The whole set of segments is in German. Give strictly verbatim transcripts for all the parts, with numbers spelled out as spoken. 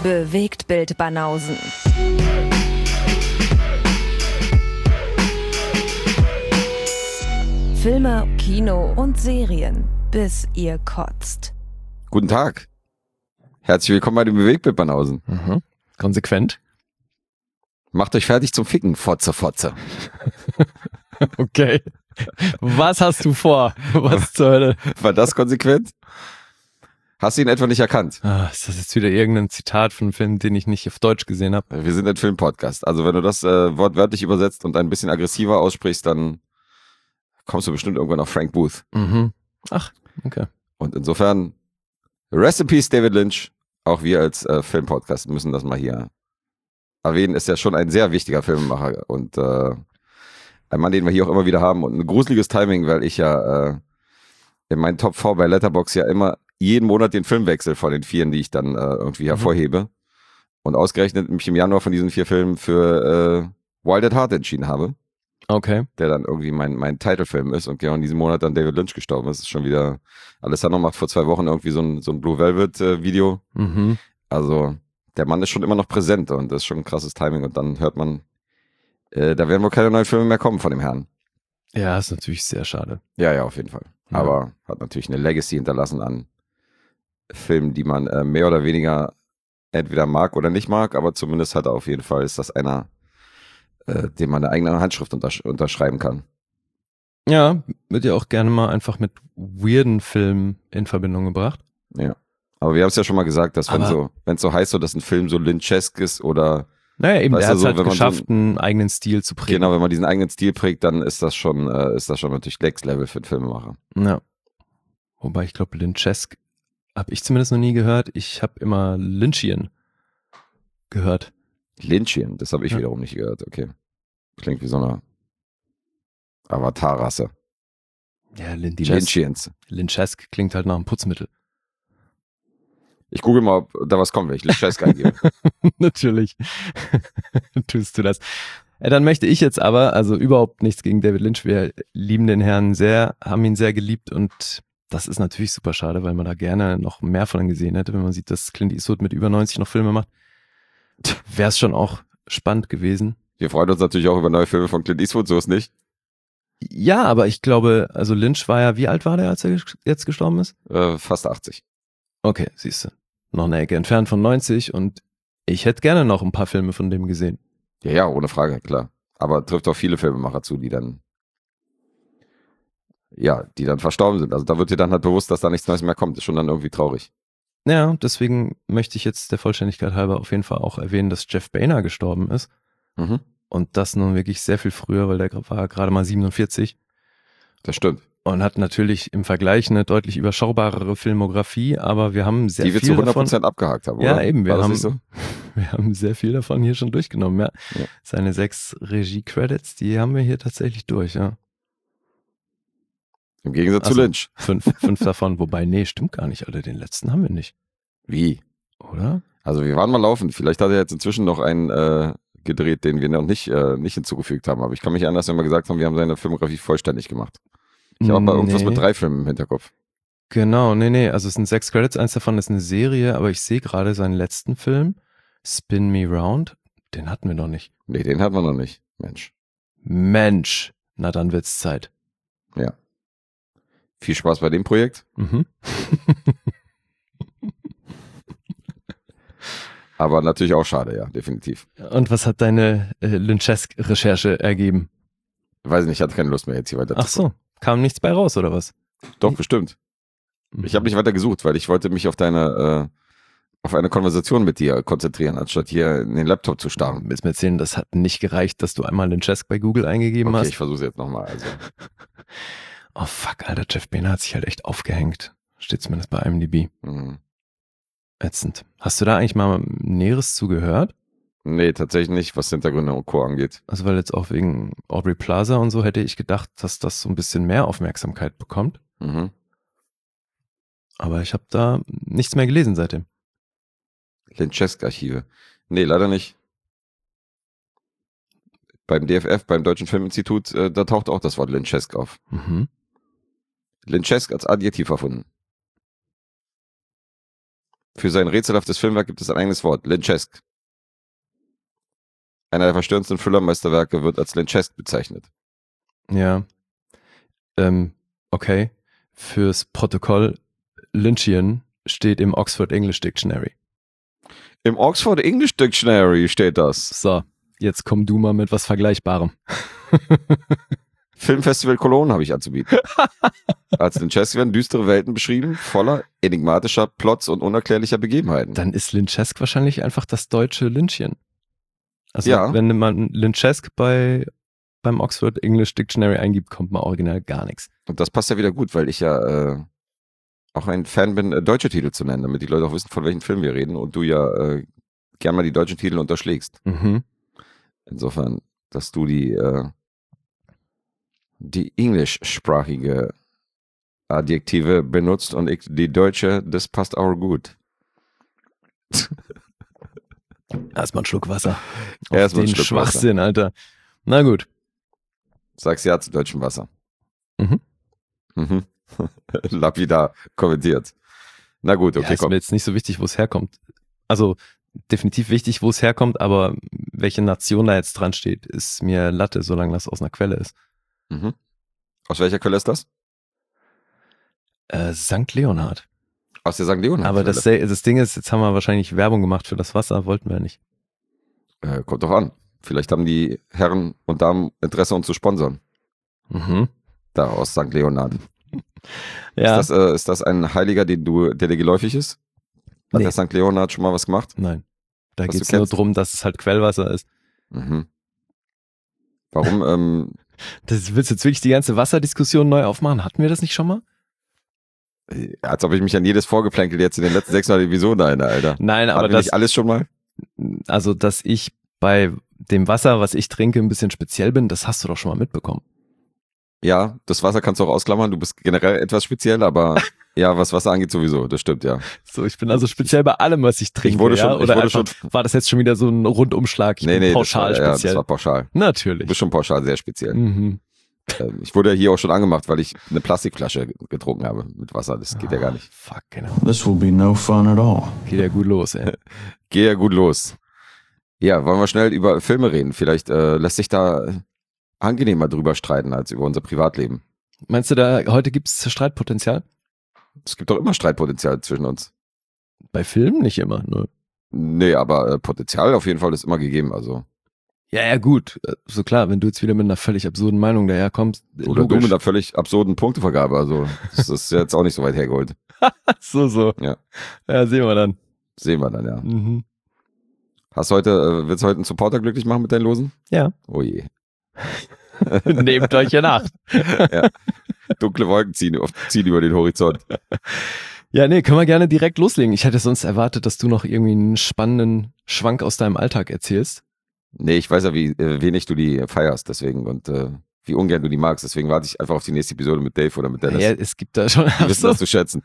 Bewegtbild Banausen. Filme, Kino und Serien, bis ihr kotzt. Guten Tag. Herzlich willkommen bei den Bewegtbild Banausen. Mhm. Konsequent. Macht euch fertig zum Ficken, Fotze, Fotze. Okay. Was hast du vor? Was zur Hölle? War das konsequent? Hast du ihn etwa nicht erkannt? Ah, ist das jetzt wieder irgendein Zitat von einem Film, den ich nicht auf Deutsch gesehen habe? Wir sind ein Filmpodcast. Also wenn du das äh, wortwörtlich übersetzt und ein bisschen aggressiver aussprichst, dann kommst du bestimmt irgendwann auf Frank Booth. Mhm. Ach, okay. Und insofern, Rest in Peace David Lynch. Auch wir als äh, Filmpodcast müssen das mal hier erwähnen. Ist ja schon ein sehr wichtiger Filmemacher und äh, ein Mann, den wir hier auch immer wieder haben. Und ein gruseliges Timing, weil ich ja äh, in meinen Top vier bei Letterboxd ja immer jeden Monat den Film wechsel von den vieren, die ich dann äh, irgendwie hervorhebe. Mhm. Und ausgerechnet mich im Januar von diesen vier Filmen für äh, Wild at Heart entschieden habe. Okay. Der dann irgendwie mein, mein Titelfilm ist und genau in diesem Monat dann David Lynch gestorben ist. Das ist schon wieder, Alessandro macht vor zwei Wochen irgendwie so ein, so ein Blue Velvet äh, Video. Mhm. Also der Mann ist schon immer noch präsent und das ist schon ein krasses Timing und dann hört man, äh, da werden wohl keine neuen Filme mehr kommen von dem Herrn. Ja, ist natürlich sehr schade. Ja, ja, auf jeden Fall. Ja. Aber hat natürlich eine Legacy hinterlassen an Filmen, die man äh, mehr oder weniger entweder mag oder nicht mag, aber zumindest hat er auf jeden Fall, ist das einer, äh, den man eine eigene Handschrift untersch- unterschreiben kann. Ja, wird ja auch gerne mal einfach mit weirden Filmen in Verbindung gebracht. Ja. Aber wir haben es ja schon mal gesagt, dass wenn Aber so, wenn es so heißt, so, dass ein Film so Lynchesk ist oder naja, eben, weißt er du, hat so, halt wenn man geschafft, so, einen eigenen Stil zu prägen. Genau, wenn man diesen eigenen Stil prägt, dann ist das schon, äh, ist das schon natürlich Next Level für einen Filmemacher. Ja. Wobei ich glaube, Lynchesk habe ich zumindest noch nie gehört. Ich habe immer Lynchian gehört. Lynchian, das habe ich ja. wiederum nicht gehört, okay. Klingt wie so eine Avatar-Rasse. Ja, Die Lynchesk. Lynchians. Lynchesk klingt halt nach einem Putzmittel. Ich google mal, ob da was kommt, wenn ich Lynchesk eingebe. Natürlich tust du das. Ja, dann möchte ich jetzt aber, also überhaupt nichts gegen David Lynch, wir lieben den Herrn sehr, haben ihn sehr geliebt und das ist natürlich super schade, weil man da gerne noch mehr von ihm gesehen hätte, wenn man sieht, dass Clint Eastwood mit über neunzig noch Filme macht. Wäre es schon auch spannend gewesen. Wir freuen uns natürlich auch über neue Filme von Clint Eastwood, so ist nicht. Ja, aber ich glaube, also Lynch war ja, wie alt war der, als er jetzt gestorben ist? Äh, fast achtzig. Okay, siehst du. Noch eine Ecke entfernt von neunzig und ich hätte gerne noch ein paar Filme von dem gesehen. Ja, ja, ohne Frage, klar. Aber trifft auch viele Filmemacher zu, die dann ja, die dann verstorben sind. Also da wird dir dann halt bewusst, dass da nichts Neues mehr kommt. Ist schon dann irgendwie traurig. Ja, deswegen möchte ich jetzt der Vollständigkeit halber auf jeden Fall auch erwähnen, dass Jeff Boehner gestorben ist. Mhm. Und das nun wirklich sehr viel früher, weil der war gerade mal siebenundvierzig. Das stimmt. Und hat natürlich im Vergleich eine deutlich überschaubarere Filmografie, aber wir haben sehr die wir viel zu hundert Prozent davon abgehakt haben, oder? Ja, eben. Wir War das haben, nicht so? wir haben sehr viel davon hier schon durchgenommen. Ja. Ja. Seine sechs Regie-Credits, die haben wir hier tatsächlich durch. Ja. Im Gegensatz Also, zu Lynch. Fünf, fünf davon, wobei, nee, stimmt gar nicht, Alter. Den letzten haben wir nicht. Wie? Oder? Also wir waren mal laufen. Vielleicht hat er jetzt inzwischen noch einen äh, gedreht, den wir noch nicht, äh, nicht hinzugefügt haben. Aber ich kann mich erinnern, dass wir mal gesagt haben, wir haben seine Filmografie vollständig gemacht. Ich habe aber irgendwas Nee. mit drei Filmen im Hinterkopf. Genau, nee, nee. Also es sind sechs Credits, eins davon ist eine Serie, aber ich sehe gerade seinen letzten Film, Spin Me Round, den hatten wir noch nicht. Nee, den hatten wir noch nicht. Mensch. Mensch, na dann wird's Zeit. Ja. Viel Spaß bei dem Projekt. Mhm. Aber natürlich auch schade, ja, definitiv. Und was hat deine äh, Lynchesk-Recherche ergeben? Weiß nicht, ich hatte keine Lust mehr, jetzt hier weiter Ach zu gucken. so, kam nichts bei raus, oder was? Doch, bestimmt. Ich habe nicht weiter gesucht, weil ich wollte mich auf deine, äh, auf eine Konversation mit dir konzentrieren, anstatt hier in den Laptop zu starren. Willst du mir erzählen, das hat nicht gereicht, dass du einmal Lynchesk bei Google eingegeben Okay, hast? ich versuche jetzt nochmal. Also. Oh fuck, Alter, Jeff Boehner hat sich halt echt aufgehängt. Steht zumindest bei IMDb. Mhm. Ätzend. Hast du da eigentlich mal Näheres zugehört? Nee, tatsächlich nicht, was Hintergründe und Co. angeht. Also weil jetzt auch wegen Aubrey Plaza und so hätte ich gedacht, dass das so ein bisschen mehr Aufmerksamkeit bekommt. Mhm. Aber ich habe da nichts mehr gelesen seitdem. Lynchesk-Archive. Nee, leider nicht. Beim D F F, beim Deutschen Filminstitut, äh, da taucht auch das Wort Lynchesk auf. Mhm. Lynchesk als Adjektiv erfunden. Für sein rätselhaftes Filmwerk gibt es ein eigenes Wort, Lynchesque. Einer der verstörendsten Thriller-Meisterwerke wird als Lynchesque bezeichnet. Ja. Ähm, okay. Fürs Protokoll, Lynchian steht im Oxford English Dictionary. Im Oxford English Dictionary steht das. So, jetzt komm du mal mit was Vergleichbarem. Filmfestival Cologne habe ich anzubieten. Als Lynchesque werden düstere Welten beschrieben, voller enigmatischer Plots und unerklärlicher Begebenheiten. Dann ist Lynchesque wahrscheinlich einfach das deutsche Lynchien. Also Ja. wenn man Lynchesque bei beim Oxford English Dictionary eingibt, kommt mal original gar nichts. Und das passt ja wieder gut, weil ich ja äh, auch ein Fan bin, äh, deutsche Titel zu nennen, damit die Leute auch wissen, von welchen Filmen wir reden und du ja äh, gern mal die deutschen Titel unterschlägst. Mhm. Insofern, dass du die äh, die englischsprachige Adjektive benutzt und ich die deutsche, das passt auch gut. Erstmal einen Schluck Wasser. Auf Erstmal einen den Schluck Schwachsinn, Alter. Na gut. Sagst ja zu deutschem Wasser. Mhm. Mhm. Lapidar kommentiert. Na gut, okay, ja, ist komm. mir jetzt nicht so wichtig, wo es herkommt. Also definitiv wichtig, wo es herkommt, aber welche Nation da jetzt dran steht, ist mir Latte, solange das aus einer Quelle ist. Mhm. Aus welcher Quelle ist das? Äh, Sankt Leonhard. Aus der Sankt Leonhard. Aber das, das Ding ist, jetzt haben wir wahrscheinlich Werbung gemacht für das Wasser, wollten wir nicht. Äh, kommt doch an. Vielleicht haben die Herren und Damen Interesse, uns zu sponsern. Mhm. Da aus Sankt Leonhard. Ja. Ist, das, äh, ist das ein Heiliger, den du, der dir geläufig ist? Hat Nee. der Sankt Leonhard schon mal was gemacht? Nein. Da Was geht es du nur kennst? darum, dass es halt Quellwasser ist. Mhm. Warum? ähm, Das, willst du jetzt wirklich die ganze Wasserdiskussion neu aufmachen? Hatten wir das nicht schon mal? als ob ich mich an jedes Vorgeplänkel jetzt in den letzten sechshundert Episoden erinnere, Alter. Nein, aber Hatten wir das, nicht alles schon mal? also dass ich bei dem Wasser, was ich trinke, ein bisschen speziell bin, das hast du doch schon mal mitbekommen. Ja, das Wasser kannst du auch ausklammern. Du bist generell etwas speziell, aber ja, was Wasser angeht sowieso. Das stimmt, ja. So, ich bin also speziell bei allem, was ich trinke. Ich wurde schon- ja? ich Oder wurde einfach, schon- war das jetzt schon wieder so ein Rundumschlag? Ich Nee, bin nee, pauschal das war, ja, speziell. das war pauschal. Du Natürlich. bist schon pauschal sehr speziell. Mhm. Ähm, Ich wurde ja hier auch schon angemacht, weil ich eine Plastikflasche getrunken habe mit Wasser. Das geht ja gar nicht. Fuck, genau. This will be no fun at all. Geht ja gut los, ey. Geh ja gut los. Ja, wollen wir schnell über Filme reden? Vielleicht äh, lässt sich da angenehmer drüber streiten als über unser Privatleben. Meinst du, da heute gibt's Streitpotenzial? Es gibt doch immer Streitpotenzial zwischen uns. Bei Filmen nicht immer, ne? Nee, aber äh, Potenzial auf jeden Fall ist immer gegeben. Also Ja, ja, gut. So klar, wenn du jetzt wieder mit einer völlig absurden Meinung daherkommst. Oder du mit einer völlig absurden Punktevergabe. Also das ist jetzt auch nicht so weit hergeholt. So, so. Ja. Ja, sehen wir dann. Sehen wir dann, ja. Mhm. Hast heute, äh, willst du heute einen Supporter glücklich machen mit deinen Losen? Ja. Oh je. Nehmt euch in Acht. Ja. Dunkle Wolken ziehen, ziehen über den Horizont. Ja, nee, können wir gerne direkt loslegen. Ich hätte sonst erwartet, dass du noch irgendwie einen spannenden Schwank aus deinem Alltag erzählst. Nee, ich weiß ja, wie äh, wenig du die feierst, deswegen und äh, wie ungern du die magst. Deswegen warte ich einfach auf die nächste Episode mit Dave oder mit Dennis. Ja, es gibt da schon Die ach wissen so, das zu schätzen.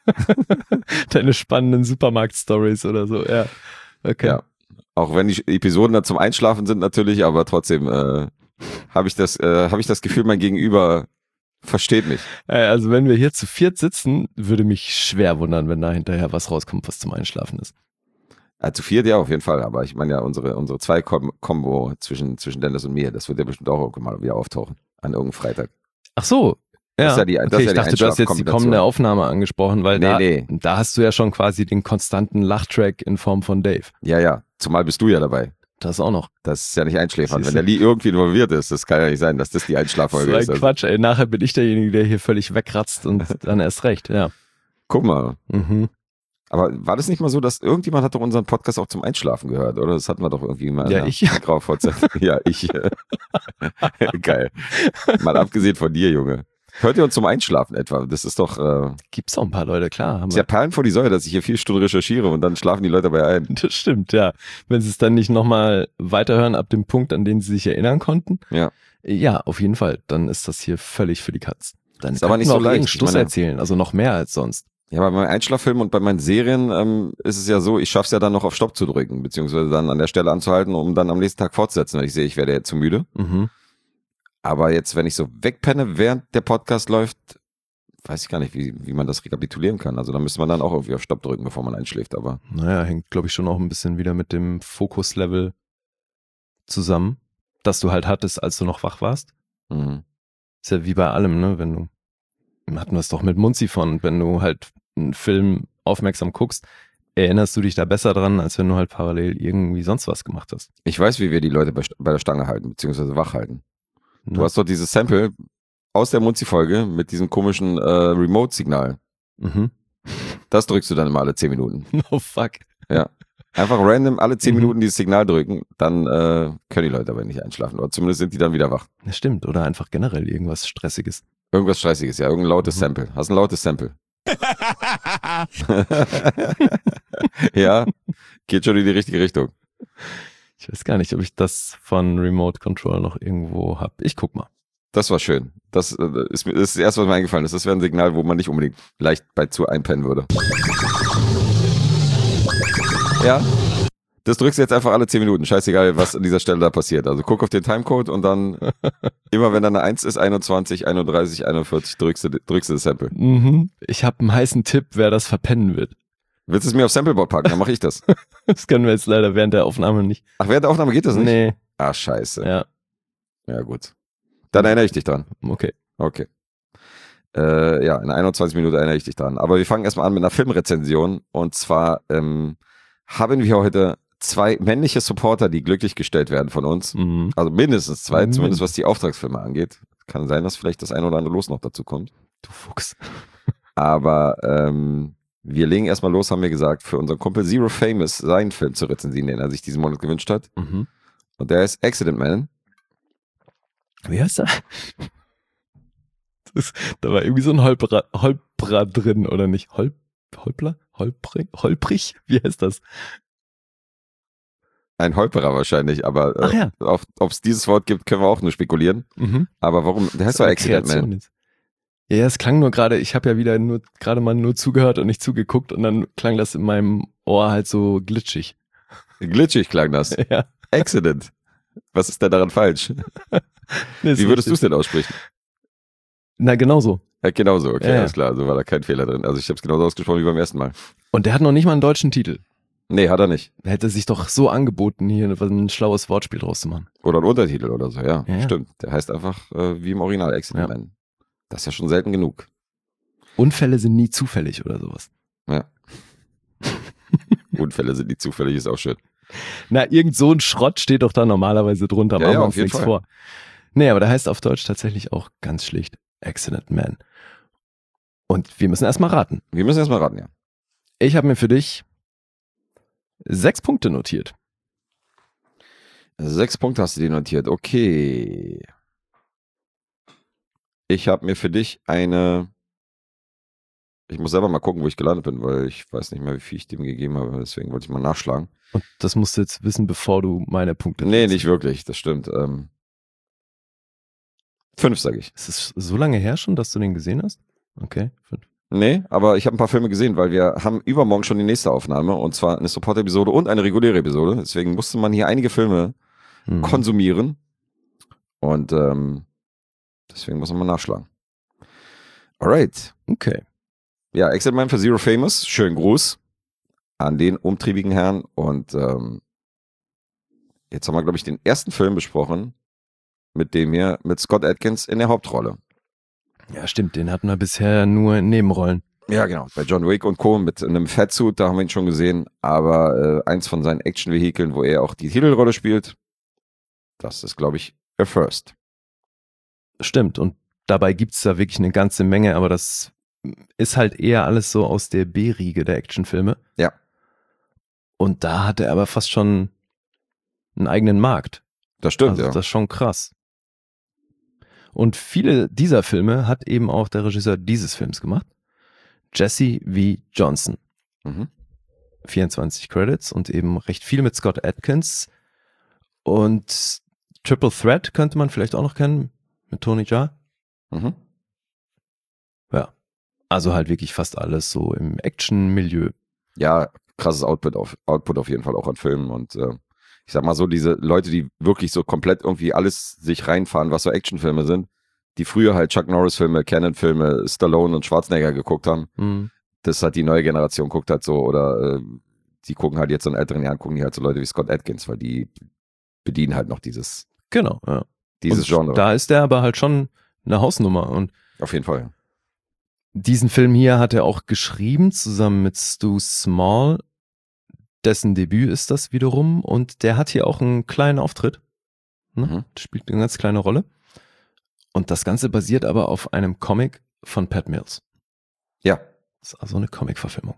deine spannenden Supermarkt-Stories oder so. Ja, okay. Ja. Auch wenn die Episoden dann zum Einschlafen sind natürlich, aber trotzdem äh, habe ich das, äh, habe ich das Gefühl, mein Gegenüber versteht mich. Äh, Also wenn wir hier zu viert sitzen, würde mich schwer wundern, wenn da hinterher was rauskommt, was zum Einschlafen ist. Ja, zu viert ja auf jeden Fall, aber ich meine ja unsere unsere zwei Kombo zwischen zwischen Dennis und mir, das wird ja bestimmt auch irgendwann mal wieder auftauchen an irgendeinem Freitag. Ach so. Ja, Das ist ja die- das okay, ist ja ich die dachte, du hast jetzt die Einschlafkombination. kommende Aufnahme angesprochen, weil Nee, da, nee. da hast du ja schon quasi den konstanten Lachtrack in Form von Dave. Ja, ja, zumal bist du ja dabei. Das auch noch. Das ist ja nicht einschläfern. Siehst Wenn du. der Lee irgendwie involviert ist, das kann ja nicht sein, dass das die Einschlaffolge So ein ist. Also, Quatsch, ey. Nachher bin ich derjenige, der hier völlig wegratzt und dann erst recht, ja. guck mal. Mhm. Aber war das nicht mal so, dass irgendjemand hat doch unseren Podcast auch zum Einschlafen gehört, oder? Das hatten wir doch irgendwie mal. in Ja, der ich. Grauvorzeit. Ja, ich. Geil. Mal abgesehen von dir, Junge. Hört ihr uns zum Einschlafen etwa? Das ist doch äh, Gibt's auch ein paar Leute, klar. Haben ist ja wir. Perlen vor die Säule, dass ich hier vier Stunden recherchiere und dann schlafen die Leute dabei ein. Das stimmt, ja. Wenn sie es dann nicht nochmal weiterhören ab dem Punkt, an den sie sich erinnern konnten. Ja. Ja, auf jeden Fall. Dann ist das hier völlig für die Katz. Dann Ist aber könnten nicht wir so auch leicht. jeden Ich Schluss meine- erzählen, also noch mehr als sonst. Ja, bei meinen Einschlaffilmen und bei meinen Serien ähm, ist es ja so, ich schaff's ja dann noch auf Stopp zu drücken, beziehungsweise dann an der Stelle anzuhalten, um dann am nächsten Tag fortzusetzen, wenn ich sehe, ich werde jetzt zu müde. Mhm. Aber jetzt, wenn ich so wegpenne, während der Podcast läuft, weiß ich gar nicht, wie, wie man das rekapitulieren kann. Also da müsste man dann auch irgendwie auf Stopp drücken, bevor man einschläft, aber. Naja, hängt, glaube ich, schon auch ein bisschen wieder mit dem Fokuslevel zusammen, das du halt hattest, als du noch wach warst. Mhm. Ist ja wie bei allem, ne? Wenn du, hatten wir es doch mit Munzi von, wenn du halt einen Film aufmerksam guckst, erinnerst du dich da besser dran, als wenn du halt parallel irgendwie sonst was gemacht hast. Ich weiß, wie wir die Leute bei, bei der Stange halten, beziehungsweise wach halten. Du Ne? hast doch dieses Sample aus der Munzi-Folge mit diesem komischen äh, Remote-Signal. Mhm. Das drückst du dann immer alle zehn Minuten. Oh fuck. Ja. Einfach random alle zehn Mhm. Minuten dieses Signal drücken, dann äh, können die Leute aber nicht einschlafen. Oder zumindest sind die dann wieder wach. Das stimmt. Oder einfach generell irgendwas Stressiges. Irgendwas Stressiges, ja. Irgendein lautes Mhm. Sample. Hast ein lautes Sample. Ja, geht schon in die richtige Richtung. Ich weiß gar nicht, ob ich das von Remote Control noch irgendwo habe. Ich guck mal. Das war schön. Das äh, ist, mir- das ist das erste, was mir eingefallen ist. Das wäre ein Signal, wo man nicht unbedingt leicht bei zu einpennen würde. Ja, das drückst du jetzt einfach alle zehn Minuten. Scheißegal, was an dieser Stelle da passiert. Also guck auf den Timecode und dann immer, wenn da eine eins ist, einundzwanzig, einunddreißig, einundvierzig, drückst du, drückst du das Sample. Mhm. Ich habe einen heißen Tipp, wer das verpennen wird. Willst du es mir auf Sampleboard packen? Dann mache ich das. Das können wir jetzt leider während der Aufnahme nicht. Ach, während der Aufnahme geht das nicht? Nee. Ah, scheiße. Ja, Ja, gut. Dann erinnere ich dich dran. okay. Okay. Äh, ja, in einundzwanzig Minuten erinnere ich dich dran. Aber wir fangen erstmal an mit einer Filmrezension. Und zwar ähm, haben wir heute zwei männliche Supporter, die glücklich gestellt werden von uns. Mhm. Also mindestens zwei, Mhm. zumindest was die Auftragsfilme angeht. Kann sein, dass vielleicht das ein oder andere Los noch dazu kommt. Du Fuchs. Aber ähm, wir legen erstmal los, haben wir gesagt, für unseren Kumpel Zero Famous seinen Film zu rezensieren, den er sich diesen Monat gewünscht hat. Mhm. Und der ist Accident Man. Wie heißt er? Das, da war irgendwie so ein Holperer, Holperer drin, oder nicht? Hol, Holpler? Holprig? Holprig? Wie heißt das? Ein Holperer wahrscheinlich, aber Ach äh, ja. ob es dieses Wort gibt, können wir auch nur spekulieren. Mhm. Aber warum? Der heißt So doch eine Accident Kreation Man. jetzt. Ja, ja, es klang nur gerade, ich habe ja wieder nur gerade mal nur zugehört und nicht zugeguckt und dann klang das in meinem Ohr halt so glitschig. Glitschig klang das. Ja. Accident. Was ist denn daran falsch? Nee, ist Wie würdest du es richtig. denn aussprechen? Na, genauso. Ja, genauso, okay, Ja, ja. alles klar. Also war da kein Fehler drin. Also ich habe es genauso ausgesprochen wie beim ersten Mal. Und der hat noch nicht mal einen deutschen Titel. Nee, hat er nicht. Der hätte sich doch so angeboten, hier ein schlaues Wortspiel draus zu machen. Oder ein Untertitel oder so, ja. Ja, ja. Stimmt. Der heißt einfach äh, wie im Original Accident Ja. Man. Das ist ja schon selten genug. Unfälle sind nie zufällig oder sowas. Ja. Unfälle sind nie zufällig, ist auch schön. Na, irgend so ein Schrott steht doch da normalerweise drunter. Ja, Machen ja, wir auf uns jeden nichts Fall. vor. Nee, aber der heißt auf Deutsch tatsächlich auch ganz schlicht Accident Man. Und wir müssen erstmal raten. Wir müssen erstmal raten, ja. Ich habe mir für dich sechs Punkte notiert. Sechs Punkte hast du dir notiert. Okay. Ich habe mir für dich eine. Ich muss selber mal gucken, wo ich gelandet bin, weil ich weiß nicht mehr, wie viel ich dem gegeben habe. Deswegen wollte ich mal nachschlagen. Und das musst du jetzt wissen, bevor du meine Punkte Nee, nennst. nicht wirklich. Das stimmt. Ähm, fünf, sage ich. Ist es so lange her schon, dass du den gesehen hast? Okay, fünf. Nee, aber ich habe ein paar Filme gesehen, weil wir haben übermorgen schon die nächste Aufnahme. Und zwar eine Support-Episode und eine reguläre Episode. Deswegen musste man hier einige Filme Hm. konsumieren. Und ähm, deswegen muss man mal nachschlagen. Alright. Okay. Ja, Accident Man für Zero Famous. Schönen Gruß an den umtriebigen Herrn. Und ähm, jetzt haben wir, glaube ich, den ersten Film besprochen, mit dem hier, mit Scott Adkins in der Hauptrolle. Ja, stimmt, den hatten wir bisher nur in Nebenrollen. Ja, genau. Bei John Wick und Co. mit einem Fatsuit, da haben wir ihn schon gesehen. Aber äh, eins von seinen Action-Vehikeln, wo er auch die Titelrolle spielt, das ist, glaube ich, a first. Stimmt, und dabei gibt's da wirklich eine ganze Menge, aber das ist halt eher alles so aus der B-Riege der Actionfilme. Ja. Und da hat er aber fast schon einen eigenen Markt. Das stimmt, Also ja. das ist schon krass. Und viele dieser Filme hat eben auch der Regisseur dieses Films gemacht. Jesse V. Johnson. Mhm. vierundzwanzig Credits und eben recht viel mit Scott Adkins. Und Triple Threat könnte man vielleicht auch noch kennen, mit Tony Jaa. Mhm. Ja, also halt wirklich fast alles so im Action-Milieu. Ja, krasses Output auf, Output auf jeden Fall auch an Filmen. Und äh, ich sag mal so, diese Leute, die wirklich so komplett irgendwie alles sich reinfahren, was so Actionfilme sind, die früher halt Chuck Norris-Filme, Cannon-Filme, Stallone und Schwarzenegger geguckt haben, Mhm. das hat die neue Generation guckt halt so, oder äh, die gucken halt jetzt in älteren Jahren, gucken die halt so Leute wie Scott Adkins, weil die bedienen halt noch dieses, Genau, ja. dieses Und Genre. Da ist der aber halt schon eine Hausnummer. Und Auf jeden Fall. diesen Film hier hat er auch geschrieben, zusammen mit Stu Small. Dessen Debüt ist das wiederum. Und der hat hier auch einen kleinen Auftritt. Ne? Mhm. Spielt eine ganz kleine Rolle. Und das Ganze basiert aber auf einem Comic von Pat Mills. Ja, Das ist also eine Comic-Verfilmung.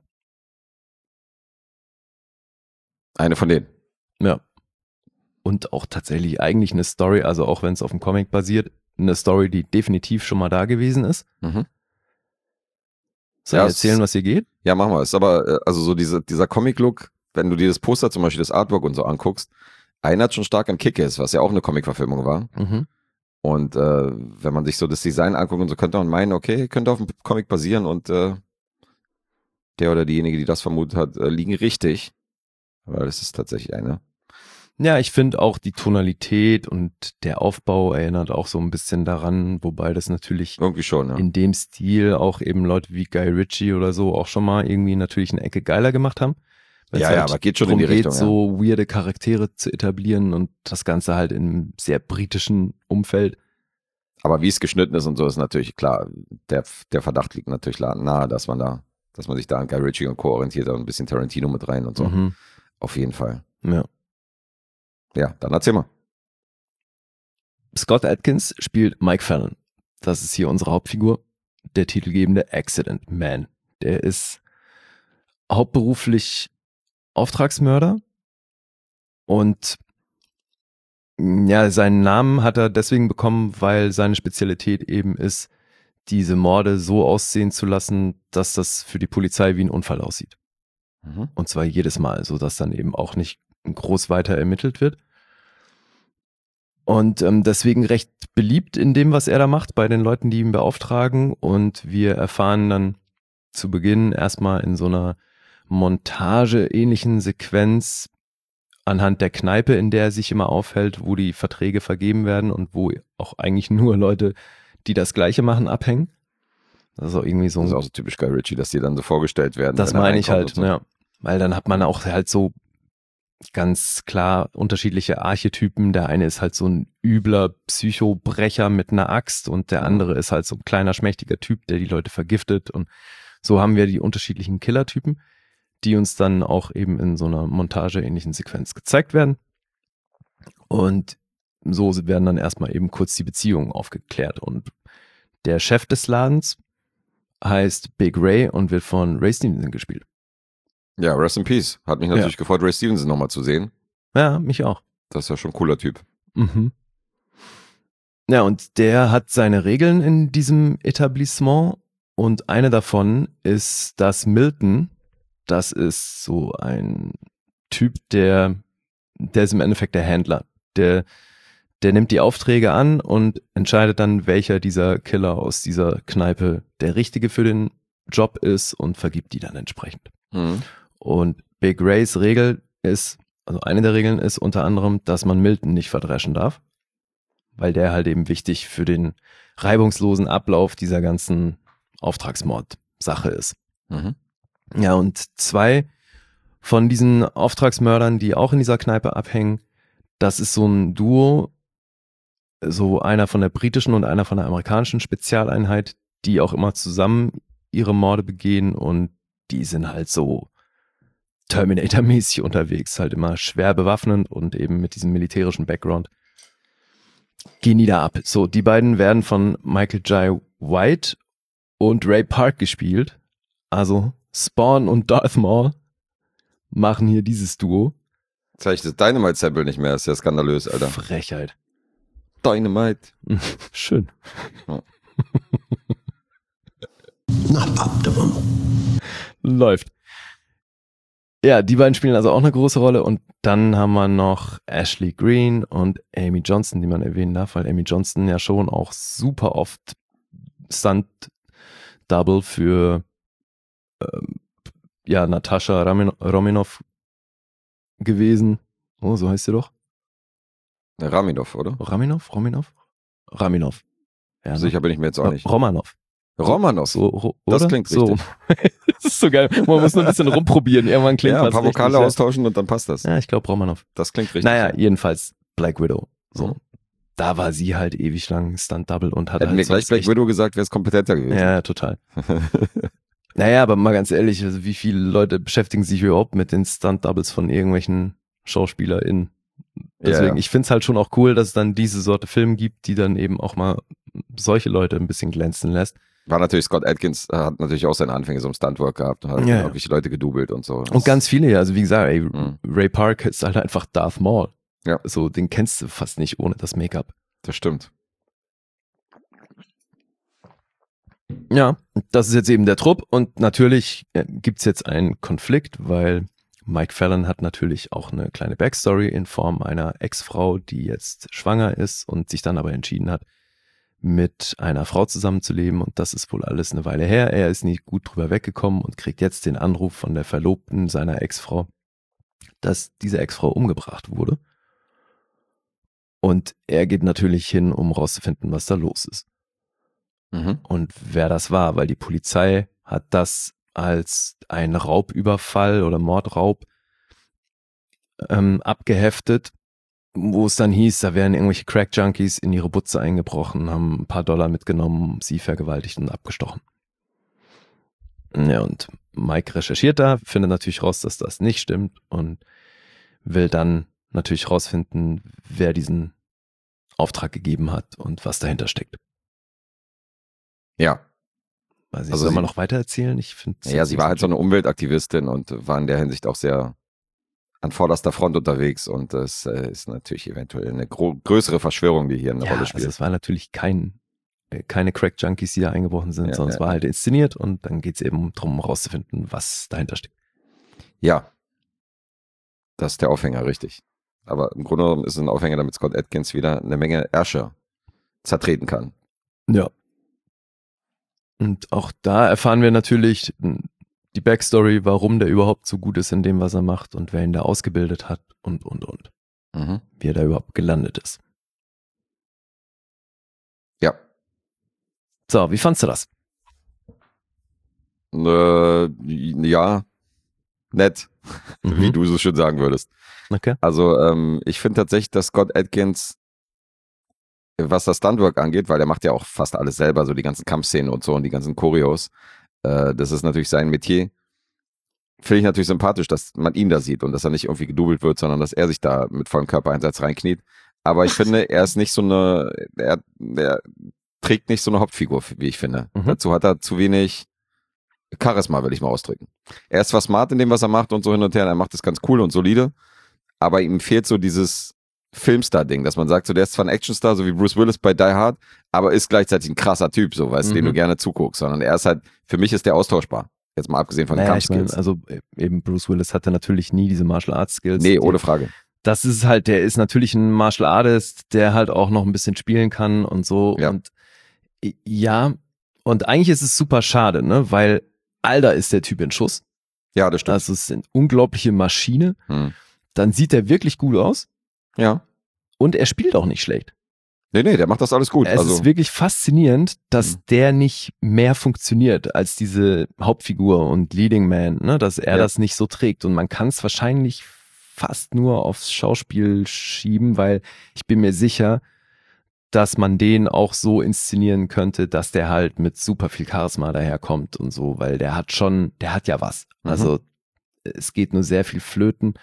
eine von denen. Ja. Und auch tatsächlich eigentlich eine Story, also auch wenn es auf dem Comic basiert, eine Story, die definitiv schon mal da gewesen ist. Mhm. Soll Ja, ich es- erzählen, was hier geht? Ja, machen wir es. Aber äh, also so diese, dieser Comic-Look, wenn du dir das Poster, zum Beispiel das Artwork und so anguckst, erinnert schon stark an Kick-Ass, was ja auch eine Comic-Verfilmung war. Mhm. Und äh, wenn man sich so das Design anguckt und so, könnte man meinen, okay, könnte auf dem Comic basieren und äh, der oder diejenige, die das vermutet hat, äh, liegen richtig. Weil es ist tatsächlich eine. Ja, ich finde auch die Tonalität und der Aufbau erinnert auch so ein bisschen daran, wobei das natürlich Irgendwie schon, ja. in dem Stil auch eben Leute wie Guy Ritchie oder so auch schon mal irgendwie natürlich eine Ecke geiler gemacht haben. Wenn's Ja, ja, aber geht schon in drum die geht, Richtung, ja. so weirde Charaktere zu etablieren und das Ganze halt im sehr britischen Umfeld. Aber wie es geschnitten ist und so, ist natürlich klar, der, der Verdacht liegt natürlich nahe, dass man da, dass man sich da an Guy Ritchie und Co. orientiert hat und ein bisschen Tarantino mit rein und so. Mhm. Auf jeden Fall. Ja. Ja, dann erzähl mal. Scott Adkins spielt Mike Fallon. Das ist hier unsere Hauptfigur, der titelgebende Accident Man. Der ist hauptberuflich Auftragsmörder und ja, seinen Namen hat er deswegen bekommen, weil seine Spezialität eben ist, diese Morde so aussehen zu lassen, dass das für die Polizei wie ein Unfall aussieht. Mhm. Und zwar jedes Mal, sodass dann eben auch nicht groß weiter ermittelt wird. Und ähm, deswegen recht beliebt in dem, was er da macht, bei den Leuten, die ihn beauftragen. Und wir erfahren dann zu Beginn erstmal in so einer Montage-ähnlichen Sequenz anhand der Kneipe, in der er sich immer aufhält, wo die Verträge vergeben werden und wo auch eigentlich nur Leute, die das Gleiche machen, abhängen. Das ist auch irgendwie so. Das ist auch so typisch Guy Ritchie, dass die dann so vorgestellt werden. Das wenn er meine ich reinkommt halt, und so. ja. Weil dann hat man auch halt so ganz klar unterschiedliche Archetypen. Der eine ist halt so ein übler Psychobrecher mit einer Axt und der andere ist halt so ein kleiner, schmächtiger Typ, der die Leute vergiftet. Und so haben wir die unterschiedlichen Killertypen, die uns dann auch eben in so einer montageähnlichen Sequenz gezeigt werden. Und so werden dann erstmal eben kurz die Beziehungen aufgeklärt. Und der Chef des Ladens heißt Big Ray und wird von Ray Stevenson gespielt. Ja, Rest in Peace. Hat mich natürlich Ja. gefreut, Ray Stevenson nochmal zu sehen. Ja, mich auch. Das ist ja schon ein cooler Typ. Mhm. Ja, und der hat seine Regeln in diesem Etablissement und eine davon ist, dass Milton, das ist so ein Typ, der, der ist im Endeffekt der Händler. Der, der nimmt die Aufträge an und entscheidet dann, welcher dieser Killer aus dieser Kneipe der richtige für den Job ist und vergibt die dann entsprechend. Mhm. Und Big Rays Regel ist, also eine der Regeln ist unter anderem, dass man Milton nicht verdreschen darf, weil der halt eben wichtig für den reibungslosen Ablauf dieser ganzen Auftragsmord-Sache ist. Mhm. Ja, und zwei von diesen Auftragsmördern, die auch in dieser Kneipe abhängen, das ist so ein Duo, so einer von der britischen und einer von der amerikanischen Spezialeinheit, die auch immer zusammen ihre Morde begehen und die sind halt so Terminator-mäßig unterwegs, halt immer schwer bewaffnet und eben mit diesem militärischen Background. Gehen die da ab. So, die beiden werden von Michael Jai White und Ray Park gespielt. Also Spawn und Darth Maul machen hier dieses Duo. Zeig ich das Dynamite-Sample nicht mehr, ist ja skandalös, Alter. Frechheit. Dynamite. Schön. Not optimum. Läuft. Ja, die beiden spielen also auch eine große Rolle und dann haben wir noch Ashley Greene und Amy Johnson, die man erwähnen darf, weil Amy Johnson ja schon auch super oft Stunt-Double für ähm, ja, Natascha Ramin- Romanoff gewesen. Oh, so heißt sie doch. Raminov, oder? Raminov? Rominov? Raminov. Ja, Sicher bin ich mir jetzt auch nicht. Romanov. Romanov. So, ro- Das oder? klingt so. richtig. Das ist so geil. Man muss nur ein bisschen rumprobieren. Irgendwann klingt Ja, ein was paar richtig, Vokale ja. austauschen und dann passt das. Ja, ich glaube Romanov. Das klingt richtig. Naja, jedenfalls Black Widow. So. Mhm. Da war sie halt ewig lang Stunt-Double und hat Hätten halt wir gleich sonst Black echt- Widow gesagt, wäre es kompetenter gewesen. Ja, total. Naja, aber mal ganz ehrlich, also wie viele Leute beschäftigen sich überhaupt mit den Stunt-Doubles von irgendwelchen SchauspielerInnen? Deswegen, Ja, ja. ich finde es halt schon auch cool, dass es dann diese Sorte Film gibt, die dann eben auch mal solche Leute ein bisschen glänzen lässt. War natürlich, Scott Adkins äh, hat natürlich auch seine Anfänge so im Stuntwork gehabt und hat Ja, ja. wirklich Leute gedoubelt und so. Und ganz viele, ja, also wie gesagt, ey, Mhm. Ray Park ist halt einfach Darth Maul. Ja. So, den kennst du fast nicht ohne das Make-up. Das stimmt. Ja, das ist jetzt eben der Trupp und natürlich äh, gibt's jetzt einen Konflikt, weil Mike Fallon hat natürlich auch eine kleine Backstory in Form einer Ex-Frau, die jetzt schwanger ist und sich dann aber entschieden hat, mit einer Frau zusammenzuleben und das ist wohl alles eine Weile her. Er ist nicht gut drüber weggekommen und kriegt jetzt den Anruf von der Verlobten seiner Ex-Frau, dass diese Ex-Frau umgebracht wurde. Und er geht natürlich hin, um rauszufinden, was da los ist. Mhm. Und wer das war, weil die Polizei hat das als ein Raubüberfall oder Mordraub ähm, abgeheftet, wo es dann hieß, da wären irgendwelche Crack-Junkies in ihre Butze eingebrochen, haben ein paar Dollar mitgenommen, sie vergewaltigt und abgestochen. Ja, und Mike recherchiert da, findet natürlich raus, dass das nicht stimmt und will dann natürlich rausfinden, wer diesen Auftrag gegeben hat und was dahinter steckt. Ja. Weiß ich, Also soll man sie- noch weiter erzählen? Ich finde. Ja, sie war halt so eine Umweltaktivistin und war in der Hinsicht auch sehr an vorderster Front unterwegs und das äh, ist natürlich eventuell eine gro- größere Verschwörung, die hier eine ja, Rolle also spielt. es war natürlich kein, äh, keine Crack-Junkies, die da eingebrochen sind, Ja, sondern ja, es war ja. halt inszeniert und dann geht es eben darum, rauszufinden, was dahinter steckt. Ja. Das ist der Aufhänger, richtig. Aber im Grunde genommen ist es ein Aufhänger, damit Scott Adkins wieder eine Menge Ärsche zertreten kann. Ja. Und auch da erfahren wir natürlich mh, die Backstory, warum der überhaupt so gut ist in dem, was er macht und wer ihn da ausgebildet hat und, und, und. Mhm. Wie er da überhaupt gelandet ist. Ja. So, wie fandst du das? Äh, ja. Nett, wie Mhm. du so schön sagen würdest. Okay. Also ähm, ich finde tatsächlich, dass Scott Adkins, was das Stuntwork angeht, weil er macht ja auch fast alles selber, so die ganzen Kampfszenen und so und die ganzen Choreos, äh, das ist natürlich sein Metier. Finde ich natürlich sympathisch, dass man ihn da sieht und dass er nicht irgendwie gedoubelt wird, sondern dass er sich da mit vollem Körpereinsatz reinkniet. Aber ich finde, er ist nicht so eine, er, er trägt nicht so eine Hauptfigur, wie ich finde. Mhm. Dazu hat er zu wenig Charisma, will ich mal ausdrücken. Er ist zwar smart in dem, was er macht und so hin und her, er macht das ganz cool und solide, aber ihm fehlt so dieses Filmstar-Ding, dass man sagt, so der ist zwar ein Actionstar, so wie Bruce Willis bei Die Hard, aber ist gleichzeitig ein krasser Typ, so, weißt du, Mhm. dem du gerne zuguckst, sondern er ist halt, für mich ist der austauschbar. Jetzt mal abgesehen von den Naja, ich mein, Kampfskills. also äh, eben Bruce Willis hatte natürlich nie diese Martial Arts Skills. Nee, Die- ohne Frage. Das ist halt, der ist natürlich ein Martial Artist, der halt auch noch ein bisschen spielen kann und so. Ja. Und i- ja, und eigentlich ist es super schade, ne, weil Alter ist der Typ in Schuss. Ja, das stimmt. Also es ist eine unglaubliche Maschine. Hm. Dann sieht er wirklich gut aus Ja. und er spielt auch nicht schlecht. Nee, nee, der macht das alles gut. Es also, ist wirklich faszinierend, dass Mhm. der nicht mehr funktioniert als diese Hauptfigur und Leading Man, ne? Dass er Ja. das nicht so trägt. Und man kann es wahrscheinlich fast nur aufs Schauspiel schieben, weil ich bin mir sicher, dass man den auch so inszenieren könnte, dass der halt mit super viel Charisma daherkommt und so, weil der hat schon, der hat ja was. Mhm. Also es geht nur sehr viel flöten.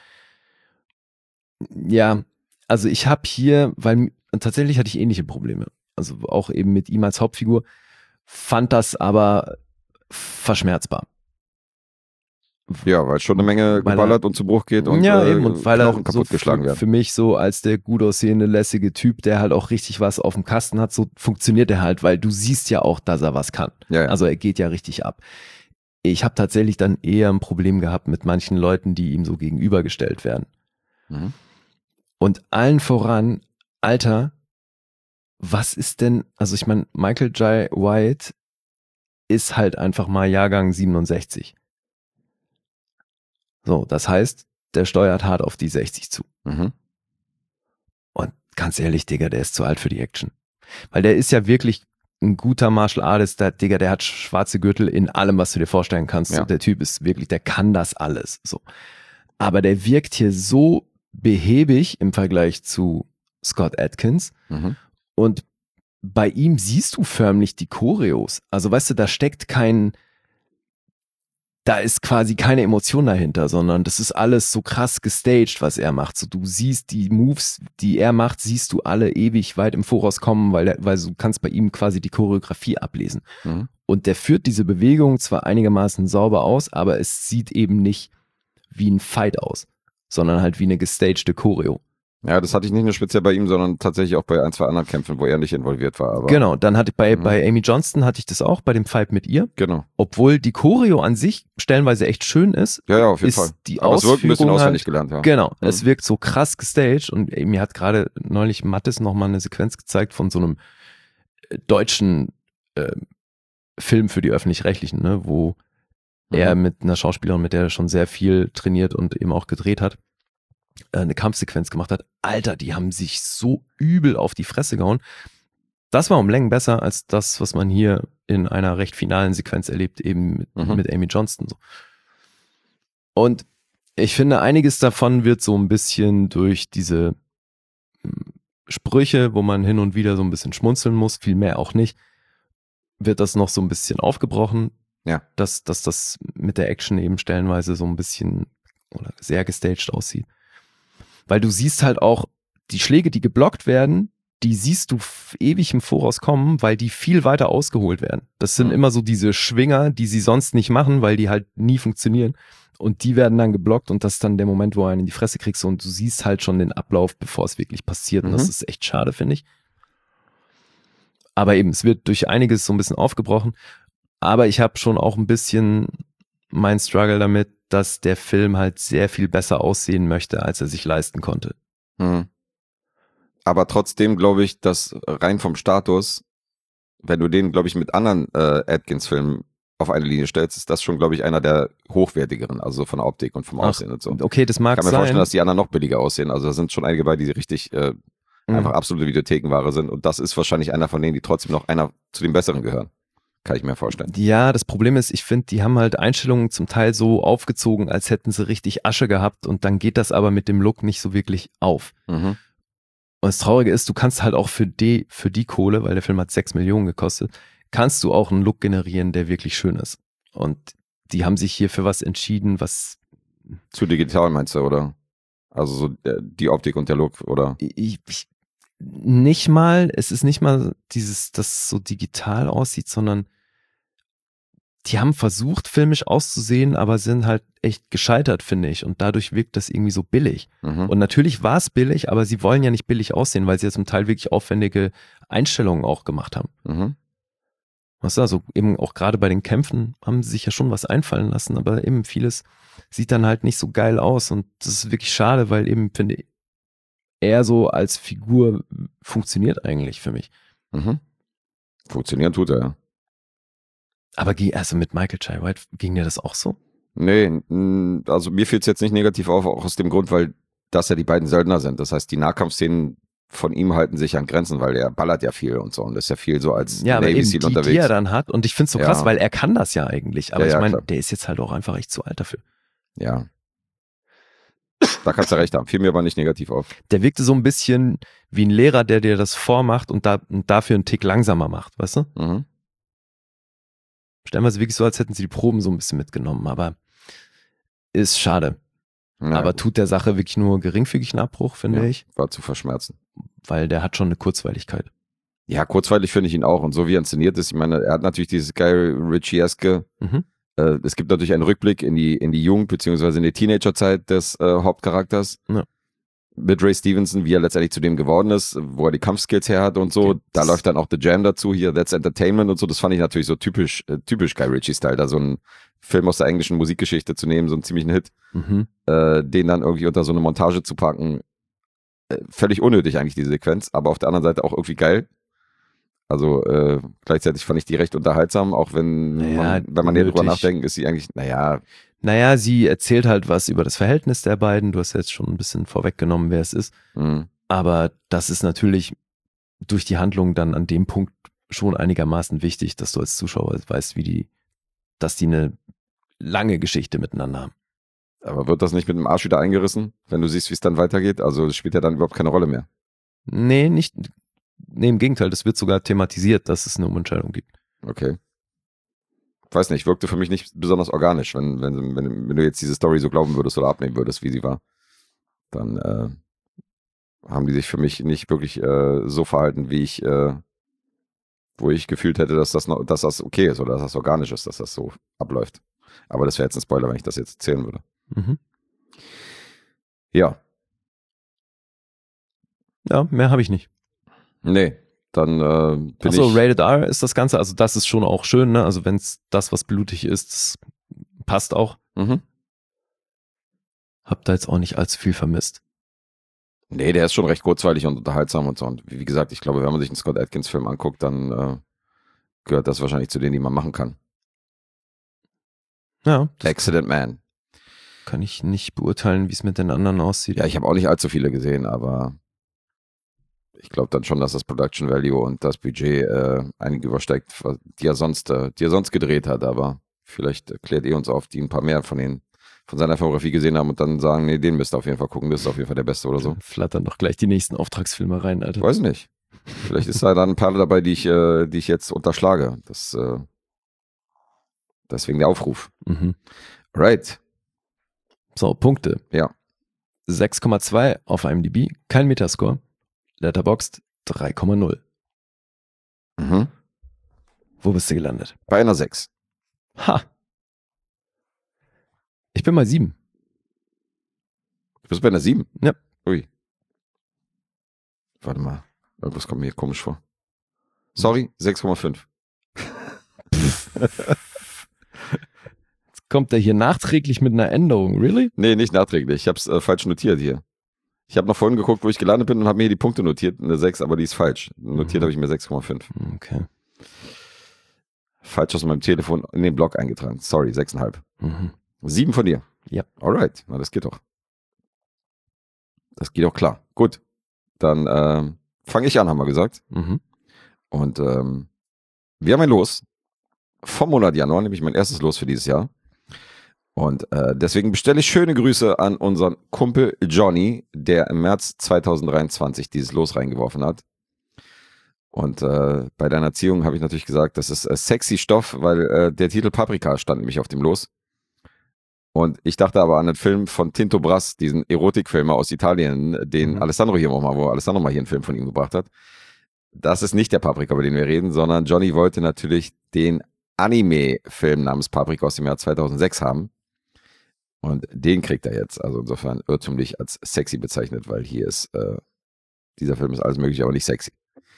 Ja, also ich habe hier, weil und tatsächlich hatte ich ähnliche Probleme. Also auch eben mit ihm als Hauptfigur, fand das aber verschmerzbar. ja, weil schon eine Menge Weil er- geballert und zu Bruch geht und ja, äh, eben, und weil er Knochen so kaputtgeschlagen für, werden. für mich so als der gut aussehende, lässige Typ, der halt auch richtig was auf dem Kasten hat, so funktioniert er halt, weil du siehst ja auch, dass er was kann. Ja, ja. Also er geht ja richtig ab. Ich habe tatsächlich dann eher ein Problem gehabt mit manchen Leuten, die ihm so gegenübergestellt werden. Mhm. Und allen voran, Alter, was ist denn, also ich meine, Michael Jai White ist halt einfach mal Jahrgang siebenundsechzig. So, das heißt, der steuert hart auf die sechzig zu. Mhm. Und ganz ehrlich, Digga, der ist zu alt für die Action. Weil der ist ja wirklich ein guter Martial Artist, der, Digga, der hat schwarze Gürtel in allem, was du dir vorstellen kannst. Ja. So, der Typ ist wirklich, der kann das alles. So. Aber der wirkt hier so behäbig im Vergleich zu Scott Adkins. Mhm. Und bei ihm siehst du förmlich die Choreos. Also weißt du, da steckt kein, da ist quasi keine Emotion dahinter, sondern das ist alles so krass gestaged, was er macht. So, du siehst die Moves, die er macht, siehst du alle ewig weit im Voraus kommen, weil, der, weil du kannst bei ihm quasi die Choreografie ablesen. Mhm. Und der führt diese Bewegung zwar einigermaßen sauber aus, aber es sieht eben nicht wie ein Fight aus, sondern halt wie eine gestagte Choreo. Ja, das hatte ich nicht nur speziell bei ihm, sondern tatsächlich auch bei ein, zwei anderen Kämpfen, wo er nicht involviert war. Aber Genau, dann hatte ich bei, Mhm. bei Amy Johnston hatte ich das auch, bei dem Fight mit ihr. Genau. Obwohl die Choreo an sich stellenweise echt schön ist, Ja, ja, auf jeden ist Fall. die Aber es wirkt ein bisschen Ausführung auswendig halt, gelernt, ja. genau, Mhm. es wirkt so krass gestaged und mir hat gerade neulich Mattes nochmal eine Sequenz gezeigt von so einem äh, deutschen äh, Film für die Öffentlich-Rechtlichen, ne, wo Mhm. er mit einer Schauspielerin, mit der er schon sehr viel trainiert und eben auch gedreht hat, äh, eine Kampfsequenz gemacht hat. Alter, die haben sich so übel auf die Fresse gehauen. Das war um Längen besser als das, was man hier in einer recht finalen Sequenz erlebt, eben mit, Mhm. mit Amy Johnston. So. Und ich finde, einiges davon wird so ein bisschen durch diese hm, Sprüche, wo man hin und wieder so ein bisschen schmunzeln muss, viel mehr auch nicht, wird das noch so ein bisschen aufgebrochen. Ja. Dass, dass das mit der Action eben stellenweise so ein bisschen oder sehr gestaged aussieht. Weil du siehst halt auch, die Schläge, die geblockt werden, die siehst du f- ewig im Voraus kommen, weil die viel weiter ausgeholt werden. Das sind Mhm. immer so diese Schwinger, die sie sonst nicht machen, weil die halt nie funktionieren. Und die werden dann geblockt und das ist dann der Moment, wo du einen in die Fresse kriegst und du siehst halt schon den Ablauf, bevor es wirklich passiert. Und das Mhm. ist echt schade, finde ich. Aber eben, es wird durch einiges so ein bisschen aufgebrochen. Aber ich habe schon auch ein bisschen mein Struggle damit, dass der Film halt sehr viel besser aussehen möchte, als er sich leisten konnte. Mhm. Aber trotzdem glaube ich, dass rein vom Status, wenn du den, glaube ich, mit anderen äh, Atkins-Filmen auf eine Linie stellst, ist das schon, glaube ich, einer der hochwertigeren, also von der Optik und vom Ach, Aussehen und so. Okay, das mag Ich kann mir sein. vorstellen, dass die anderen noch billiger aussehen. Also da sind schon einige bei, die richtig äh, Mhm. einfach absolute Videothekenware sind. Und das ist wahrscheinlich einer von denen, die trotzdem noch einer zu den besseren gehören. Kann ich mir vorstellen. Ja, das Problem ist, ich finde, die haben halt Einstellungen zum Teil so aufgezogen, als hätten sie richtig Asche gehabt und dann geht das aber mit dem Look nicht so wirklich auf. Mhm. Und das Traurige ist, du kannst halt auch für die, für die Kohle, weil der Film hat sechs Millionen gekostet, kannst du auch einen Look generieren, der wirklich schön ist. Und die haben sich hier für was entschieden, was Zu digital meinst du, oder? Also so äh, die Optik und der Look, oder? ich, ich nicht mal, es ist nicht mal dieses, das so digital aussieht, sondern die haben versucht, filmisch auszusehen, aber sind halt echt gescheitert, finde ich. Und dadurch wirkt das irgendwie so billig. Mhm. Und natürlich war es billig, aber sie wollen ja nicht billig aussehen, weil sie ja zum Teil wirklich aufwendige Einstellungen auch gemacht haben. Mhm. Weißt du, also eben auch gerade bei den Kämpfen haben sie sich ja schon was einfallen lassen, aber eben vieles sieht dann halt nicht so geil aus und das ist wirklich schade, weil eben, finde ich, er so als Figur funktioniert eigentlich für mich. Mhm. Funktionieren tut er, ja. Aber ging, also mit Michael Jai White ging dir das auch so? Nee, n- also mir fällt es jetzt nicht negativ auf, auch aus dem Grund, weil das ja die beiden Söldner sind. Das heißt, die Nahkampfszenen von ihm halten sich an Grenzen, weil er ballert ja viel und so und ist ja viel so als Ja, aber Navy eben Seal die, unterwegs. die er dann hat und ich finde es so krass, Ja. weil er kann das ja eigentlich, aber Ja, ja, ich meine, klar. der ist jetzt halt auch einfach echt zu alt dafür. Ja. Da kannst du recht haben. Fiel mir aber nicht negativ auf. Der wirkte so ein bisschen wie ein Lehrer, der dir das vormacht und, da, und dafür einen Tick langsamer macht, weißt du? Mhm. Stellenweise wirklich so, als hätten sie die Proben so ein bisschen mitgenommen, aber ist schade. Ja, aber tut der Sache wirklich nur geringfügigen Abbruch, finde Ja. ich, war zu verschmerzen. weil der hat schon eine Kurzweiligkeit. Ja, kurzweilig finde ich ihn auch und so wie er inszeniert ist, ich meine, er hat natürlich dieses geil Ritchie-eske. Mhm. Äh, es gibt natürlich einen Rückblick in die, in die Jugend- bzw. in die Teenagerzeit des äh, Hauptcharakters. Ja. Mit Ray Stevenson, wie er letztendlich zu dem geworden ist, wo er die Kampfskills her hat und so. Okay. Da Das- läuft dann auch The Jam dazu, hier That's Entertainment und so. Das fand ich natürlich so typisch, äh, typisch Guy Ritchie-Style, da so einen Film aus der englischen Musikgeschichte zu nehmen, so einen ziemlichen Hit, Mhm. äh, den dann irgendwie unter so eine Montage zu packen. Äh, völlig unnötig eigentlich, diese Sequenz, aber auf der anderen Seite auch irgendwie geil. Also äh, gleichzeitig fand ich die recht unterhaltsam, auch wenn Naja, man, wenn man näher drüber nötig. nachdenkt, ist sie eigentlich, naja, Naja, sie erzählt halt was über das Verhältnis der beiden. Du hast jetzt schon ein bisschen vorweggenommen, wer es ist. mh, Aber das ist natürlich durch die Handlung dann an dem Punkt schon einigermaßen wichtig, dass du als Zuschauer weißt, wie die, dass die eine lange Geschichte miteinander haben. Aber wird das nicht mit dem Arsch wieder eingerissen, wenn du siehst, wie es dann weitergeht? Also es spielt ja dann überhaupt keine Rolle mehr. Nee, nicht, nee, im Gegenteil, das wird sogar thematisiert, dass es eine Umentscheidung gibt. Okay. Weiß nicht, wirkte für mich nicht besonders organisch, wenn, wenn, wenn, wenn du jetzt diese Story so glauben würdest oder abnehmen würdest, wie sie war. Dann äh, haben die sich für mich nicht wirklich äh, so verhalten, wie ich, äh, wo ich gefühlt hätte, dass das, noch, dass das okay ist oder dass das organisch ist, dass das so abläuft. Aber das wäre jetzt ein Spoiler, wenn ich das jetzt erzählen würde. Mhm. Ja. Ja, mehr habe ich nicht. Nee, dann äh, bin Achso, ich... Rated R ist das Ganze, also das ist schon auch schön, ne? Also wenn es das, was blutig ist, das passt auch. Mhm. Hab da jetzt auch nicht allzu viel vermisst. Nee, der ist schon recht kurzweilig und unterhaltsam und so. Und wie gesagt, ich glaube, wenn man sich einen Scott Adkins-Film anguckt, dann äh, gehört das wahrscheinlich zu denen, die man machen kann. Ja, das Accident Man. kann ich nicht beurteilen, wie es mit den anderen aussieht. Ja, ich habe auch nicht allzu viele gesehen, aber ich glaube dann schon, dass das Production Value und das Budget äh, einige übersteigt, die er sonst, äh, die er sonst gedreht hat. Aber vielleicht klärt ihr uns auf, die ein paar mehr von den von seiner Filmografie gesehen haben und dann sagen, nee, den müsst ihr auf jeden Fall gucken, das ist auf jeden Fall der Beste oder so. Dann flattern doch gleich die nächsten Auftragsfilme rein, Alter. Weiß nicht. Vielleicht ist da dann ein paar dabei, die ich, äh, die ich jetzt unterschlage. Das, äh, deswegen der Aufruf. Mhm. Right. So, Punkte. Ja. sechs Komma zwei auf IMDb, kein Metascore. Letterboxd drei Komma null. Mhm. Wo bist du gelandet? Bei einer sechs. Ha! Ich bin mal sieben. Du bist bei einer sieben? Ja. Ui. Warte mal. Irgendwas kommt mir hier komisch vor. Sorry, sechs Komma fünf. Jetzt kommt der hier nachträglich mit einer Änderung. Really? Nee, nicht nachträglich. Ich habe es äh, falsch notiert hier. Ich habe noch vorhin geguckt, wo ich gelandet bin und habe mir hier die Punkte notiert. Eine sechs, aber die ist falsch. Notiert Mhm. habe ich mir sechs Komma fünf. Okay. Falsch aus meinem Telefon in den Blog eingetragen. Sorry, sechs Komma fünf. Mhm. Sieben von dir? Ja. Alright, na das geht doch. Das geht doch klar. Gut, dann ähm, fange ich an, haben wir gesagt. Mhm. Und ähm, wir haben ein Los vom Monat Januar, nämlich mein erstes Los für dieses Jahr. Und äh, deswegen bestelle ich schöne Grüße an unseren Kumpel Johnny, der im März zweitausenddreiundzwanzig dieses Los reingeworfen hat. Und äh, bei deiner Erziehung habe ich natürlich gesagt, das ist äh, sexy Stoff, weil äh, der Titel Paprika stand nämlich auf dem Los. Und ich dachte aber an den Film von Tinto Brass, diesen Erotikfilmer aus Italien, den Mhm. Alessandro hier auch mal, wo Alessandro mal hier einen Film von ihm gebracht hat. Das ist nicht der Paprika, über den wir reden, sondern Johnny wollte natürlich den Anime-Film namens Paprika aus dem Jahr zweitausendsechs haben. Und den kriegt er jetzt. Also insofern irrtümlich als sexy bezeichnet, weil hier ist, äh, dieser Film ist alles mögliche, aber nicht sexy.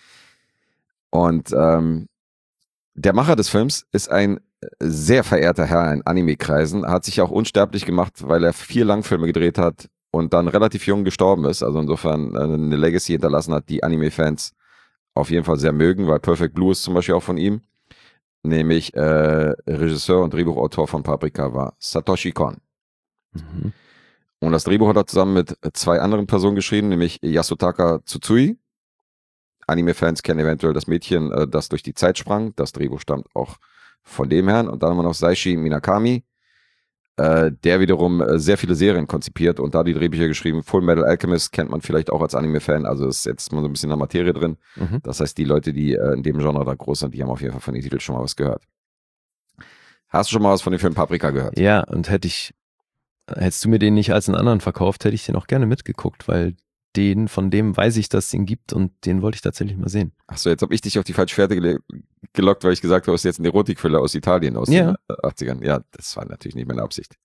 Und ähm, der Macher des Films ist ein sehr verehrter Herr in Anime-Kreisen, hat sich auch unsterblich gemacht, weil er vier Langfilme gedreht hat und dann relativ jung gestorben ist. Also insofern eine Legacy hinterlassen hat, die Anime-Fans auf jeden Fall sehr mögen, weil Perfect Blue ist zum Beispiel auch von ihm. Nämlich äh, Regisseur und Drehbuchautor von Paprika war Satoshi Kon. Mhm. Und das Drehbuch hat er zusammen mit zwei anderen Personen geschrieben, nämlich Yasutaka Tsutsui. Anime-Fans kennen eventuell das Mädchen, äh, das durch die Zeit sprang. Das Drehbuch stammt auch von dem Herrn. Und dann haben wir noch Saishi Minakami, äh, der wiederum äh, sehr viele Serien konzipiert und da die Drehbücher geschrieben. Full Metal Alchemist kennt man vielleicht auch als Anime-Fan, also ist jetzt mal so ein bisschen in der Materie drin. Mhm. Das heißt, die Leute, die äh, in dem Genre da groß sind, die haben auf jeden Fall von den Titeln schon mal was gehört. Hast du schon mal was von dem Film Paprika gehört? Ja, und hätte ich, hättest du mir den nicht als einen anderen verkauft, hätte ich den auch gerne mitgeguckt, weil den, von dem weiß ich, dass es den gibt und den wollte ich tatsächlich mal sehen. Achso, jetzt habe ich dich auf die falsche Fährte gele- gelockt, weil ich gesagt habe, es ist jetzt ein Erotikfüller aus Italien aus Ja. den achtzigern. Ja, das war natürlich nicht meine Absicht.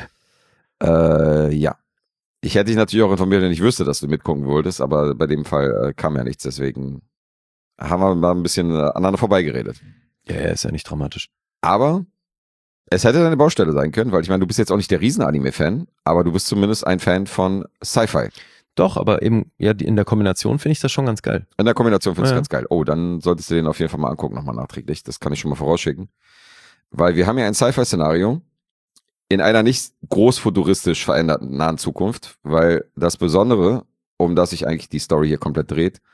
äh, ja. Ich hätte dich natürlich auch informiert, wenn ich wüsste, dass du mitgucken wolltest, aber bei dem Fall äh, kam ja nichts, deswegen haben wir mal ein bisschen äh, aneinander vorbeigeredet. Ja, ja, ist ja nicht dramatisch. Aber es hätte deine Baustelle sein können, weil ich meine, du bist jetzt auch nicht der Riesen-Anime-Fan, aber du bist zumindest ein Fan von Sci-Fi. Doch, aber eben, ja, die, in der Kombination finde ich das schon ganz geil. In der Kombination finde ich Ja, ja. ganz geil. Oh, dann solltest du den auf jeden Fall mal angucken, nochmal nachträglich. Das kann ich schon mal vorausschicken. Weil wir haben ja ein Sci-Fi-Szenario in einer nicht groß futuristisch veränderten nahen Zukunft, weil das Besondere, um das sich eigentlich die Story hier komplett dreht,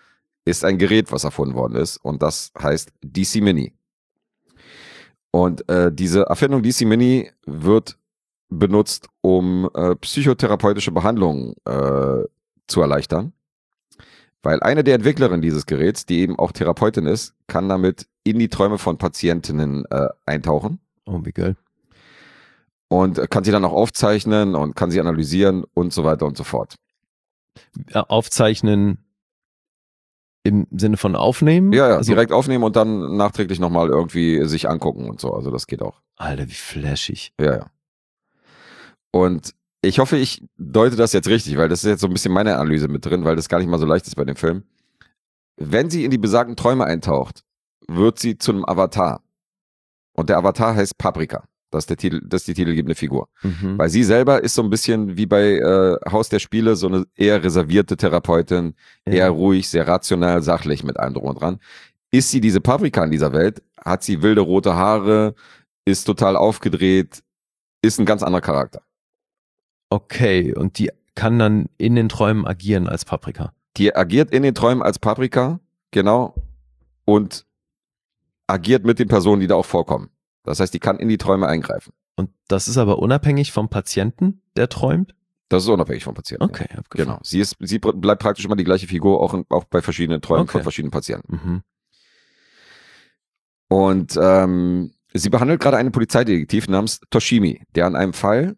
ist ein Gerät, was erfunden worden ist und das heißt D C Mini. Und äh, diese Erfindung D C Mini wird benutzt, um äh, psychotherapeutische Behandlungen äh, zu erleichtern. Weil eine der Entwicklerinnen dieses Geräts, die eben auch Therapeutin ist, kann damit in die Träume von Patientinnen äh, eintauchen. Oh, wie geil. Und kann sie dann auch aufzeichnen und kann sie analysieren und so weiter und so fort. Aufzeichnen im Sinne von aufnehmen? Ja, ja, also, direkt aufnehmen und dann nachträglich nochmal irgendwie sich angucken und so. Also das geht auch. Alter, wie flashig. Ja, ja. Und ich hoffe, ich deute das jetzt richtig, weil das ist jetzt so ein bisschen meine Analyse mit drin, weil das gar nicht mal so leicht ist bei dem Film. Wenn sie in die besagten Träume eintaucht, wird sie zu einem Avatar. Und der Avatar heißt Paprika. Das ist, der Titel, das ist die titelgebende Figur. Mhm. Weil sie selber ist so ein bisschen wie bei äh, Haus der Spiele so eine eher reservierte Therapeutin, Ja. eher ruhig, sehr rational, sachlich mit allem drum und dran. Ist sie diese Paprika in dieser Welt, hat sie wilde rote Haare, ist total aufgedreht, ist ein ganz anderer Charakter. Okay, und die kann dann in den Träumen agieren als Paprika. Die agiert in den Träumen als Paprika, genau, und agiert mit den Personen, die da auch vorkommen. Das heißt, die kann in die Träume eingreifen. Und das ist aber unabhängig vom Patienten, der träumt? Das ist unabhängig vom Patienten. Okay, abgefahren. Genau. Sie ist, sie bleibt praktisch immer die gleiche Figur, auch, in, auch bei verschiedenen Träumen Okay. von verschiedenen Patienten. Mhm. Und ähm, sie behandelt gerade einen Polizeidetektiv namens Toshimi, der an einem Fall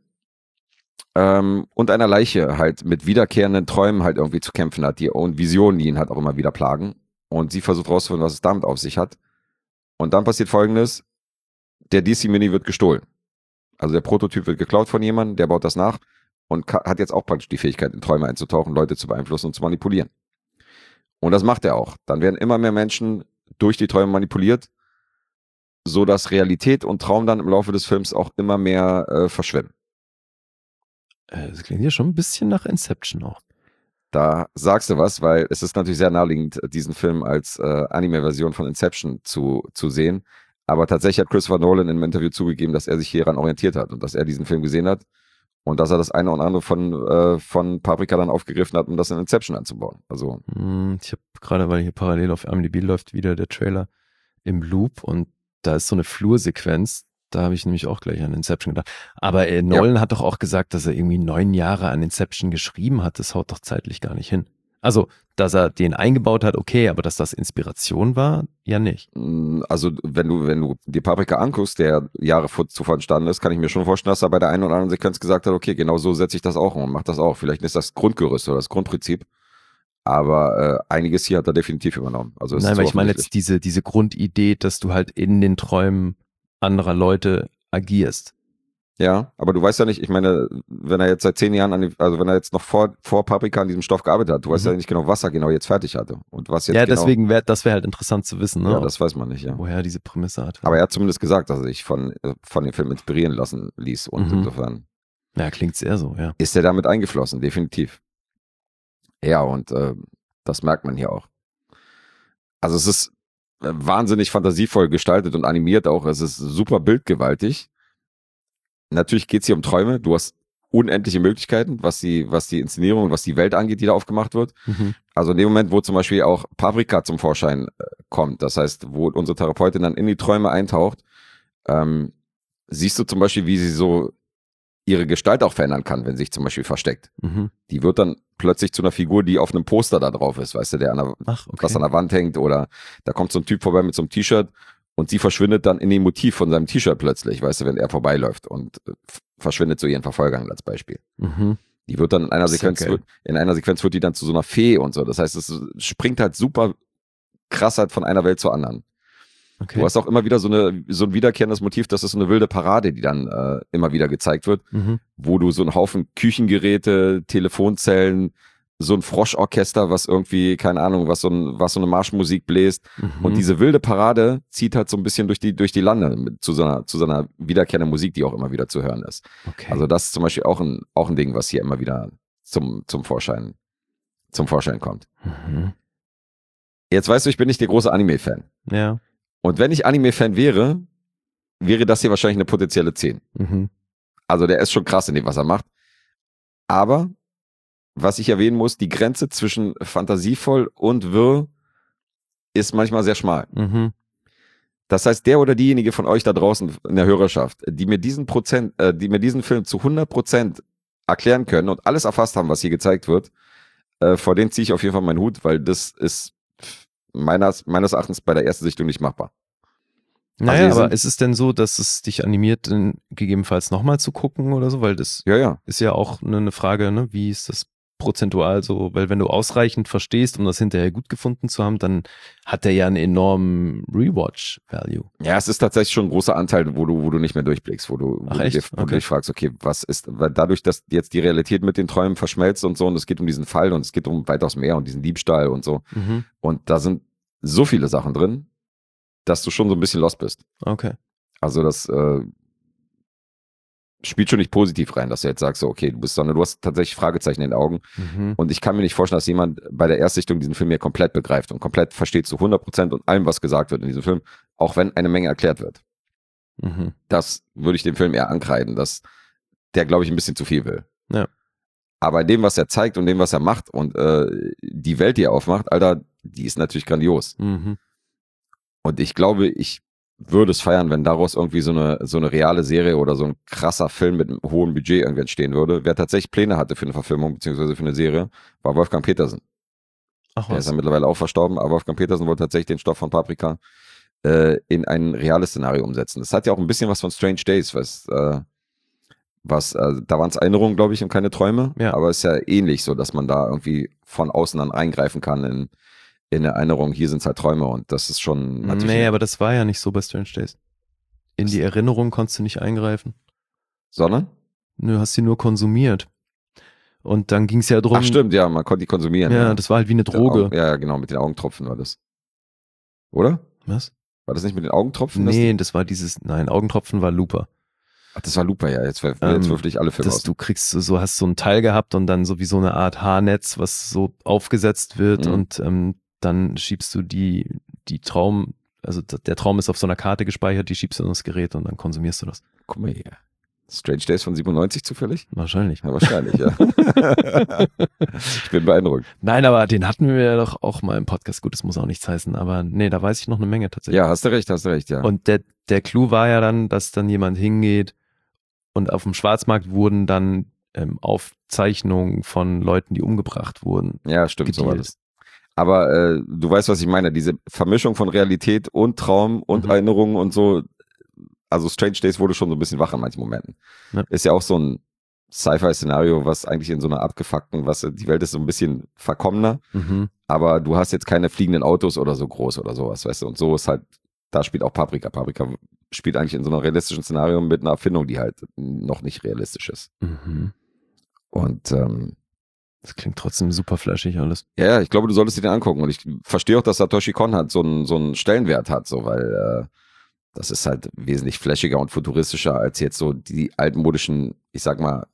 ähm, und einer Leiche halt mit wiederkehrenden Träumen halt irgendwie zu kämpfen hat, die und Visionen, die ihn halt auch immer wieder plagen. Und sie versucht rauszufinden, was es damit auf sich hat. Und dann passiert Folgendes: Der D C Mini wird gestohlen. Also der Prototyp wird geklaut von jemandem, der baut das nach und ka- hat jetzt auch praktisch die Fähigkeit, in Träume einzutauchen, Leute zu beeinflussen und zu manipulieren. Und das macht er auch. Dann werden immer mehr Menschen durch die Träume manipuliert, so dass Realität und Traum dann im Laufe des Films auch immer mehr äh, verschwimmen. Äh, Das klingt ja schon ein bisschen nach Inception auch. Da sagst du was, weil es ist natürlich sehr naheliegend, diesen Film als äh, Anime-Version von Inception zu, zu sehen. Aber tatsächlich hat Christopher Nolan in einem Interview zugegeben, dass er sich hieran orientiert hat und dass er diesen Film gesehen hat und dass er das eine und andere von, äh, von Paprika dann aufgegriffen hat, um das in Inception anzubauen. Also Hm, Ich habe gerade, weil hier parallel auf I M D B läuft, wieder der Trailer im Loop und da ist so eine Flursequenz. Da habe ich nämlich auch gleich an Inception gedacht. Aber äh, Nolan hat doch auch gesagt, dass er irgendwie neun Jahre an Inception geschrieben hat. Das haut doch zeitlich gar nicht hin. Also, dass er den eingebaut hat, okay, aber dass das Inspiration war, ja nicht. Also wenn du, wenn du die Paprika anguckst, der Jahre vor- zuvor entstanden ist, kann ich mir schon vorstellen, dass er bei der einen oder anderen Sequenz gesagt hat, okay, genau so setze ich das auch um und mach das auch. Vielleicht ist das Grundgerüst oder das Grundprinzip, aber äh, einiges hier hat er definitiv übernommen. Also es Nein, ist weil so ich meine offensichtlich. jetzt diese, diese Grundidee, dass du halt in den Träumen anderer Leute agierst. Ja, aber du weißt ja nicht, ich meine, wenn er jetzt seit zehn Jahren, an die, also wenn er jetzt noch vor, vor Paprika an diesem Stoff gearbeitet hat, du weißt Mhm. ja nicht genau, was er genau jetzt fertig hatte und was jetzt Ja, genau. deswegen wäre, das wäre halt interessant zu wissen, ne? Ja, das weiß man nicht, ja. woher diese Prämisse hat. Aber er hat zumindest gesagt, dass er sich von, äh, von dem Film inspirieren lassen ließ und Mhm. insofern Ja, klingt sehr so, ja. ist er damit eingeflossen, definitiv. Ja, und äh, das merkt man hier auch. Also es ist äh, wahnsinnig fantasievoll gestaltet und animiert auch. Es ist super bildgewaltig. Natürlich geht es hier um Träume. Du hast unendliche Möglichkeiten, was die, was die Inszenierung und was die Welt angeht, die da aufgemacht wird. Mhm. Also in dem Moment, wo zum Beispiel auch Paprika zum Vorschein äh, kommt, das heißt, wo unsere Therapeutin dann in die Träume eintaucht, ähm, siehst du zum Beispiel, wie sie so ihre Gestalt auch verändern kann, wenn sie sich zum Beispiel versteckt. Mhm. Die wird dann plötzlich zu einer Figur, die auf einem Poster da drauf ist, weißt du, der an der, Ach, okay. was an der Wand hängt, oder da kommt so ein Typ vorbei mit so einem T-Shirt und sie verschwindet dann in dem Motiv von seinem T-Shirt plötzlich, weißt du, wenn er vorbeiläuft und äh, verschwindet zu ihren Verfolgern als Beispiel. Mhm. Die wird dann in einer Sehr Sequenz, geil. wird, in einer Sequenz wird die dann zu so einer Fee und so. Das heißt, es springt halt super krass halt von einer Welt zur anderen. Okay. Du hast auch immer wieder so eine, so ein wiederkehrendes Motiv, das ist so eine wilde Parade, die dann äh, immer wieder gezeigt wird, Mhm. wo du so einen Haufen Küchengeräte, Telefonzellen, so ein Froschorchester, was irgendwie, keine Ahnung, was so, ein, was so eine Marschmusik bläst. Mhm. Und diese wilde Parade zieht halt so ein bisschen durch die, durch die Lande mit, zu, so einer, zu so einer wiederkehrenden Musik, die auch immer wieder zu hören ist. okay. Also das ist zum Beispiel auch ein, auch ein Ding, was hier immer wieder zum, zum Vorschein, zum Vorschein kommt. Mhm. Jetzt weißt du, ich bin nicht der große Anime-Fan. Ja. Und wenn ich Anime-Fan wäre, wäre das hier wahrscheinlich eine potenzielle zehn. Mhm. Also der ist schon krass in dem, was er macht. Aber, was ich erwähnen muss, die Grenze zwischen fantasievoll und wirr ist manchmal sehr schmal. Mhm. Das heißt, der oder diejenige von euch da draußen in der Hörerschaft, die mir diesen Prozent, äh, die mir diesen Film zu hundert Prozent erklären können und alles erfasst haben, was hier gezeigt wird, äh, vor denen ziehe ich auf jeden Fall meinen Hut, weil das ist meines, meines Erachtens bei der ersten Sichtung nicht machbar. Naja, Also aber ist es denn so, dass es dich animiert, dann gegebenenfalls nochmal zu gucken oder so? Weil das Ja, ja. ist ja auch eine, eine Frage, ne? Wie ist das prozentual so? Weil wenn du ausreichend verstehst, um das hinterher gut gefunden zu haben, dann hat der ja einen enormen Rewatch-Value. Ja, es ist tatsächlich schon ein großer Anteil, wo du, wo du nicht mehr durchblickst, wo du, wo Ach, du, echt? dir, wo Okay. du dich fragst, okay, was ist, weil dadurch, dass jetzt die Realität mit den Träumen verschmelzt und so, und es geht um diesen Fall und es geht um weitaus mehr und diesen Diebstahl und so. Mhm. Und da sind so viele Sachen drin, dass du schon so ein bisschen lost bist. Okay. Also das äh, spielt schon nicht positiv rein, dass du jetzt sagst, so, okay, du bist, sondern du hast tatsächlich Fragezeichen in den Augen. Mhm. Und ich kann mir nicht vorstellen, dass jemand bei der Erstsichtung diesen Film hier komplett begreift und komplett versteht zu hundert Prozent und allem, was gesagt wird in diesem Film, auch wenn eine Menge erklärt wird. Mhm. Das würde ich dem Film eher ankreiden, dass der, glaube ich, ein bisschen zu viel will. Ja. Aber in dem, was er zeigt und dem, was er macht und äh, die Welt, die er aufmacht, Alter, die ist natürlich grandios. Mhm. Und ich glaube, ich würde es feiern, wenn daraus irgendwie so eine, so eine reale Serie oder so ein krasser Film mit einem hohen Budget irgendwie entstehen würde. Wer tatsächlich Pläne hatte für eine Verfilmung beziehungsweise für eine Serie, war Wolfgang Petersen. Ach Der ist was. ja mittlerweile auch verstorben, aber Wolfgang Petersen wollte tatsächlich den Stoff von Paprika äh, in ein reales Szenario umsetzen. Das hat ja auch ein bisschen was von Strange Days, was, äh, was äh, da waren es Erinnerungen, glaube ich, und keine Träume. Ja. Aber es ist ja ähnlich so, dass man da irgendwie von außen dann eingreifen kann in, in Erinnerung. Hier sind es halt Träume und das ist schon natürlich. Nee, aber das war ja nicht so bei Strange Days. In die Erinnerung konntest du nicht eingreifen. Sondern? Du hast sie nur konsumiert. Und dann ging es ja darum. Ach stimmt, ja, man konnte die konsumieren. Ja, das war halt wie eine Mit den Droge. Augen, ja, genau, mit den Augentropfen war das. Oder? Was? War das nicht mit den Augentropfen? Nee, das war dieses, nein, Augentropfen war Looper. Ach, das war Looper, ja. Jetzt, jetzt Ähm, würfel ich alle Filme Dass aus. du kriegst, so- so hast so ein Teil gehabt und dann so wie so eine Art Haarnetz, was so aufgesetzt wird Mhm. und ähm, dann schiebst du die, die Traum, also d- der Traum ist auf so einer Karte gespeichert, die schiebst du in das Gerät und dann konsumierst du das. Guck mal hier. Strange Days von siebenundneunzig zufällig? Wahrscheinlich. Ja, wahrscheinlich, ja. Ich bin beeindruckt. Nein, aber den hatten wir ja doch auch mal im Podcast. Gut, das muss auch nichts heißen, aber nee, da weiß ich noch eine Menge tatsächlich. Ja, hast du recht, hast du recht, ja. Und der, der Clou war ja dann, dass dann jemand hingeht und auf dem Schwarzmarkt wurden dann ähm, Aufzeichnungen von Leuten, die umgebracht wurden. Ja, stimmt, so war gedealt. das. Aber äh, du weißt, was ich meine. Diese Vermischung von Realität und Traum und Mhm. Erinnerungen und so. Also Strange Days wurde schon so ein bisschen wach in manchen Momenten. Ja. Ist ja auch so ein Sci-Fi-Szenario, was eigentlich in so einer abgefuckten, was die Welt ist so ein bisschen verkommener, Mhm. aber du hast jetzt keine fliegenden Autos oder so groß oder sowas, weißt du. Und so ist halt, da spielt auch Paprika. Paprika spielt eigentlich in so einem realistischen Szenario mit einer Erfindung, die halt noch nicht realistisch ist. Mhm. Und ähm, Das klingt trotzdem super flashig alles. ja, ja, ich glaube, du solltest dir den angucken. Und ich verstehe auch, dass Satoshi Kon halt so einen, so einen Stellenwert hat, so, weil äh, das ist halt wesentlich flashiger und futuristischer als jetzt so die altmodischen, ich sag mal,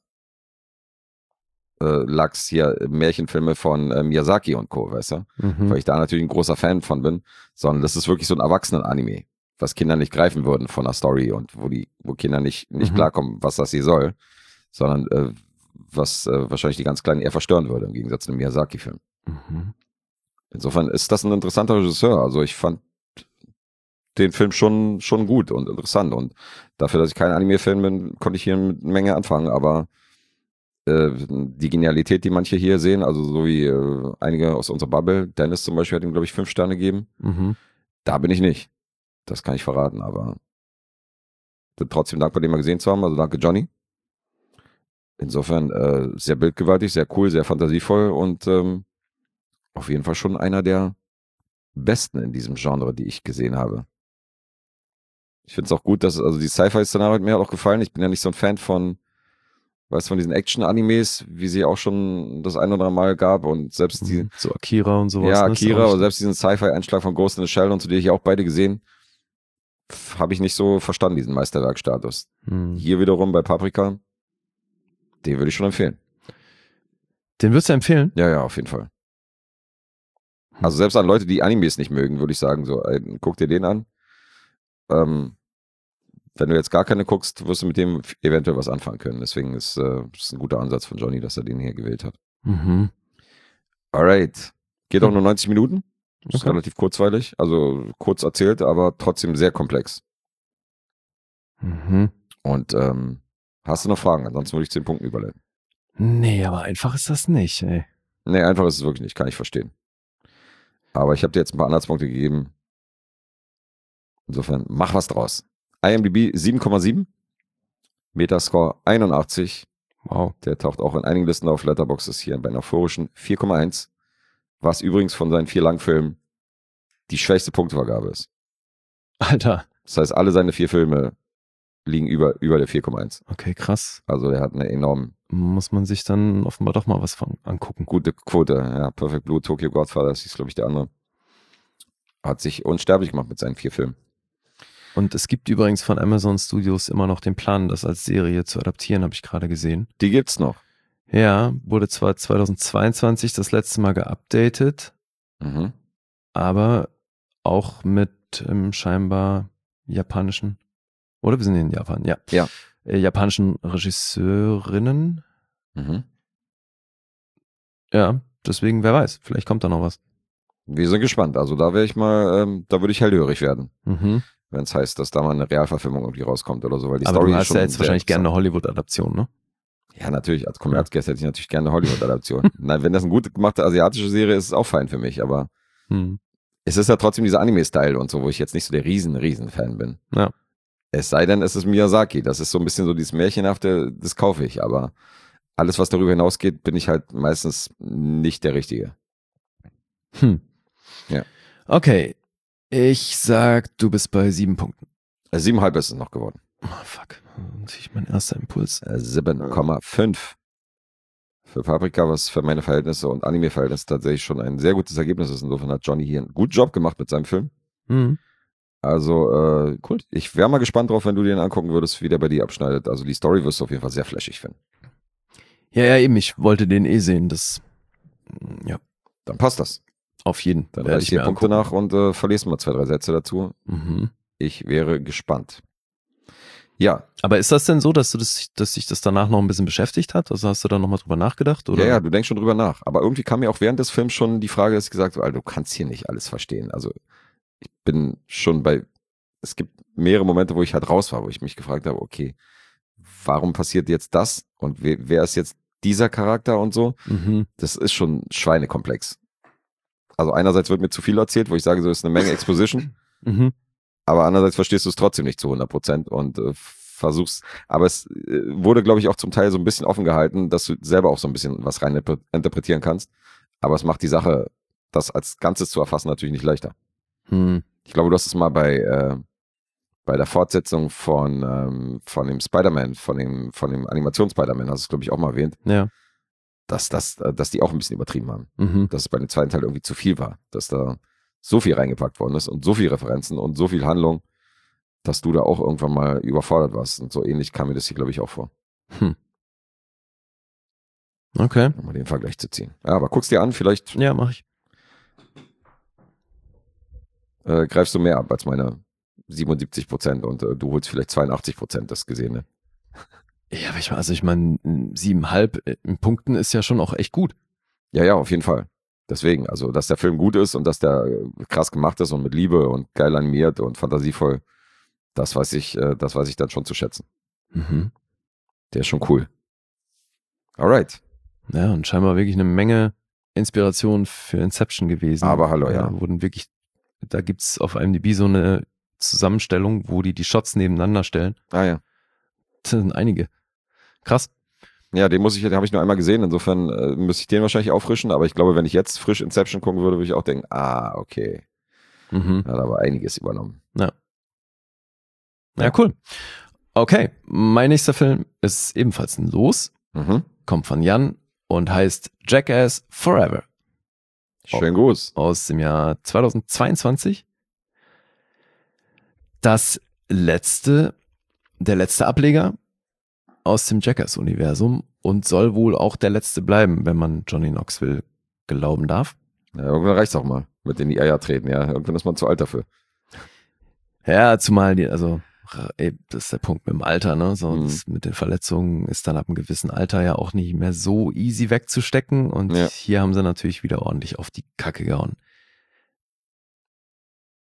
äh, Lachs hier, Märchenfilme von äh, Miyazaki und Co., weißt du? Mhm. Weil ich da natürlich ein großer Fan von bin, sondern das ist wirklich so ein Erwachsenen-Anime, was Kinder nicht greifen würden von der Story und wo die, wo Kinder nicht, nicht Mhm. klarkommen, was das hier soll, sondern äh, was äh, wahrscheinlich die ganz Kleinen eher verstören würde, im Gegensatz zu einem Miyazaki-Film. Mhm. Insofern ist das ein interessanter Regisseur. Also ich fand den Film schon, schon gut und interessant. Und dafür, dass ich kein Anime-Fan bin, konnte ich hier mit einer Menge anfangen. Aber äh, die Genialität, die manche hier sehen, also so wie äh, einige aus unserer Bubble, Dennis zum Beispiel hat ihm, glaube ich, fünf Sterne gegeben. Mhm. Da bin ich nicht. Das kann ich verraten. Aber bin trotzdem dankbar, den mal gesehen zu haben. Also danke, Johnny. Insofern äh, sehr bildgewaltig, sehr cool, sehr fantasievoll und ähm, auf jeden Fall schon einer der besten in diesem Genre, die ich gesehen habe. Ich finde es auch gut, dass, also die Sci-Fi-Szenario hat mir auch gefallen. Ich bin ja nicht so ein Fan von, weißt du, von diesen Action-Animes, wie sie auch schon das ein oder andere Mal gab und selbst die, So Akira und sowas. ja, ne? Ist Akira auch oder selbst diesen Sci-Fi-Einschlag von Ghost in the Shell und so, die ich auch beide gesehen, habe ich nicht so verstanden, diesen Meisterwerkstatus. Mhm. Hier wiederum bei Paprika, den würde ich schon empfehlen. Den würdest du empfehlen? Ja, ja, auf jeden Fall. Also selbst an Leute, die Animes nicht mögen, würde ich sagen, so, ey, guck dir den an. Ähm, wenn du jetzt gar keine guckst, wirst du mit dem eventuell was anfangen können. Deswegen ist äh, ist ein guter Ansatz von Johnny, dass er den hier gewählt hat. Mhm. Alright. Geht auch nur neunzig Minuten? Ist Okay. relativ kurzweilig, also kurz erzählt, aber trotzdem sehr komplex. Mhm. Und ähm, hast du noch Fragen? Ansonsten würde ich zehn Punkten überleiten. Nee, aber einfach ist das nicht, ey. Nee, einfach ist es wirklich nicht, kann ich verstehen. Aber ich habe dir jetzt ein paar Anhaltspunkte gegeben. Insofern, mach was draus. IMDb sieben Komma sieben, Metascore einundachtzig, Wow. der taucht auch in einigen Listen auf. Letterboxd ist hier bei einer euphorischen vier Komma eins, was übrigens von seinen vier Langfilmen die schwächste Punktevergabe ist. Alter. Das heißt, alle seine vier Filme liegen über, über der vier Komma eins. Okay, krass. Also der hat eine enorm Muss man sich dann offenbar doch mal was von angucken. gute Quote. Ja, Perfect Blue, Tokyo Godfather, das ist, glaube ich, der andere. Hat sich unsterblich gemacht mit seinen vier Filmen. Und es gibt übrigens von Amazon Studios immer noch den Plan, das als Serie zu adaptieren, habe ich gerade gesehen. Die gibt's noch. Ja, wurde zwar zweitausendzweiundzwanzig das letzte Mal geupdatet, Mhm. aber auch mit ähm, scheinbar japanischen, oder wir sind in Japan, ja. Ja. Äh, japanischen Regisseurinnen. Mhm. Ja, deswegen, wer weiß, vielleicht kommt da noch was. Wir sind gespannt. Also da wäre ich mal, ähm, da würde ich hellhörig werden, Mhm. wenn es heißt, dass da mal eine Realverfilmung irgendwie rauskommt oder so, weil die Aber Story du ist hast schon ja jetzt sehr wahrscheinlich gerne interessant. eine Hollywood-Adaption, ne? Ja, natürlich. Als Kommerzgast hätte ich natürlich gerne eine Hollywood-Adaption. Nein, wenn das eine gut gemachte asiatische Serie ist, ist es auch fein für mich, aber Hm. es ist ja trotzdem dieser Anime-Style und so, wo ich jetzt nicht so der riesen, riesen Fan bin. Ja. Es sei denn, es ist Miyazaki. Das ist so ein bisschen so dieses Märchenhafte, das kaufe ich. Aber alles, was darüber hinausgeht, bin ich halt meistens nicht der Richtige. Hm. Ja. Okay, ich sag, du bist bei sieben Punkten. Äh, Siebeneinhalb ist es noch geworden. Oh, fuck, natürlich mein erster Impuls. Äh, sieben Komma fünf. Für Paprika, was für meine Verhältnisse und Anime-Verhältnisse tatsächlich schon ein sehr gutes Ergebnis ist. Insofern hat Johnny hier einen guten Job gemacht mit seinem Film. Hm. Also, äh, cool. Ich wäre mal gespannt drauf, wenn du den angucken würdest, wie der bei dir abschneidet. Also die Story wirst du auf jeden Fall sehr flashig finden. Ja, ja, eben, ich wollte den eh sehen, das, ja, Dann passt das. auf jeden. Dann werde reiß ich dir mir Punkte angucken. nach und äh, verlesen mal zwei, drei Sätze dazu. Mhm. Ich wäre gespannt. Ja, Aber ist das denn so, dass du das, dass sich das danach noch ein bisschen beschäftigt hat? Also hast du da nochmal drüber nachgedacht? Oder? ja, ja, du denkst schon drüber nach. Aber irgendwie kam mir auch während des Films schon die Frage, dass ich gesagt habe, Alter, du kannst hier nicht alles verstehen. Also ich bin schon bei, es gibt mehrere Momente, wo ich halt raus war, wo ich mich gefragt habe, okay, warum passiert jetzt das? Und wer, wer ist jetzt dieser Charakter und so? Mhm. Das ist schon schweinekomplex. Also einerseits wird mir zu viel erzählt, wo ich sage, so ist eine Menge Exposition. Mhm. Aber andererseits verstehst du es trotzdem nicht zu hundert Prozent und äh, versuchst, aber es äh, wurde, glaube ich, auch zum Teil so ein bisschen offen gehalten, dass du selber auch so ein bisschen was rein interpretieren kannst. Aber es macht die Sache, das als Ganzes zu erfassen, natürlich nicht leichter. Hm. Ich glaube, du hast es mal bei, äh, bei der Fortsetzung von, ähm, von dem Spider-Man, von dem, von dem Animations-Spider-Man, hast du es, glaube ich, auch mal erwähnt, Ja. dass, das, äh, dass die auch ein bisschen übertrieben haben. Mhm. Dass es bei dem zweiten Teil irgendwie zu viel war, dass da so viel reingepackt worden ist und so viel Referenzen und so viel Handlung, dass du da auch irgendwann mal überfordert warst. Und so ähnlich kam mir das hier, glaube ich, auch vor, Hm. Okay. um mal den Vergleich zu ziehen. Ja, aber guck's dir an, vielleicht Ja, mach ich. äh, greifst du mehr ab als meine siebenundsiebzig Prozent und äh, du holst vielleicht zweiundachtzig Prozent das Gesehene. Ja, aber ich, also ich meine, siebenhalb in Punkten ist ja schon auch echt gut. Ja, ja, auf jeden Fall. Deswegen, also, dass der Film gut ist und dass der äh, krass gemacht ist und mit Liebe und geil animiert und fantasievoll, das weiß ich, äh, das weiß ich dann schon zu schätzen. Mhm. Der ist schon cool. Alright. Ja, und scheinbar wirklich eine Menge Inspiration für Inception gewesen. Aber hallo, ja. Da wurden wirklich, da gibt's auf IMDb so eine Zusammenstellung, wo die die Shots nebeneinander stellen. Ah ja. Das sind einige. Krass. Ja, den muss ich, den habe ich nur einmal gesehen, insofern äh, müsste ich den wahrscheinlich auffrischen, aber ich glaube, wenn ich jetzt frisch Inception gucken würde, würde ich auch denken, ah, okay. Mhm. Hat aber einiges übernommen. Ja. Ja, cool. Okay, mein nächster Film ist ebenfalls ein Los, Mhm. kommt von Jan und heißt Jackass Forever Schönen Gruß. aus dem Jahr zweitausendzweiundzwanzig. Das letzte, der letzte Ableger aus dem Jackass-Universum und soll wohl auch der letzte bleiben, wenn man Johnny Knoxville glauben darf. Ja, irgendwann reicht's auch mal mit in die Eier treten, ja. Irgendwann ist man zu alt dafür. Ja, zumal die, also ey, das ist der Punkt mit dem Alter, ne? So, Mhm. das mit den Verletzungen ist dann ab einem gewissen Alter ja auch nicht mehr so easy wegzustecken. Und Ja. hier haben sie natürlich wieder ordentlich auf die Kacke gehauen.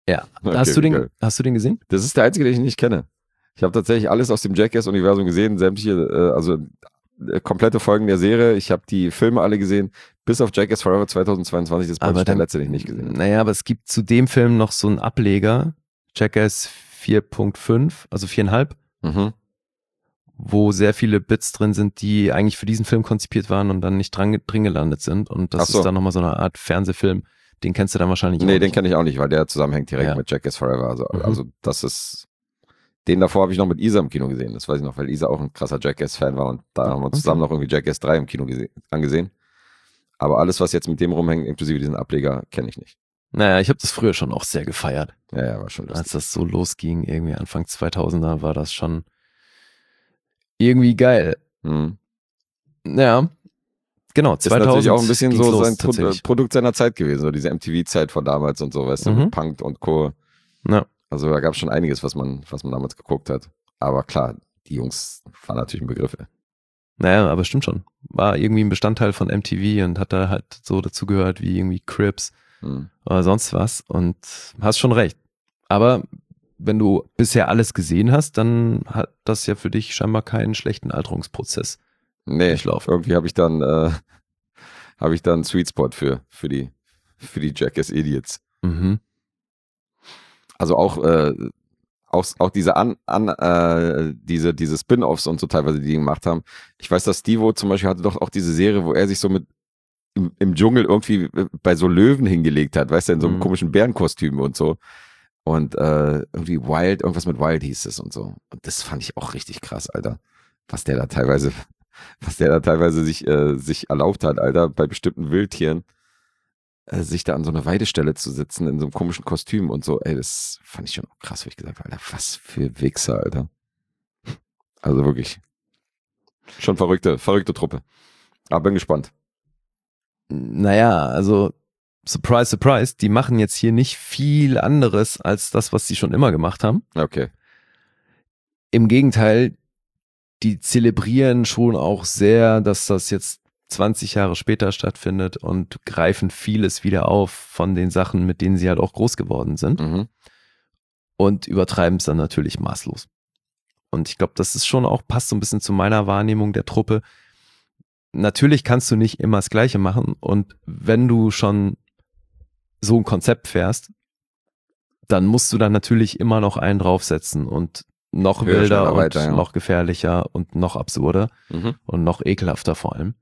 Ja. Okay, hast, du den, geil. hast du den gesehen? Das ist der einzige, den ich nicht kenne. Ich habe tatsächlich alles aus dem Jackass-Universum gesehen, sämtliche, äh, also äh, komplette Folgen der Serie. Ich habe die Filme alle gesehen, bis auf Jackass Forever zweitausendzweiundzwanzig, das ist praktisch der letzte, den ich nicht gesehen habe. Naja, aber es gibt zu dem Film noch so einen Ableger, Jackass vier Punkt fünf, also viereinhalb, Mhm. wo sehr viele Bits drin sind, die eigentlich für diesen Film konzipiert waren und dann nicht dran, drin gelandet sind. Und das Ach so. ist dann nochmal so eine Art Fernsehfilm. Den kennst du dann wahrscheinlich Nee, auch den nicht. kenne ich auch nicht, weil der zusammenhängt direkt Ja. mit Jackass Forever. Also, Mhm. also das ist, den davor habe ich noch mit Isa im Kino gesehen. Das weiß ich noch, weil Isa auch ein krasser Jackass-Fan war und da haben wir uns Okay. zusammen noch irgendwie Jackass drei im Kino gese- angesehen. Aber alles, was jetzt mit dem rumhängt, inklusive diesen Ableger, kenne ich nicht. Naja, ich habe das früher schon auch sehr gefeiert. Ja, ja, war schon lustig. Als das so losging, irgendwie Anfang zweitausender, war das schon irgendwie geil. Mhm. Ja, genau, Ist natürlich zweitausend auch ein bisschen ging's so los, sein Pro tatsächlich. Produkt seiner Zeit gewesen, so diese M T V-Zeit von damals und so, weißt du, Mhm. mit Punk und Co. Ja. Also da gab es schon einiges, was man, was man damals geguckt hat. Aber klar, die Jungs waren natürlich ein Begriff. ey. Naja, aber stimmt schon. War irgendwie ein Bestandteil von M T V und hat da halt so dazugehört wie irgendwie Crips Mhm. oder sonst was und hast schon recht. Aber wenn du bisher alles gesehen hast, dann hat das ja für dich scheinbar keinen schlechten Alterungsprozess. Nee, Durchlaufen. irgendwie habe ich dann, äh, habe ich dann einen Sweet Spot für, für die, für die Jackass Idiots. Mhm. Also auch, äh, auch, auch diese an, an äh, diese, diese Spin-Offs und so teilweise, die die gemacht haben. Ich weiß, dass Steve-O zum Beispiel hatte doch auch diese Serie, wo er sich so mit im, im Dschungel irgendwie bei so Löwen hingelegt hat, weißt du, in so einem Mhm. komischen Bärenkostüm und so. Und äh, irgendwie Wild, irgendwas mit Wild hieß es und so. Und das fand ich auch richtig krass, Alter. Was der da teilweise, was der da teilweise sich, äh, sich erlaubt hat, Alter, bei bestimmten Wildtieren, äh, sich da an so einer Weidestelle zu sitzen in so einem komischen Kostüm und so. Ey, das fand ich schon auch krass, wo ich gesagt habe, Alter, was für Wichser, Alter. Also wirklich. Schon verrückte, verrückte Truppe. Aber bin gespannt. Naja, also surprise, surprise, die machen jetzt hier nicht viel anderes als das, was sie schon immer gemacht haben. Okay. Im Gegenteil, die zelebrieren schon auch sehr, dass das jetzt zwanzig Jahre später stattfindet und greifen vieles wieder auf von den Sachen, mit denen sie halt auch groß geworden sind Mhm. und übertreiben es dann natürlich maßlos. Und ich glaube, das ist schon auch, passt so ein bisschen zu meiner Wahrnehmung der Truppe. Natürlich kannst du nicht immer das Gleiche machen und wenn du schon so ein Konzept fährst, dann musst du dann natürlich immer noch einen draufsetzen und noch Höher, wilder schneller, und weiter, ja. noch gefährlicher und noch absurder Mhm. und noch ekelhafter vor allem.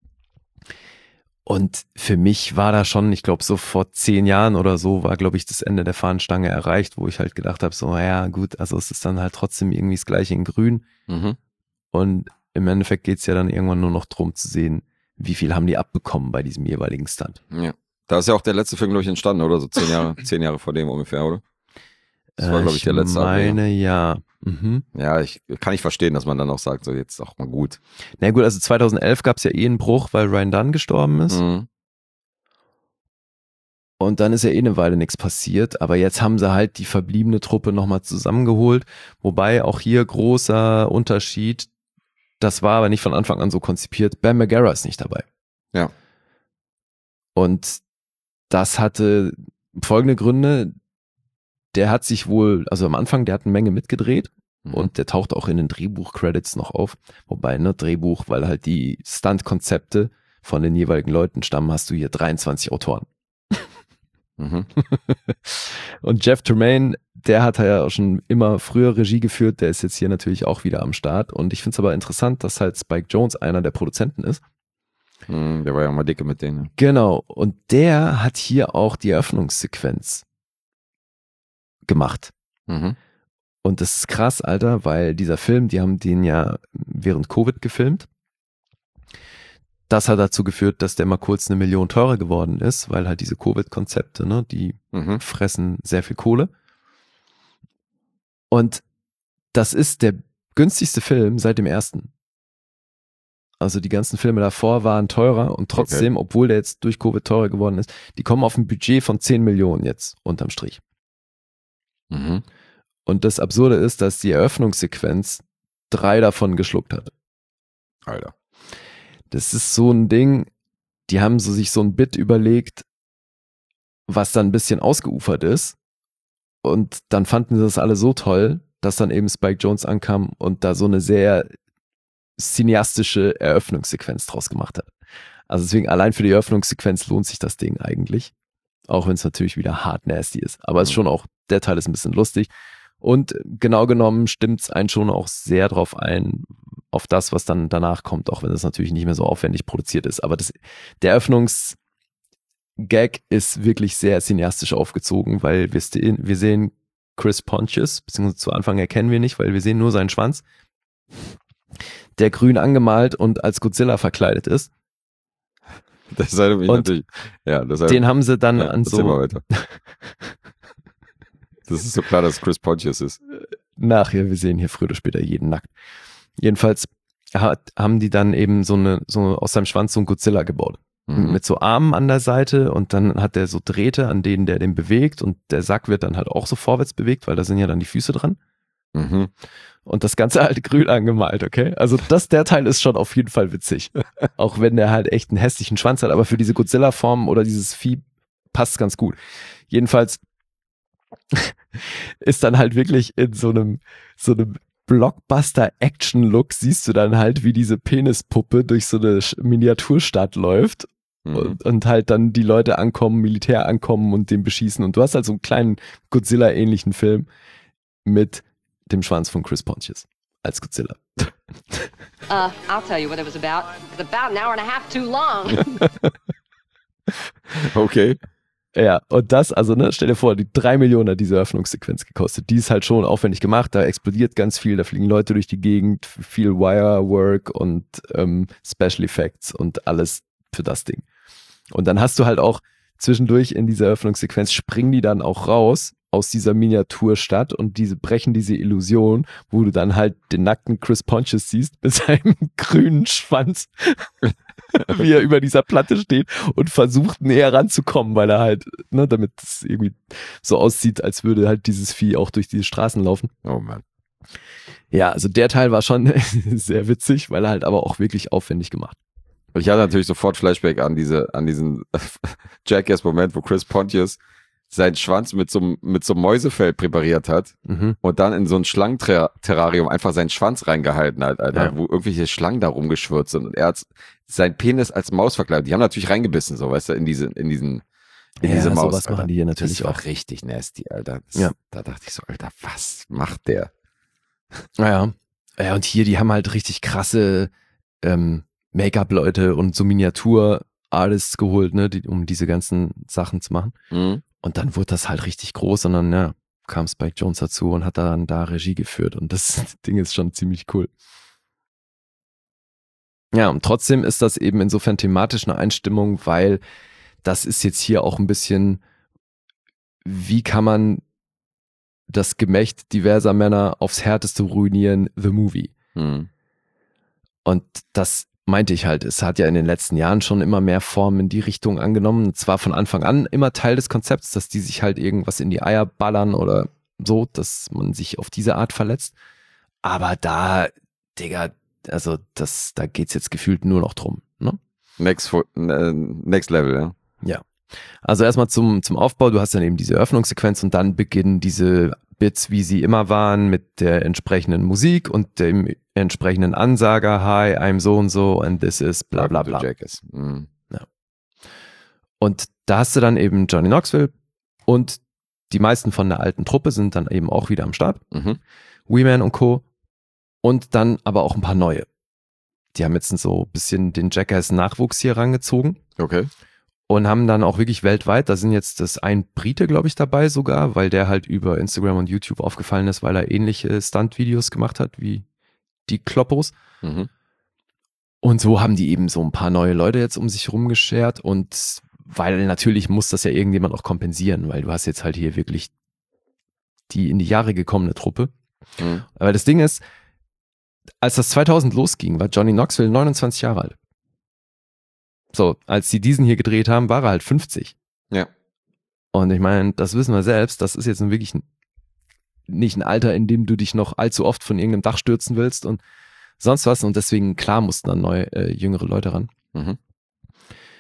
Und für mich war da schon, ich glaube so vor zehn Jahren oder so, war glaube ich das Ende der Fahnenstange erreicht, wo ich halt gedacht habe, so ja gut, also es ist dann halt trotzdem irgendwie das Gleiche in grün Mhm. und im Endeffekt geht's ja dann irgendwann nur noch drum zu sehen, wie viel haben die abbekommen bei diesem jeweiligen Stunt. Ja. Da ist ja auch der letzte Film, glaube ich, entstanden, oder? So zehn Jahre, zehn Jahre vor dem ungefähr, oder? Das war, Äh, glaube ich, der letzte Ableger. meine, ja. Mhm. Ja, ich kann ich verstehen, dass man dann auch sagt, so jetzt auch mal gut. Na gut, also zweitausendelf gab's ja eh einen Bruch, weil Ryan Dunn gestorben ist. Mhm. Und dann ist ja eh eine Weile nichts passiert. Aber jetzt haben sie halt die verbliebene Truppe nochmal zusammengeholt. Wobei auch hier großer Unterschied, das war aber nicht von Anfang an so konzipiert. Bam Margera ist nicht dabei. Ja. Und das hatte folgende Gründe. Der hat sich wohl, also am Anfang, der hat eine Menge mitgedreht. Mhm. Und der taucht auch in den Drehbuch-Credits noch auf. Wobei, ne, Drehbuch, weil halt die Stunt-Konzepte von den jeweiligen Leuten stammen, hast du hier dreiundzwanzig Autoren. Mhm. Und Jeff Tremaine, der hat ja auch schon immer früher Regie geführt, der ist jetzt hier natürlich auch wieder am Start. Und ich finde es aber interessant, dass halt Spike Jonze einer der Produzenten ist. Mhm, der war ja mal dicke mit denen. Genau, und der hat hier auch die Eröffnungssequenz gemacht. Mhm. Und das ist krass, Alter, weil dieser Film, die haben den ja während Covid gefilmt. Das hat dazu geführt, dass der mal kurz eine Million teurer geworden ist, weil halt diese Covid-Konzepte, ne, die Mhm. fressen sehr viel Kohle. Und das ist der günstigste Film seit dem ersten. Also die ganzen Filme davor waren teurer und trotzdem, obwohl der jetzt durch Covid teurer geworden ist, die kommen auf ein Budget von zehn Millionen jetzt unterm Strich. Mhm. Und das Absurde ist, dass die Eröffnungssequenz drei davon geschluckt hat. Alter. Das ist so ein Ding, die haben so sich so ein Bit überlegt, was dann ein bisschen ausgeufert ist. Und dann fanden sie das alle so toll, dass dann eben Spike Jonze ankam und da so eine sehr cineastische Eröffnungssequenz draus gemacht hat. Also deswegen allein für die Eröffnungssequenz lohnt sich das Ding eigentlich. Auch wenn es natürlich wieder hart nasty ist. Aber es ist schon auch, der Teil ist ein bisschen lustig. Und genau genommen stimmt es einen schon auch sehr drauf ein, auf das, was dann danach kommt, auch wenn das natürlich nicht mehr so aufwendig produziert ist. Aber das, der Eröffnungsgag ist wirklich sehr cineastisch aufgezogen, weil wir, stehen, wir sehen Chris Pontius, beziehungsweise zu Anfang erkennen wir nicht, weil wir sehen nur seinen Schwanz, der grün angemalt und als Godzilla verkleidet ist. Das sei und natürlich, ja, das sei, den haben sie dann ja, an so... weiter. Das ist so klar, dass Chris Pontius ist. Nachher, wir sehen hier früher oder später jeden nackt. Jedenfalls hat, haben die dann eben so eine, so aus seinem Schwanz so ein Godzilla gebaut. Mhm. Mit so Armen an der Seite und dann hat der so Drähte, an denen der den bewegt und der Sack wird dann halt auch so vorwärts bewegt, weil da sind ja dann die Füße dran. Mhm. Und das Ganze halt grün angemalt, okay? Also das, der Teil ist schon auf jeden Fall witzig. Auch wenn der halt echt einen hässlichen Schwanz hat, aber für diese Godzilla-Form oder dieses Vieh passt ganz gut. Jedenfalls ist dann halt wirklich in so einem, so einem Blockbuster-Action-Look siehst du dann halt, wie diese Penispuppe durch so eine Miniaturstadt läuft mhm. und, und halt dann die Leute ankommen, Militär ankommen und den beschießen. Und du hast halt so einen kleinen Godzilla-ähnlichen Film mit dem Schwanz von Chris Pontius als Godzilla. Uh, I'll tell you what it was about. It's about an hour and a half too long. Okay. Ja, und das, also ne, stell dir vor, die drei Millionen hat diese Eröffnungssequenz gekostet. Die ist halt schon aufwendig gemacht, da explodiert ganz viel, da fliegen Leute durch die Gegend, viel Wirework und ähm, Special Effects und alles für das Ding. Und dann hast du halt auch zwischendurch in dieser Eröffnungssequenz springen die dann auch raus aus dieser Miniaturstadt und diese brechen diese Illusion, wo du dann halt den nackten Chris Pontius siehst mit seinem grünen Schwanz, wie er über dieser Platte steht und versucht näher ranzukommen, weil er halt, ne, damit es irgendwie so aussieht, als würde halt dieses Vieh auch durch diese Straßen laufen. Oh Mann. Ja, also der Teil war schon sehr witzig, weil er halt aber auch wirklich aufwendig gemacht. Ich hatte natürlich sofort Flashback an diese, an diesen Jackass-Moment, wo Chris Pontius seinen Schwanz mit so, mit so einem Mäusefell präpariert hat Mhm. und dann in so ein Schlangenterrarium einfach seinen Schwanz reingehalten hat, Alter, Ja. wo irgendwelche Schlangen da rumgeschwirrt sind und er hat sein Penis als Maus verkleidet. Die haben natürlich reingebissen, so, weißt du, in diese, in diesen, in Ja, diese Maus. sowas Alter. machen die hier natürlich das war auch. richtig nasty, Alter. Das, Ja. Da dachte ich so, Alter, was macht der? Naja. Ja, und hier, die haben halt richtig krasse ähm, Make-up-Leute und so Miniatur-Artists geholt, ne, die, um diese ganzen Sachen zu machen. Mhm. Und dann wurde das halt richtig groß und dann ja, kam Spike Jonze dazu und hat dann da Regie geführt und das Ding ist schon ziemlich cool. Ja, und trotzdem ist das eben insofern thematisch eine Einstimmung, weil das ist jetzt hier auch ein bisschen, wie kann man das Gemächt diverser Männer aufs Härteste ruinieren, The Movie. Mhm. Und das meinte ich halt, es hat ja in den letzten Jahren schon immer mehr Formen in die Richtung angenommen. Zwar von Anfang an immer Teil des Konzepts, dass die sich halt irgendwas in die Eier ballern oder so, dass man sich auf diese Art verletzt. Aber da, Digga, also das, da geht's jetzt gefühlt nur noch drum, ne? Next, fo- äh, next Level, ja. Ja. Also erstmal zum, zum Aufbau, du hast dann eben diese Eröffnungssequenz und dann beginnen diese Bits, wie sie immer waren, mit der entsprechenden Musik und dem entsprechenden Ansager, hi, I'm so und so and this is bla bla bla. Jackass. Mhm. Und da hast du dann eben Johnny Knoxville und die meisten von der alten Truppe sind dann eben auch wieder am Start. Mhm. Wee-Man und Co. Und dann aber auch ein paar neue. Die haben jetzt so ein bisschen den Jackass-Nachwuchs hier rangezogen Okay. und haben dann auch wirklich weltweit, da sind jetzt das ein Brite, glaube ich, dabei sogar, weil der halt über Instagram und YouTube aufgefallen ist, weil er ähnliche Stunt-Videos gemacht hat wie die Kloppos. Mhm. Und so haben die eben so ein paar neue Leute jetzt um sich rumgeschert und weil natürlich muss das ja irgendjemand auch kompensieren, weil du hast jetzt halt hier wirklich die in die Jahre gekommene Truppe. Mhm. Aber das Ding ist, als das zweitausend losging, war Johnny Knoxville neunundzwanzig Jahre alt. So, als die diesen hier gedreht haben, war er halt fünfzig. Ja. Und ich meine, das wissen wir selbst, das ist jetzt nun wirklich ein, nicht ein Alter, in dem du dich noch allzu oft von irgendeinem Dach stürzen willst und sonst was. Und deswegen, klar, mussten dann neue, äh, jüngere Leute ran. Mhm.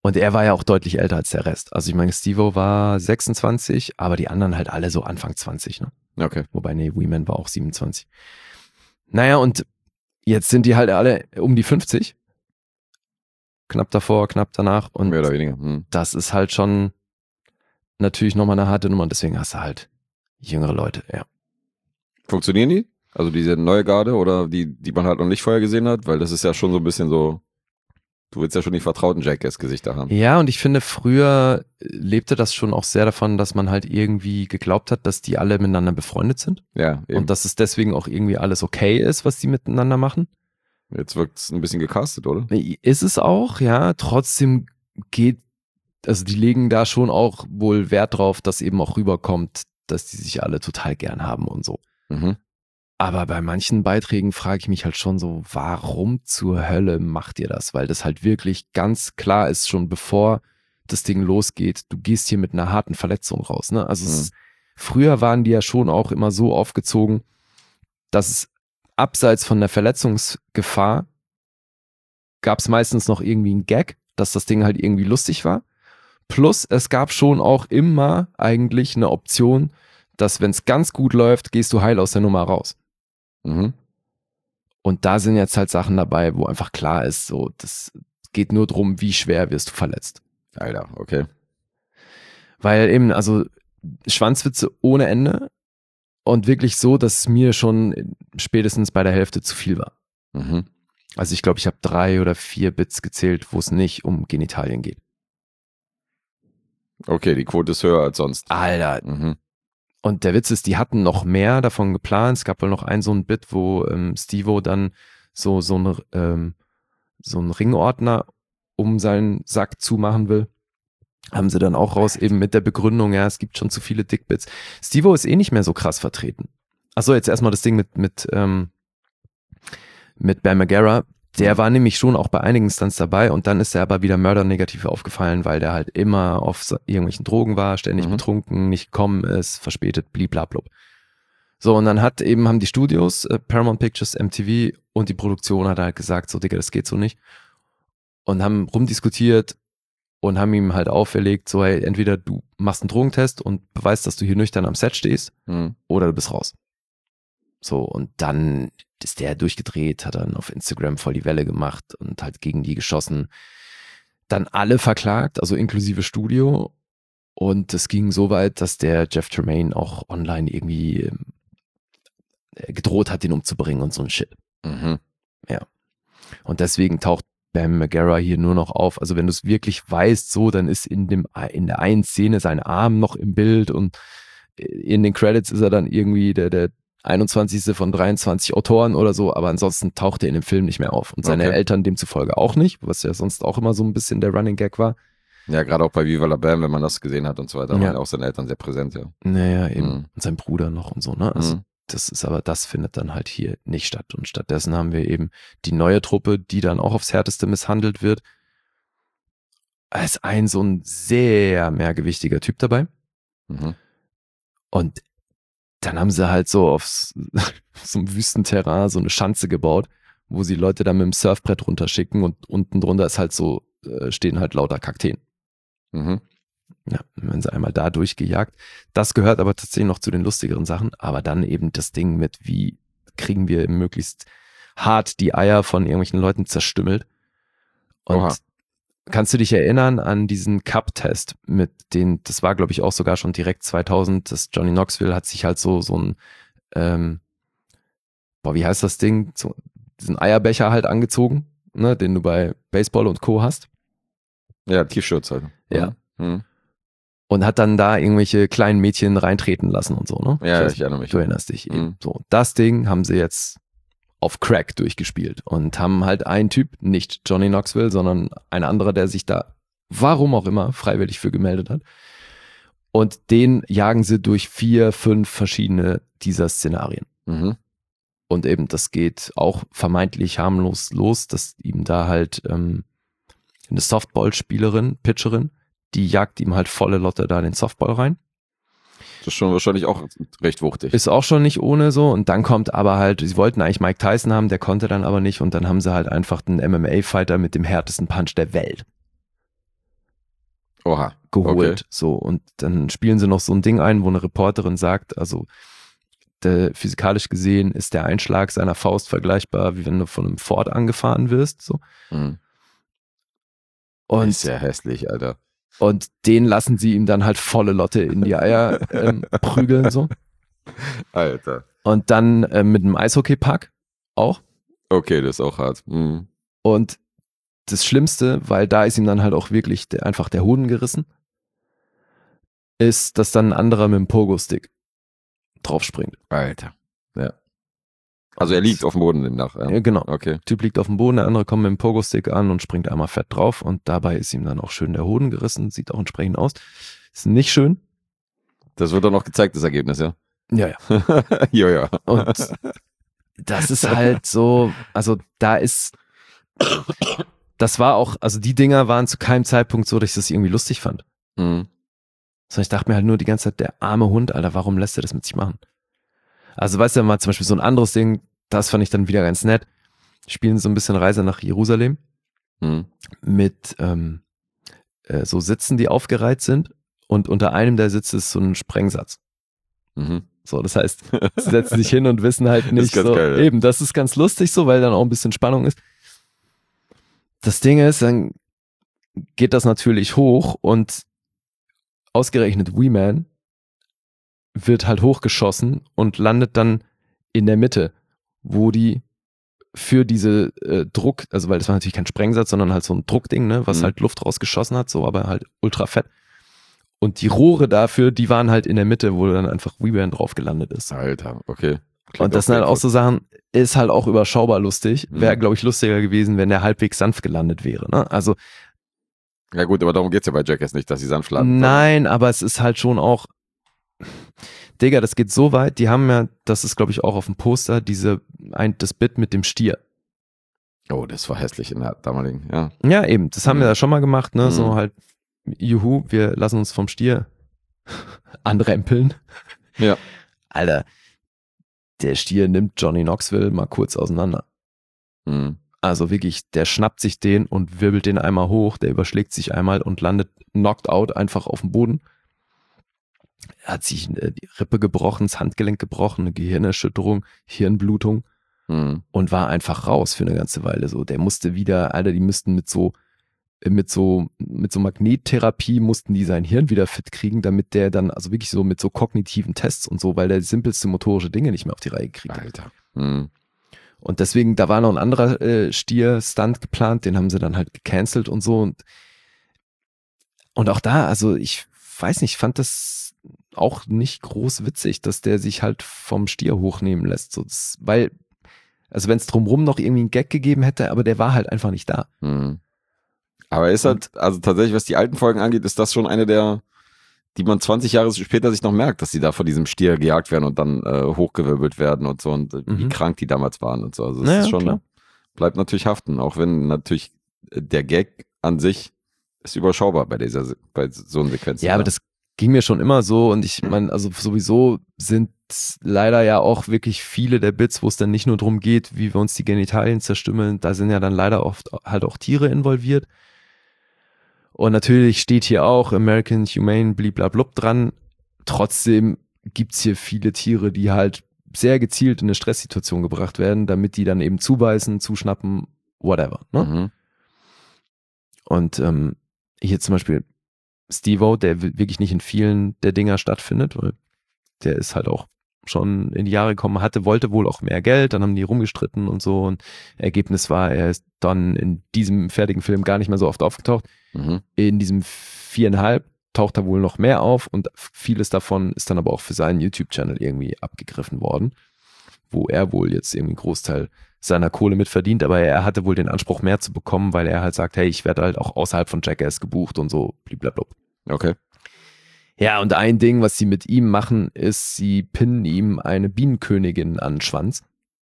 Und er war ja auch deutlich älter als der Rest. Also ich meine, Steve-O war sechsundzwanzig, aber die anderen halt alle so Anfang zwanzig, ne? Okay. Wobei, nee, Wee-Man war auch siebenundzwanzig. Naja, und jetzt sind die halt alle um die fünfzig. Knapp davor, knapp danach. Und Mehr oder weniger. Hm. das ist halt schon natürlich nochmal eine harte Nummer. Und deswegen hast du halt jüngere Leute, ja. Funktionieren die? Also diese neue Garde oder die, die man halt noch nicht vorher gesehen hat? Weil das ist ja schon so ein bisschen so, du willst ja schon die vertrauten Jackass-Gesichter haben. Ja, und ich finde, früher lebte das schon auch sehr davon, dass man halt irgendwie geglaubt hat, dass die alle miteinander befreundet sind. Ja, eben. Und dass es deswegen auch irgendwie alles okay ist, was die miteinander machen. Jetzt wirkt es ein bisschen gecastet, oder? Ist es auch, ja. Trotzdem geht, also die legen da schon auch wohl Wert drauf, dass eben auch rüberkommt, dass die sich alle total gern haben und so. Mhm. Aber bei manchen Beiträgen frage ich mich halt schon so, warum zur Hölle macht ihr das? Weil das halt wirklich ganz klar ist, schon bevor das Ding losgeht, du gehst hier mit einer harten Verletzung raus. Ne? Also Mhm. es, früher waren die ja schon auch immer so aufgezogen, dass es abseits von der Verletzungsgefahr gab es meistens noch irgendwie einen Gag, dass das Ding halt irgendwie lustig war. Plus es gab schon auch immer eigentlich eine Option, dass wenn es ganz gut läuft, gehst du heil aus der Nummer raus. Mhm. Und da sind jetzt halt Sachen dabei, wo einfach klar ist, so, das geht nur drum, wie schwer wirst du verletzt. Alter, okay. Weil eben, also Schwanzwitze ohne Ende und wirklich so, dass es mir schon spätestens bei der Hälfte zu viel war. Mhm. Also ich glaube, ich habe drei oder vier Bits gezählt, wo es nicht um Genitalien geht. Okay, die Quote ist höher als sonst. Alter. Mhm. Und der Witz ist, die hatten noch mehr davon geplant. Es gab wohl noch ein so ein Bit, wo ähm, Steve-O dann so, so, eine, ähm, so einen Ringordner um seinen Sack zumachen will. Haben sie dann auch raus, eben mit der Begründung, ja, es gibt schon zu viele Dickbits. Steve-O ist eh nicht mehr so krass vertreten. Achso, jetzt erstmal das Ding mit, mit, ähm, mit Bam Margera. Der war nämlich schon auch bei einigen Stunts dabei und dann ist er aber wieder mördernegativ aufgefallen, weil der halt immer auf so- irgendwelchen Drogen war, ständig Mhm. betrunken, nicht gekommen ist, verspätet, bliblablub. So, und dann hat eben, haben die Studios, äh, Paramount Pictures, M T V und die Produktion hat halt gesagt, so Digga, das geht so nicht. Und haben rumdiskutiert und haben ihm halt auferlegt, so hey, entweder du machst einen Drogentest und beweist, dass du hier nüchtern am Set stehst, Mhm. oder du bist raus. So, und dann ist der durchgedreht, hat dann auf Instagram voll die Welle gemacht und halt gegen die geschossen. Dann alle verklagt, also inklusive Studio. Und es ging so weit, dass der Jeff Tremaine auch online irgendwie ähm, gedroht hat, ihn umzubringen und so ein Shit. Mhm. Und deswegen taucht Bam Margera hier nur noch auf. Also wenn du es wirklich weißt, so, dann ist in dem in der einen Szene sein Arm noch im Bild und in den Credits ist er dann irgendwie der, der einundzwanzigste von dreiundzwanzig Autoren oder so, aber ansonsten taucht er in dem Film nicht mehr auf. Und seine Okay. Eltern demzufolge auch nicht, was ja sonst auch immer so ein bisschen der Running Gag war. Ja, gerade auch bei Viva la Bam, wenn man das gesehen hat und so weiter, Ja. waren ja auch seine Eltern sehr präsent, ja. Naja, eben. Mhm. Und sein Bruder noch und so, ne? Also Mhm. das ist aber, das findet dann halt hier nicht statt. Und stattdessen haben wir eben die neue Truppe, die dann auch aufs Härteste misshandelt wird. Da ist ein so ein sehr mehrgewichtiger Typ dabei. Mhm. Und dann haben sie halt so auf s- so einem Wüstenterrain so eine Schanze gebaut, wo sie Leute dann mit dem Surfbrett runterschicken und unten drunter ist halt so, äh, stehen halt lauter Kakteen. Mhm. Ja, dann werden sie einmal da durchgejagt. Das gehört aber tatsächlich noch zu den lustigeren Sachen, aber dann eben das Ding mit, wie kriegen wir möglichst hart die Eier von irgendwelchen Leuten zerstümmelt. Und Oha. kannst du dich erinnern an diesen Cup-Test mit den, das war glaube ich auch sogar schon direkt zweitausend, das Johnny Knoxville hat sich halt so, so ein, ähm, boah, wie heißt das Ding? So, diesen Eierbecher halt angezogen, ne, den du bei Baseball und Co. hast. Ja, T-Shirts halt. Ja. Mhm. Und hat dann da irgendwelche kleinen Mädchen reintreten lassen und so, ne? Ja, weiß ich erinnere mich. Du erinnerst dich eben. Mhm. So, das Ding haben sie jetzt auf Crack durchgespielt und haben halt einen Typ, nicht Johnny Knoxville, sondern ein anderer, der sich da, warum auch immer, freiwillig für gemeldet hat. Und den jagen sie durch vier, fünf verschiedene dieser Szenarien. Mhm. Und eben, das geht auch vermeintlich harmlos los, dass ihm da halt ähm, eine Softball-Spielerin, Pitcherin, die jagt ihm halt volle Lotte da den Softball rein. Das ist schon wahrscheinlich auch recht wuchtig. Ist auch schon nicht ohne so. Und dann kommt aber halt, sie wollten eigentlich Mike Tyson haben, der konnte dann aber nicht. Und dann haben sie halt einfach den M M A-Fighter mit dem härtesten Punch der Welt. Oha. geholt. Okay. So, und dann spielen sie noch so ein Ding ein, wo eine Reporterin sagt, also der, physikalisch gesehen ist der Einschlag seiner Faust vergleichbar, wie wenn du von einem Ford angefahren wirst. So. Mhm. Und, Ist ja hässlich, Alter. und den lassen sie ihm dann halt volle Lotte in die Eier ähm, prügeln. So. Alter. Und dann äh, mit einem Eishockey-Pack auch. Okay, das ist auch hart. Mhm. Und das Schlimmste, weil da ist ihm dann halt auch wirklich der, einfach der Hoden gerissen, ist, dass dann ein anderer mit dem Pogo-Stick draufspringt. Alter. Ja. Also er liegt auf dem Boden demnach. Ja. Ja, genau. Okay. Typ liegt auf dem Boden, der andere kommt mit dem Pogo-Stick an und springt einmal fett drauf und dabei ist ihm dann auch schön der Hoden gerissen, sieht auch entsprechend aus. Ist nicht schön. Das wird dann noch gezeigt, das Ergebnis, ja? Ja, ja. ja, ja. Und das ist halt so, also da ist, das war auch, also die Dinger waren zu keinem Zeitpunkt so, dass ich das irgendwie lustig fand. Mhm. Sondern ich dachte mir halt nur die ganze Zeit, der arme Hund, Alter, warum lässt er das mit sich machen? Also weißt du, mal zum Beispiel so ein anderes Ding, das fand ich dann wieder ganz nett. Spielen so ein bisschen Reise nach Jerusalem Mhm. mit ähm, äh, so Sitzen, die aufgereiht sind und unter einem der Sitze ist so ein Sprengsatz. Mhm. So, das heißt, sie setzen sich hin und wissen halt ist nicht ganz so, geil, ja. eben, das ist ganz lustig so, weil dann auch ein bisschen Spannung ist. Das Ding ist, dann geht das natürlich hoch und ausgerechnet Wee-Man wird halt hochgeschossen und landet dann in der Mitte, wo die für diese äh, Druck, also weil das war natürlich kein Sprengsatz, sondern halt so ein Druckding, ne, was Mhm. halt Luft rausgeschossen hat, so, aber halt ultra fett. Und die Rohre dafür, die waren halt in der Mitte, wo dann einfach Wee-Man drauf gelandet ist. Alter, okay. Klingt Und das sind halt auch painful. so Sachen, ist halt auch überschaubar lustig. Wäre, Mhm. glaube ich, lustiger gewesen, wenn der halbwegs sanft gelandet wäre. Ne? Also Ja gut, aber darum geht's ja bei Jackass nicht, dass sie sanft landen. nein, aber es ist halt schon auch, Digga, das geht so weit, die haben ja, das ist glaube ich auch auf dem Poster, diese, ein, das Bit mit dem Stier. Oh, das war hässlich in der damaligen, ja. Ja, eben, das haben Mhm. wir da schon mal gemacht, ne? So Mhm. halt, juhu, wir lassen uns vom Stier anrempeln. Ja. Alter, der Stier nimmt Johnny Knoxville mal kurz auseinander. Mhm. Also wirklich, der schnappt sich den und wirbelt den einmal hoch, der überschlägt sich einmal und landet knocked out einfach auf dem Boden. Er hat sich äh, die Rippe gebrochen, das Handgelenk gebrochen, eine Gehirnerschütterung, Hirnblutung Mhm. und war einfach raus für eine ganze Weile so. Der musste wieder, Alter, die müssten mit so mit so mit so Magnettherapie mussten die sein Hirn wieder fit kriegen, damit der dann, also wirklich so mit so kognitiven Tests und so, weil der simpelste motorische Dinge nicht mehr auf die Reihe kriegt. Alter. Mhm. Und deswegen, da war noch ein anderer äh, Stier-Stunt geplant, den haben sie dann halt gecancelt und so. Und, und auch da, also ich weiß nicht, fand das auch nicht groß witzig, dass der sich halt vom Stier hochnehmen lässt. So, das, weil, also wenn es drumrum noch irgendwie einen Gag gegeben hätte, aber der war halt einfach nicht da. Mhm. Aber ist halt, also tatsächlich, was die alten Folgen angeht, ist das schon eine der, die man zwanzig Jahre später sich noch merkt, dass die da vor diesem Stier gejagt werden und dann äh, hochgewirbelt werden und so und äh, wie Mhm. krank die damals waren und so. Also es Naja, ist schon, klar. bleibt natürlich haften, auch wenn natürlich äh, der Gag an sich ist überschaubar bei dieser, Se- bei so einer Sequenz. Ja, aber das ging mir schon immer so und ich meine, also sowieso sind leider ja auch wirklich viele der Bits, wo es dann nicht nur darum geht, wie wir uns die Genitalien zerstümmeln, da sind ja dann leider oft halt auch Tiere involviert. Und natürlich steht hier auch American Humane bliblablub dran. Trotzdem gibt's hier viele Tiere, die halt sehr gezielt in eine Stresssituation gebracht werden, damit die dann eben zubeißen, zuschnappen, whatever. Ne? Mhm. Und ähm, hier zum Beispiel Steve-O, der wi- wirklich nicht in vielen der Dinger stattfindet, weil der ist halt auch schon in die Jahre gekommen, hatte, wollte wohl auch mehr Geld, dann haben die rumgestritten und so und Ergebnis war, er ist dann in diesem fertigen Film gar nicht mehr so oft aufgetaucht. Mhm. In diesem viereinhalb taucht er wohl noch mehr auf und vieles davon ist dann aber auch für seinen YouTube-Channel irgendwie abgegriffen worden, wo er wohl jetzt irgendwie einen Großteil seiner Kohle mitverdient, aber er hatte wohl den Anspruch mehr zu bekommen, weil er halt sagt, hey, ich werde halt auch außerhalb von Jackass gebucht und so, blablabla. Okay. Ja, und ein Ding, was sie mit ihm machen, ist, sie pinnen ihm eine Bienenkönigin an den Schwanz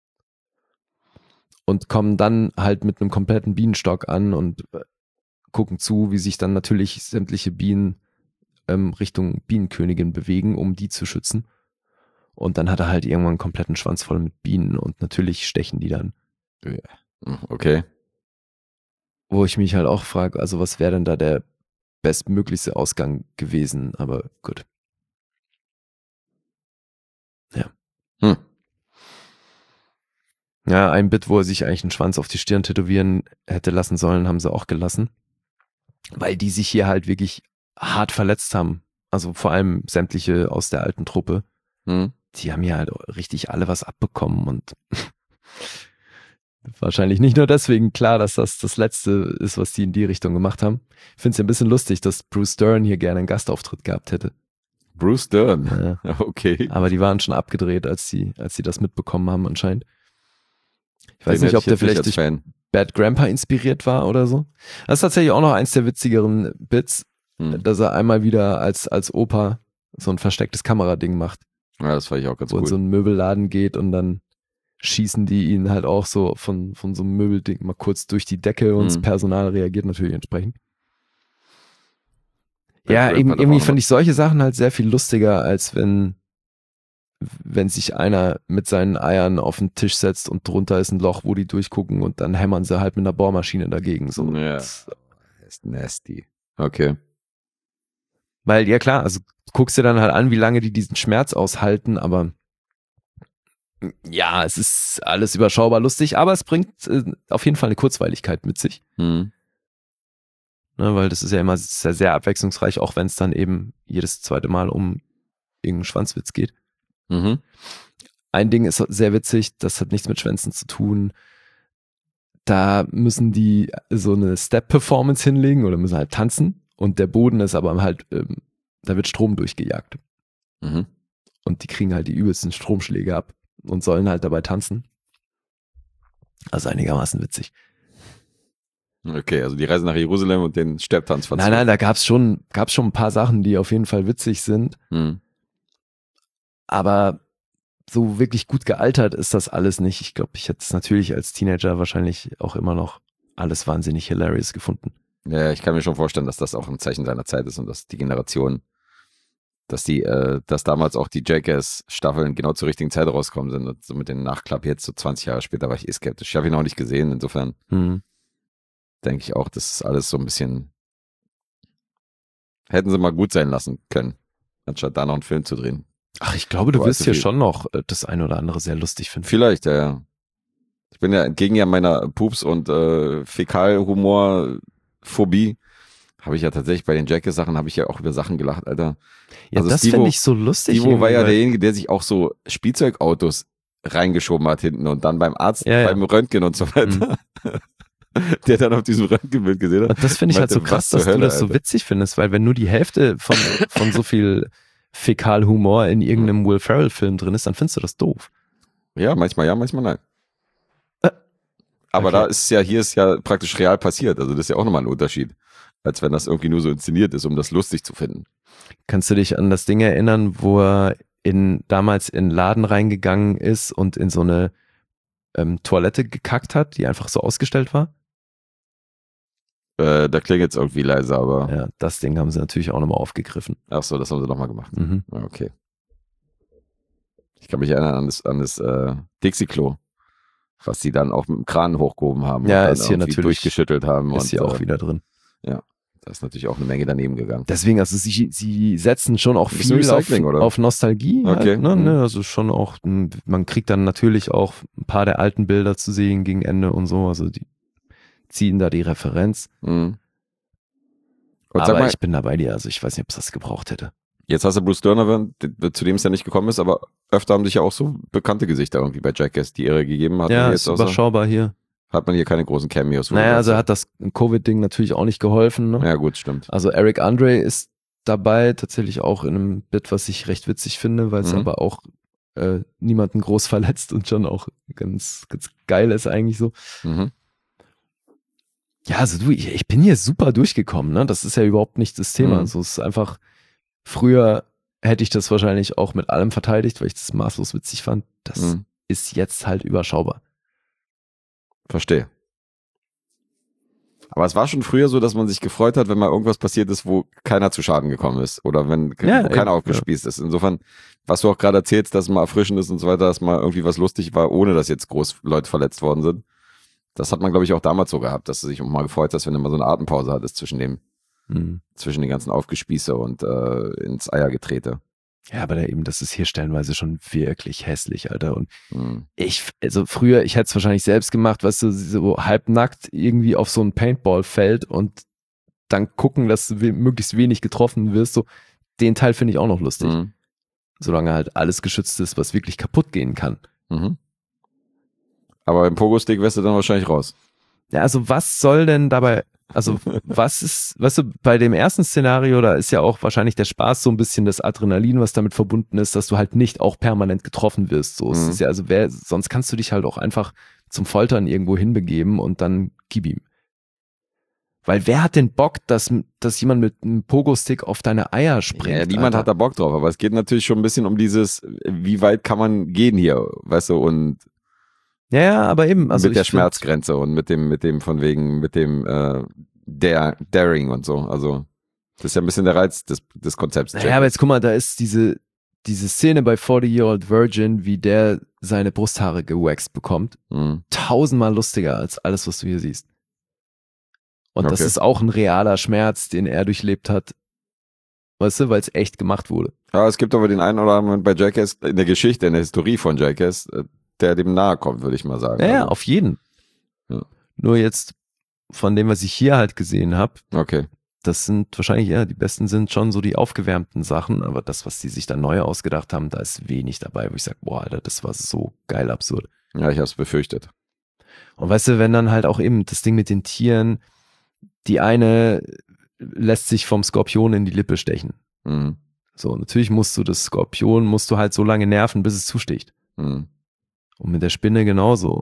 und kommen dann halt mit einem kompletten Bienenstock an und äh, gucken zu, wie sich dann natürlich sämtliche Bienen ähm, Richtung Bienenkönigin bewegen, um die zu schützen. Und dann hat er halt irgendwann einen kompletten Schwanz voll mit Bienen und natürlich stechen die dann. Okay. Wo ich mich halt auch frage, also was wäre denn da der bestmöglichste Ausgang gewesen, aber gut. Ja. Hm. Ja, ein Bit, wo er sich eigentlich einen Schwanz auf die Stirn tätowieren hätte lassen sollen, haben sie auch gelassen. Weil die sich hier halt wirklich hart verletzt haben. Also vor allem sämtliche aus der alten Truppe. Hm. Die haben ja halt richtig alle was abbekommen und wahrscheinlich nicht nur deswegen klar, dass das das Letzte ist, was die in die Richtung gemacht haben. Ich finde es ja ein bisschen lustig, dass Bruce Dern hier gerne einen Gastauftritt gehabt hätte. Bruce Dern? Ja. Okay. Aber die waren schon abgedreht, als sie, als sie das mitbekommen haben anscheinend. Ich weiß Den nicht, ob hätte der ich jetzt nicht vielleicht als durch Fan. Bad Grandpa inspiriert war oder so. Das ist tatsächlich auch noch eins der witzigeren Bits, Hm. dass er einmal wieder als, als Opa so ein verstecktes Kamerading macht, Ja, das fand ich auch ganz wo er in gut. so einen Möbelladen geht und dann schießen die ihn halt auch so von, von so einem Möbelding mal kurz durch die Decke und das Mhm. Personal reagiert natürlich entsprechend. Bad Ja, Grandpa eben, hat irgendwie auch fand ich solche Sachen halt sehr viel lustiger, als wenn, wenn sich einer mit seinen Eiern auf den Tisch setzt und drunter ist ein Loch, wo die durchgucken und dann hämmern sie halt mit einer Bohrmaschine dagegen. So. Ja. Das- ist nasty. Okay. Weil, ja klar, also du guckst dir dann halt an, wie lange die diesen Schmerz aushalten, aber ja, es ist alles überschaubar lustig, aber es bringt äh, auf jeden Fall eine Kurzweiligkeit mit sich. Hm. Ne, weil das ist ja immer sehr, sehr abwechslungsreich, auch wenn es dann eben jedes zweite Mal um irgendeinen Schwanzwitz geht. Mhm. Ein Ding ist sehr witzig, das hat nichts mit Schwänzen zu tun. Da müssen die so eine Step-Performance hinlegen oder müssen halt tanzen und der Boden ist aber halt, ähm, da wird Strom durchgejagt Mhm. und die kriegen halt die übelsten Stromschläge ab und sollen halt dabei tanzen. Also einigermaßen witzig. Okay, also die Reise nach Jerusalem und den Stepptanz von Nein, nein, da gab's schon, gab's schon ein paar Sachen, die auf jeden Fall witzig sind, Hm. aber so wirklich gut gealtert ist das alles nicht. Ich glaube, ich hätte es natürlich als Teenager wahrscheinlich auch immer noch alles wahnsinnig hilarious gefunden. Ja, ich kann mir schon vorstellen, dass das auch ein Zeichen seiner Zeit ist und dass die Generation, dass die, äh, dass damals auch die Jackass-Staffeln genau zur richtigen Zeit rauskommen sind. Und so mit den Nachklapp jetzt, so zwanzig Jahre später, war ich eh skeptisch. Ich habe ihn noch nicht gesehen, insofern Hm. denke ich auch, das ist alles so ein bisschen, hätten sie mal gut sein lassen können, anstatt da noch einen Film zu drehen. Ach, ich glaube, du Boah, wirst also hier viel- schon noch äh, das eine oder andere sehr lustig finden. Vielleicht, ja, ja. Ich bin ja entgegen ja meiner Pups- und äh, Fäkalhumor-Phobie, habe ich ja tatsächlich bei den Jackass-Sachen, habe ich ja auch über Sachen gelacht, Alter. Ja, Also das Steve-O- finde ich so lustig. Ivo war ja irgendwie, weil- derjenige, der sich auch so Spielzeugautos reingeschoben hat hinten und dann beim Arzt, Ja, ja. beim Röntgen und so weiter. Der dann auf diesem Röntgenbild gesehen hat. Und das finde ich halt so Meinte, krass, was zur dass du Hölle, das so Alter. witzig findest, weil wenn nur die Hälfte von, von so viel Fäkalhumor in irgendeinem Will Ferrell-Film drin ist, dann findest du das doof. Ja, manchmal ja, manchmal nein. Äh, Aber okay. da ist ja, hier ist ja praktisch real passiert. Also das ist ja auch nochmal ein Unterschied. Als wenn das irgendwie nur so inszeniert ist, um das lustig zu finden. Kannst du dich an das Ding erinnern, wo er in, damals in einen Laden reingegangen ist und in so eine ähm, Toilette gekackt hat, die einfach so ausgestellt war? Äh, da klingt jetzt irgendwie leise, aber Ja, das Ding haben sie natürlich auch nochmal aufgegriffen. ach so, das haben sie nochmal gemacht. Mhm. Ja, okay. Ich kann mich erinnern an das, an das äh, Dixie-Klo, was sie dann auch mit dem Kran hochgehoben haben Ja, und dann ist hier irgendwie natürlich- durchgeschüttelt haben. Ist und, hier auch äh, wieder drin. Da ist natürlich auch eine Menge daneben gegangen. Deswegen, also sie, sie setzen schon auch Ein bisschen viel auf, Recycling, oder? auf Nostalgie. Okay. Halt, ne? Mhm. Ne? Also schon auch, m, man kriegt dann natürlich auch ein paar der alten Bilder zu sehen gegen Ende und so. Also die ziehen da die Referenz. Mhm. Und Aber sag mal, ich bin da bei dir, also ich weiß nicht, ob es das gebraucht hätte. jetzt hast du Bruce Dern erwähnt, d- zu dem es ja nicht gekommen ist, aber öfter haben sich ja auch so bekannte Gesichter irgendwie bei Jackass die Ehre gegeben. Hat ja, man ist jetzt außer, überschaubar hier. hat man hier keine großen Cameos. wo Naja, du also sagst, hat das Covid-Ding natürlich auch nicht geholfen. Ne? ja gut, stimmt. Also Eric Andre ist dabei, tatsächlich auch in einem Bit, was ich recht witzig finde, weil es Mhm. aber auch äh, niemanden groß verletzt und schon auch ganz, ganz geil ist eigentlich so. Mhm. Ja, also du, ich, ich bin hier super durchgekommen, ne? Das ist ja überhaupt nicht das Thema. Mhm. Also es ist einfach, früher hätte ich das wahrscheinlich auch mit allem verteidigt, weil ich das maßlos witzig fand. Das Mhm. ist jetzt halt überschaubar. Verstehe. Aber es war schon früher so, dass man sich gefreut hat, wenn mal irgendwas passiert ist, wo keiner zu Schaden gekommen ist oder wenn Ja, wo keiner eben, aufgespießt ist. Insofern, was du auch gerade erzählst, dass es mal erfrischend ist und so weiter, dass mal irgendwie was lustig war, ohne dass jetzt groß Leute verletzt worden sind. Das hat man, glaube ich, auch damals so gehabt, dass du dich auch mal gefreut hast, wenn du mal so eine Atempause hattest zwischen dem Mhm. Zwischen den ganzen Aufgespieße und äh, ins Eiergetrete. Ja, aber da eben, das ist hier stellenweise schon wirklich hässlich, Alter. Und Mhm. ich, also früher, ich hätte es wahrscheinlich selbst gemacht, weißt du, so halbnackt irgendwie auf so ein Paintball-Feld und dann gucken, dass du we- möglichst wenig getroffen wirst. So, den Teil finde ich auch noch lustig. Mhm. Solange halt alles geschützt ist, was wirklich kaputt gehen kann. Mhm. Aber im Pogo-Stick wärst du dann wahrscheinlich raus. Ja, also was soll denn dabei, also was ist, weißt du, bei dem ersten Szenario, da ist ja auch wahrscheinlich der Spaß so ein bisschen das Adrenalin, was damit verbunden ist, dass du halt nicht auch permanent getroffen wirst. So, es Mhm. ist ja, also wer, sonst kannst du dich halt auch einfach zum Foltern irgendwo hinbegeben und dann gib ihm. Weil wer hat den Bock, dass, dass jemand mit einem Pogo-Stick auf deine Eier springt? Ja, niemand Alter? hat da Bock drauf, aber es geht natürlich schon ein bisschen um dieses, wie weit kann man gehen hier, weißt du, und Ja, ja, aber eben. Also mit der ich find- Schmerzgrenze und mit dem, mit dem von wegen, mit dem äh, der Daring und so. Also das ist ja ein bisschen der Reiz des, des Konzepts. Naja, aber jetzt guck mal, da ist diese, diese Szene bei forty-Year-Old Virgin, wie der seine Brusthaare gewaxt bekommt, Mhm. tausendmal lustiger als alles, was du hier siehst. Und das Okay. ist auch ein realer Schmerz, den er durchlebt hat, weißt du, weil es echt gemacht wurde. Ja, es gibt aber den einen oder anderen bei Jackass in der Geschichte, in der Historie von Jackass, äh, der dem nahe kommt, würde ich mal sagen. Ja, ja, Also, auf jeden. Ja. Nur jetzt von dem, was ich hier halt gesehen habe, okay. das sind wahrscheinlich, ja, die besten sind schon so die aufgewärmten Sachen, aber das, was die sich da neu ausgedacht haben, da ist wenig dabei, wo ich sage, boah, Alter, das war so geil absurd. Ja, ich habe es befürchtet. Und weißt du, wenn dann halt auch eben das Ding mit den Tieren, die eine lässt sich vom Skorpion in die Lippe stechen. Mhm. So, natürlich musst du das Skorpion, musst du halt so lange nerven, bis es zusticht. Mhm. Und mit der Spinne genauso.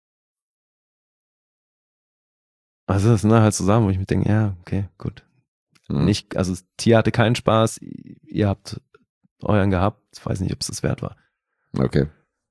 Also das sind halt so Sachen, wo ich mir denke, ja, okay, gut. Mhm. Nicht, also das Tier hatte keinen Spaß, ihr habt euren gehabt, ich weiß nicht, ob es das wert war. Okay.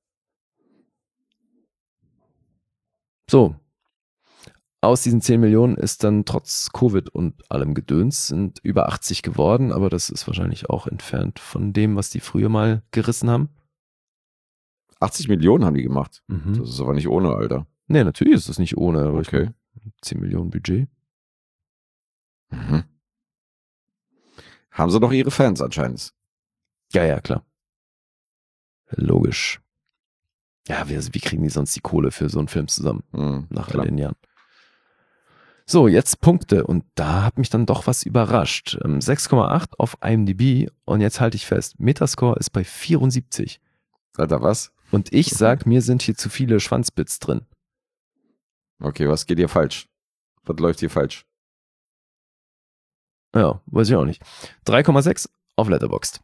So, aus diesen zehn Millionen ist dann trotz Covid und allem Gedöns sind über achtzig geworden, aber das ist wahrscheinlich auch entfernt von dem, was die früher mal gerissen haben. achtzig Millionen haben die gemacht. Mhm. Das ist aber nicht ohne, Alter. Nee, natürlich ist das nicht ohne, aber Okay. ich mein, zehn Millionen Budget. Mhm. Haben sie doch ihre Fans anscheinend. Ja, ja, klar. Logisch. Ja, wie, wie kriegen die sonst die Kohle für so einen Film zusammen Mhm, nach klar. all den Jahren? So, jetzt Punkte und da hat mich dann doch was überrascht. Ähm, sechs Komma acht auf I M D B und jetzt halte ich fest, Metascore ist bei vierundsiebzig. Alter, was? Und ich sag, mir sind hier zu viele Schwanzbits drin. Okay, was geht hier falsch? Was läuft hier falsch? Ja, weiß ich auch nicht. drei Komma sechs auf Letterboxd.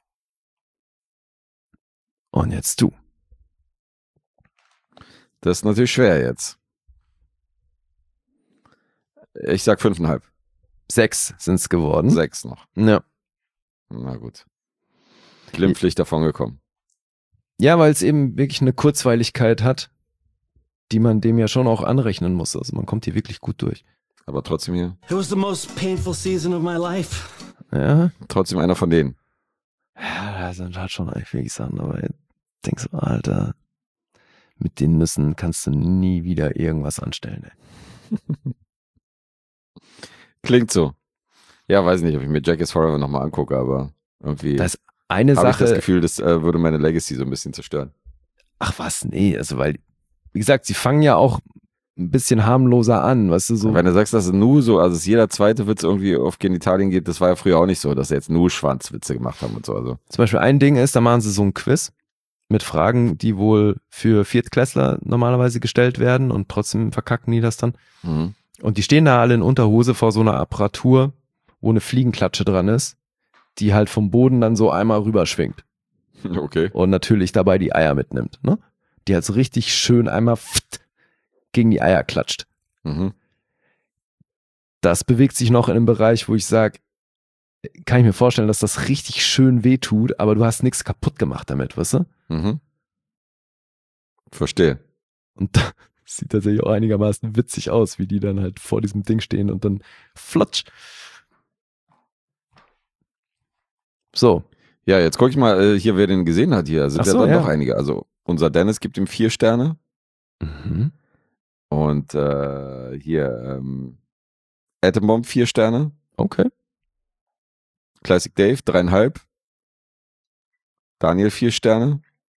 Und jetzt du. Das ist natürlich schwer jetzt. Ich sag fünfeinhalb. Sechs sind es geworden. Sechs noch. Ja. Na gut. Glimpflich davon gekommen. Ja, weil es eben wirklich eine Kurzweiligkeit hat, die man dem ja schon auch anrechnen muss. Also man kommt hier wirklich gut durch. Aber trotzdem hier. It was the most painful season of my life. Ja, Trotzdem einer von denen. ja da sind halt schon eigentlich wirklich Sachen, aber ich denk so, Alter, mit den Nüssen kannst du nie wieder irgendwas anstellen. Ey. Klingt so. Ja, weiß nicht, ob ich mir Jackass Forever nochmal angucke, aber irgendwie Da ist eine habe ich das Sache, Gefühl, das äh, würde meine Legacy so ein bisschen zerstören. ach was, nee, also weil, wie gesagt, sie fangen ja auch ein bisschen harmloser an, weißt du, so. Wenn du sagst, dass es nur so, also dass jeder zweite Witz irgendwie auf Genitalien geht, das war ja früher auch nicht so, dass sie jetzt nur Schwanzwitze gemacht haben und so. Also. Zum Beispiel ein Ding ist, da machen sie so ein Quiz mit Fragen, die wohl für Viertklässler normalerweise gestellt werden und trotzdem verkacken die das dann. Mhm. Und die stehen da alle in Unterhose vor so einer Apparatur, wo eine Fliegenklatsche dran ist, die halt vom Boden dann so einmal rüberschwingt Okay. und natürlich dabei die Eier mitnimmt, ne? Die halt so richtig schön einmal gegen die Eier klatscht. Mhm. Das bewegt sich noch in einem Bereich, wo ich sage, kann ich mir vorstellen, dass das richtig schön wehtut, aber du hast nichts kaputt gemacht damit, weißt du? Mhm. Verstehe. Und das sieht tatsächlich auch einigermaßen witzig aus, wie die dann halt vor diesem Ding stehen und dann flutsch. So, Ja, jetzt guck ich mal äh, hier, wer den gesehen hat hier. Sind Ach ja so, dann ja. noch einige. Also unser Dennis gibt ihm vier Sterne mhm. und äh, hier ähm, Atombomb vier Sterne. Okay. Classic Dave, dreieinhalb. Daniel, vier Sterne.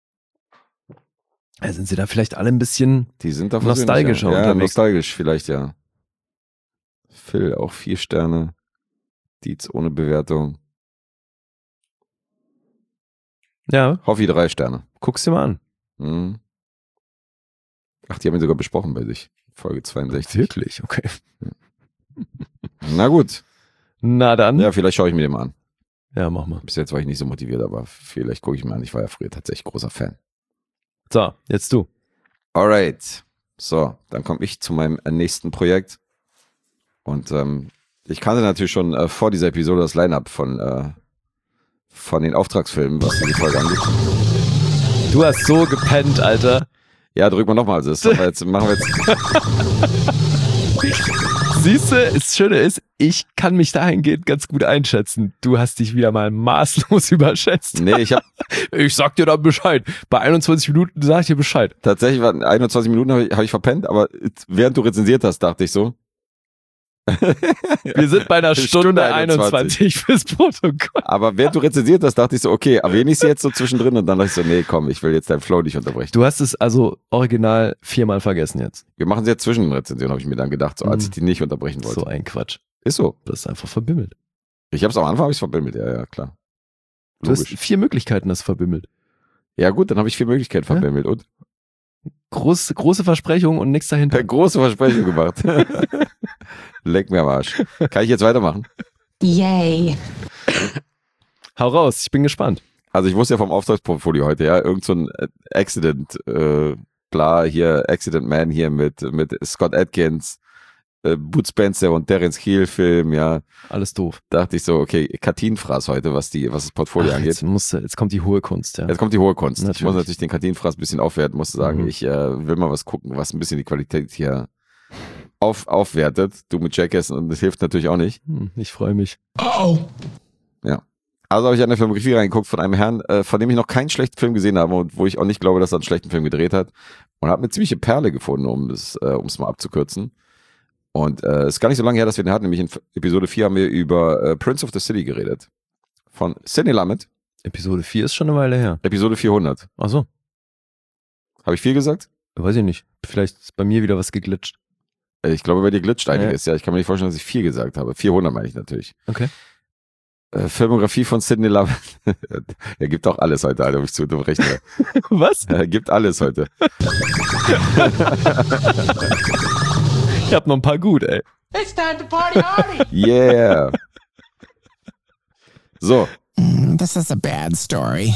Ja, sind sie da vielleicht alle ein bisschen Die sind da nostalgischer ja. Ja, unterwegs. nostalgisch vielleicht, ja. Phil, auch vier Sterne. Dietz ohne Bewertung. Ja, Hoffi, drei Sterne. guck's dir mal an. Hm. Ach, die haben ihn sogar besprochen bei sich. Folge zweiundsechzig. Wirklich? Okay. Na gut. Na dann. Ja, vielleicht schaue ich mir den mal an. Ja, mach mal. Bis jetzt war ich nicht so motiviert, aber vielleicht gucke ich mir an. Ich war ja früher tatsächlich großer Fan. So, jetzt du. Alright. So, dann komme ich zu meinem nächsten Projekt. Und ähm, ich kannte natürlich schon äh, vor dieser Episode das Line-Up von, äh, von den Auftragsfilmen, was diese Folge angeht. Du hast so gepennt, Alter. Ja, drück mal nochmal. Also das machen wir jetzt, machen wir jetzt. Siehst du, das Schöne ist, ich kann mich dahingehend ganz gut einschätzen. Du hast dich wieder mal maßlos überschätzt. Nee, ich habe Ich sag dir da Bescheid. Bei einundzwanzig Minuten sag ich dir Bescheid. tatsächlich, war einundzwanzig Minuten habe ich, hab ich verpennt, aber während du rezensiert hast, dachte ich so. Wir sind bei einer Stunde, Stunde einundzwanzig fürs Protokoll. Aber während du rezensiert hast, dachte ich so, okay, erwähne ich sie jetzt so zwischendrin und dann dachte ich so, nee, komm, ich will jetzt deinen Flow nicht unterbrechen. Du hast es also original viermal vergessen jetzt. Wir machen sie jetzt zwischen den Rezensionen, habe ich mir dann gedacht, so als ich Mhm. die nicht unterbrechen wollte. So ein Quatsch. Ist so. Das ist einfach verbimmelt. Ich habe es am Anfang, habe ich verbimmelt, ja, ja, klar. Du hast Logisch. vier Möglichkeiten, das verbimmelt. Ja gut, dann habe ich vier Möglichkeiten Ja. verbimmelt und Groß, große Versprechungen und nichts dahinter. große Versprechung gemacht. Leck mir am Arsch. Kann ich jetzt weitermachen? Yay. Hau raus, ich bin gespannt. Also ich wusste ja vom Auftragsportfolio heute, ja, irgend so ein äh, Accident, äh, bla, hier, Accident Man hier mit, mit Scott Adkins, äh, Bud Spencer und Terence Hill Film, ja, Alles doof. dachte ich so, okay, Katinfraß heute, was die, was das Portfolio Ach, angeht. jetzt, musst du, jetzt kommt die hohe Kunst, ja. Jetzt kommt die hohe Kunst. Ich Natürlich. muss natürlich den Katinfraß ein bisschen aufwerten, muss sagen, Mhm. ich äh, will mal was gucken, was ein bisschen die Qualität hier auf, aufwertet. Du mit Jackass und das hilft natürlich auch nicht. Hm, ich freue mich. Also habe ich eine Filmografie reingeguckt von einem Herrn, äh, von dem ich noch keinen schlechten Film gesehen habe und wo ich auch nicht glaube, dass er einen schlechten Film gedreht hat. Und habe eine ziemliche Perle gefunden, um es äh, um's mal abzukürzen. Und es äh, ist gar nicht so lange her, dass wir den hatten, nämlich in Episode vier haben wir über äh, Prince of the City geredet. Von Sidney Lumet, Episode vier ist schon eine Weile her. Episode vierhundert. Ach so, Habe ich viel gesagt? weiß ich nicht. Vielleicht ist bei mir wieder was geglitscht. Äh, Ich glaube, bei dir glitscht Ja. einiges. Ja, ich kann mir nicht vorstellen, dass ich viel gesagt habe. vierhundert meine ich natürlich. Okay. Äh, Filmografie von Sidney Lumet. Er gibt auch alles heute, Alter, ob ich zu rechne. Was? Er gibt alles heute. Ich hab noch ein paar gut, ey. It's time to party hardy. Yeah. So, This is a bad story.